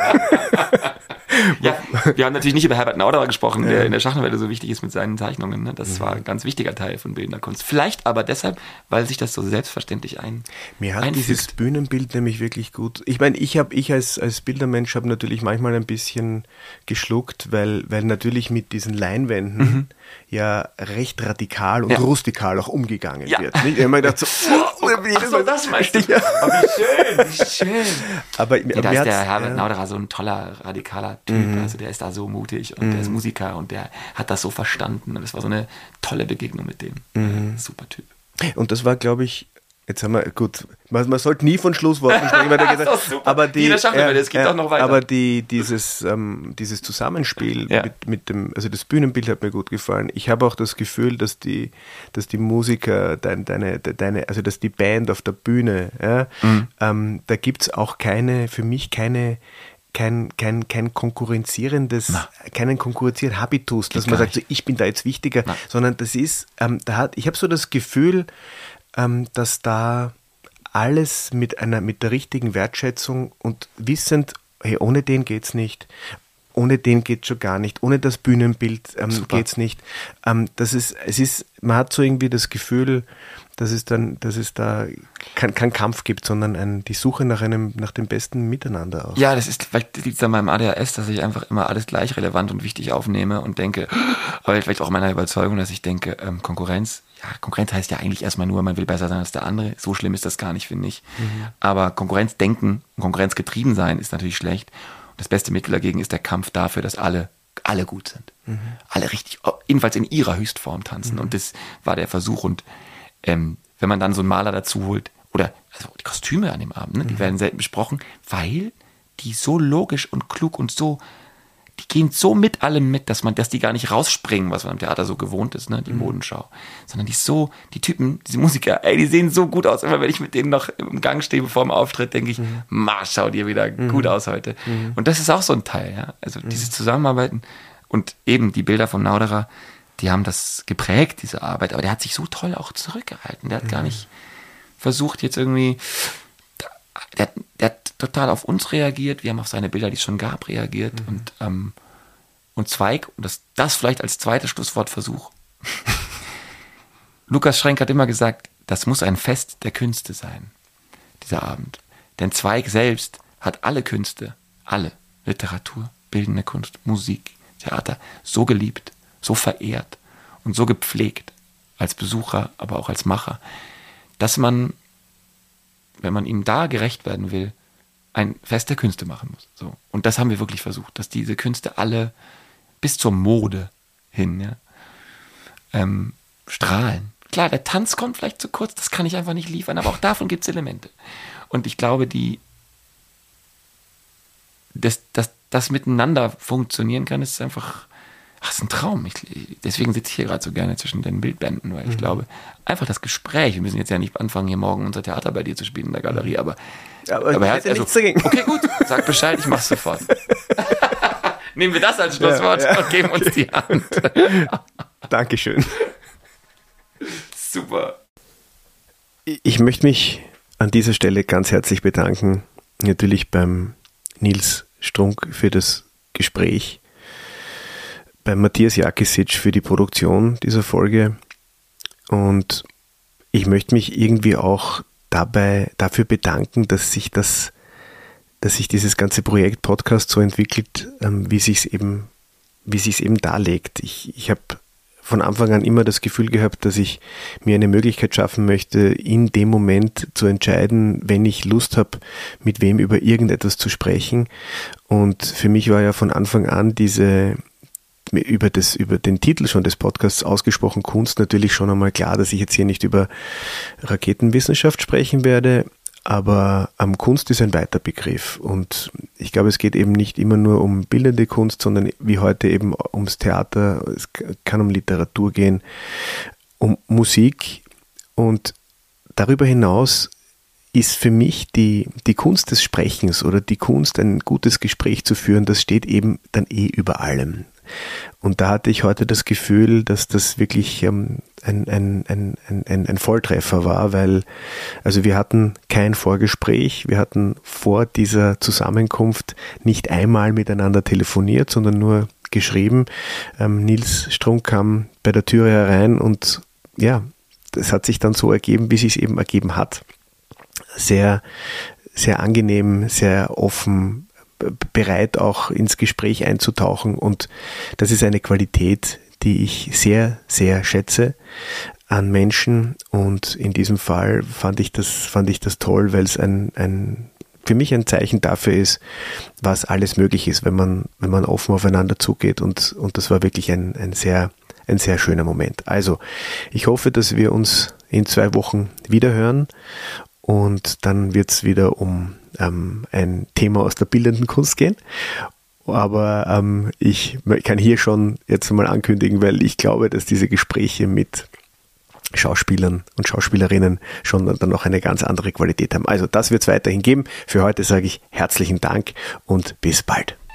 Ja, wir haben natürlich nicht über Herbert Nauderer gesprochen, der in der Schachnovelle so wichtig ist mit seinen Zeichnungen. Ne? Das war ein ganz wichtiger Teil von bildender Kunst. Vielleicht aber deshalb, weil sich das so selbstverständlich Mir hat dieses Bühnenbild nämlich wirklich gut. Ich meine, ich als Bildermensch habe natürlich manchmal ein bisschen geschluckt, weil natürlich mit diesen Leinwänden ja recht radikal und rustikal auch umgegangen wird. Nicht? Ich habe mir gedacht, das meinst du? Ja. Oh, wie schön. Aber da ist der Herbert Nauderer so ein toller, radikaler Typ. Also der ist da so mutig und der ist Musiker und der hat das so verstanden. Und das war so eine tolle Begegnung mit dem. Super Typ. Und das war, glaube ich, jetzt haben wir, gut, man sollte nie von Schlussworten sprechen, weil aber es geht auch noch weiter. Aber dieses Zusammenspiel mit dem, also das Bühnenbild hat mir gut gefallen. Ich habe auch das Gefühl, dass die Musiker, dass die Band auf der Bühne, da gibt es auch kein konkurrenzierenden Habitus, dass man sagt, so, ich bin da jetzt wichtiger, sondern das ist, ich habe so das Gefühl, dass da alles mit der richtigen Wertschätzung und wissend, hey, ohne den geht's nicht, ohne den geht's schon gar nicht, ohne das Bühnenbild geht's nicht. Man hat so irgendwie das Gefühl, dass es da kein Kampf gibt, sondern die Suche nach dem besten Miteinander auch. Ja, vielleicht liegt es an meinem ADHS, dass ich einfach immer alles gleich relevant und wichtig aufnehme und denke, aber vielleicht auch meiner Überzeugung, dass ich denke, Konkurrenz heißt ja eigentlich erstmal nur, man will besser sein als der andere. So schlimm ist das gar nicht, finde ich. Aber Konkurrenzdenken und konkurrenzgetrieben sein ist natürlich schlecht. Und das beste Mittel dagegen ist der Kampf dafür, dass alle gut sind. Alle richtig, jedenfalls in ihrer Höchstform tanzen. Und das war der Versuch. Und wenn man dann so einen Maler dazu holt, oder also die Kostüme an dem Abend, die werden selten besprochen, weil die so logisch und klug und so, die gehen so mit allem mit, dass die gar nicht rausspringen, was man im Theater so gewohnt ist, ne, die Modenschau. Sondern die Typen, diese Musiker, die sehen so gut aus. Immer wenn ich mit denen noch im Gang stehe vor dem Auftritt, denke ich, schau dir wieder gut aus heute. Und das ist auch so ein Teil, ja. Also dieses Zusammenarbeiten und eben die Bilder vom Nauderer, die haben das geprägt, diese Arbeit. Aber der hat sich so toll auch zurückgehalten. Der hat gar nicht versucht jetzt irgendwie, der hat total auf uns reagiert, wir haben auf seine Bilder, die es schon gab, reagiert und Zweig, und das vielleicht als zweites Schlusswortversuch. Lukas Schrenk hat immer gesagt, das muss ein Fest der Künste sein, dieser Abend. Denn Zweig selbst hat alle Künste, alle, Literatur, bildende Kunst, Musik, Theater, so geliebt, so verehrt und so gepflegt, als Besucher, aber auch als Macher, dass man, wenn man ihm da gerecht werden will, ein Fest der Künste machen muss. So. Und das haben wir wirklich versucht, dass diese Künste alle bis zur Mode hin, ja, strahlen. Klar, der Tanz kommt vielleicht zu kurz, das kann ich einfach nicht liefern, aber auch davon gibt es Elemente. Und ich glaube, dass das miteinander funktionieren kann, ist einfach, ist ein Traum. Deswegen sitze ich hier gerade so gerne zwischen den Bildbänden, weil ich glaube, einfach das Gespräch, wir müssen jetzt ja nicht anfangen, hier morgen unser Theater bei dir zu spielen in der Galerie, aber ich hätte nichts dagegen. Okay, gut, sag Bescheid, ich mach's sofort. Nehmen wir das als Schlusswort und geben uns die Hand. Dankeschön. Super. Ich möchte mich an dieser Stelle ganz herzlich bedanken, natürlich beim Nils Strunk für das Gespräch, beim Matthias Jakisic für die Produktion dieser Folge, und ich möchte mich irgendwie auch dafür bedanken, dass sich dieses ganze Projekt Podcast so entwickelt, wie sich's eben darlegt. Ich habe von Anfang an immer das Gefühl gehabt, dass ich mir eine Möglichkeit schaffen möchte, in dem Moment zu entscheiden, wenn ich Lust habe, mit wem über irgendetwas zu sprechen. Und für mich war ja von Anfang an über den Titel schon des Podcasts ausgesprochen Kunst natürlich schon einmal klar, dass ich jetzt hier nicht über Raketenwissenschaft sprechen werde, aber Kunst ist ein weiter Begriff, und ich glaube, es geht eben nicht immer nur um bildende Kunst, sondern wie heute eben ums Theater, es kann um Literatur gehen, um Musik, und darüber hinaus ist für mich die Kunst des Sprechens oder die Kunst, ein gutes Gespräch zu führen, das steht eben dann über allem. Und da hatte ich heute das Gefühl, dass das wirklich ein Volltreffer war, weil also wir hatten kein Vorgespräch, wir hatten vor dieser Zusammenkunft nicht einmal miteinander telefoniert, sondern nur geschrieben. Nils Strunk kam bei der Türe herein und ja, das hat sich dann so ergeben, wie es sich eben ergeben hat. Sehr, sehr angenehm, sehr offen, bereit auch ins Gespräch einzutauchen, und das ist eine Qualität, die ich sehr, sehr schätze an Menschen, und in diesem Fall fand ich das toll, weil es für mich ein Zeichen dafür ist, was alles möglich ist, wenn man offen aufeinander zugeht, und das war wirklich ein sehr schöner Moment. Also, ich hoffe, dass wir uns in 2 Wochen wiederhören, und dann wird es wieder um ein Thema aus der bildenden Kunst gehen. Aber ich kann hier schon jetzt mal ankündigen, weil ich glaube, dass diese Gespräche mit Schauspielern und Schauspielerinnen schon dann noch eine ganz andere Qualität haben. Also das wird es weiterhin geben. Für heute sage ich herzlichen Dank und bis bald.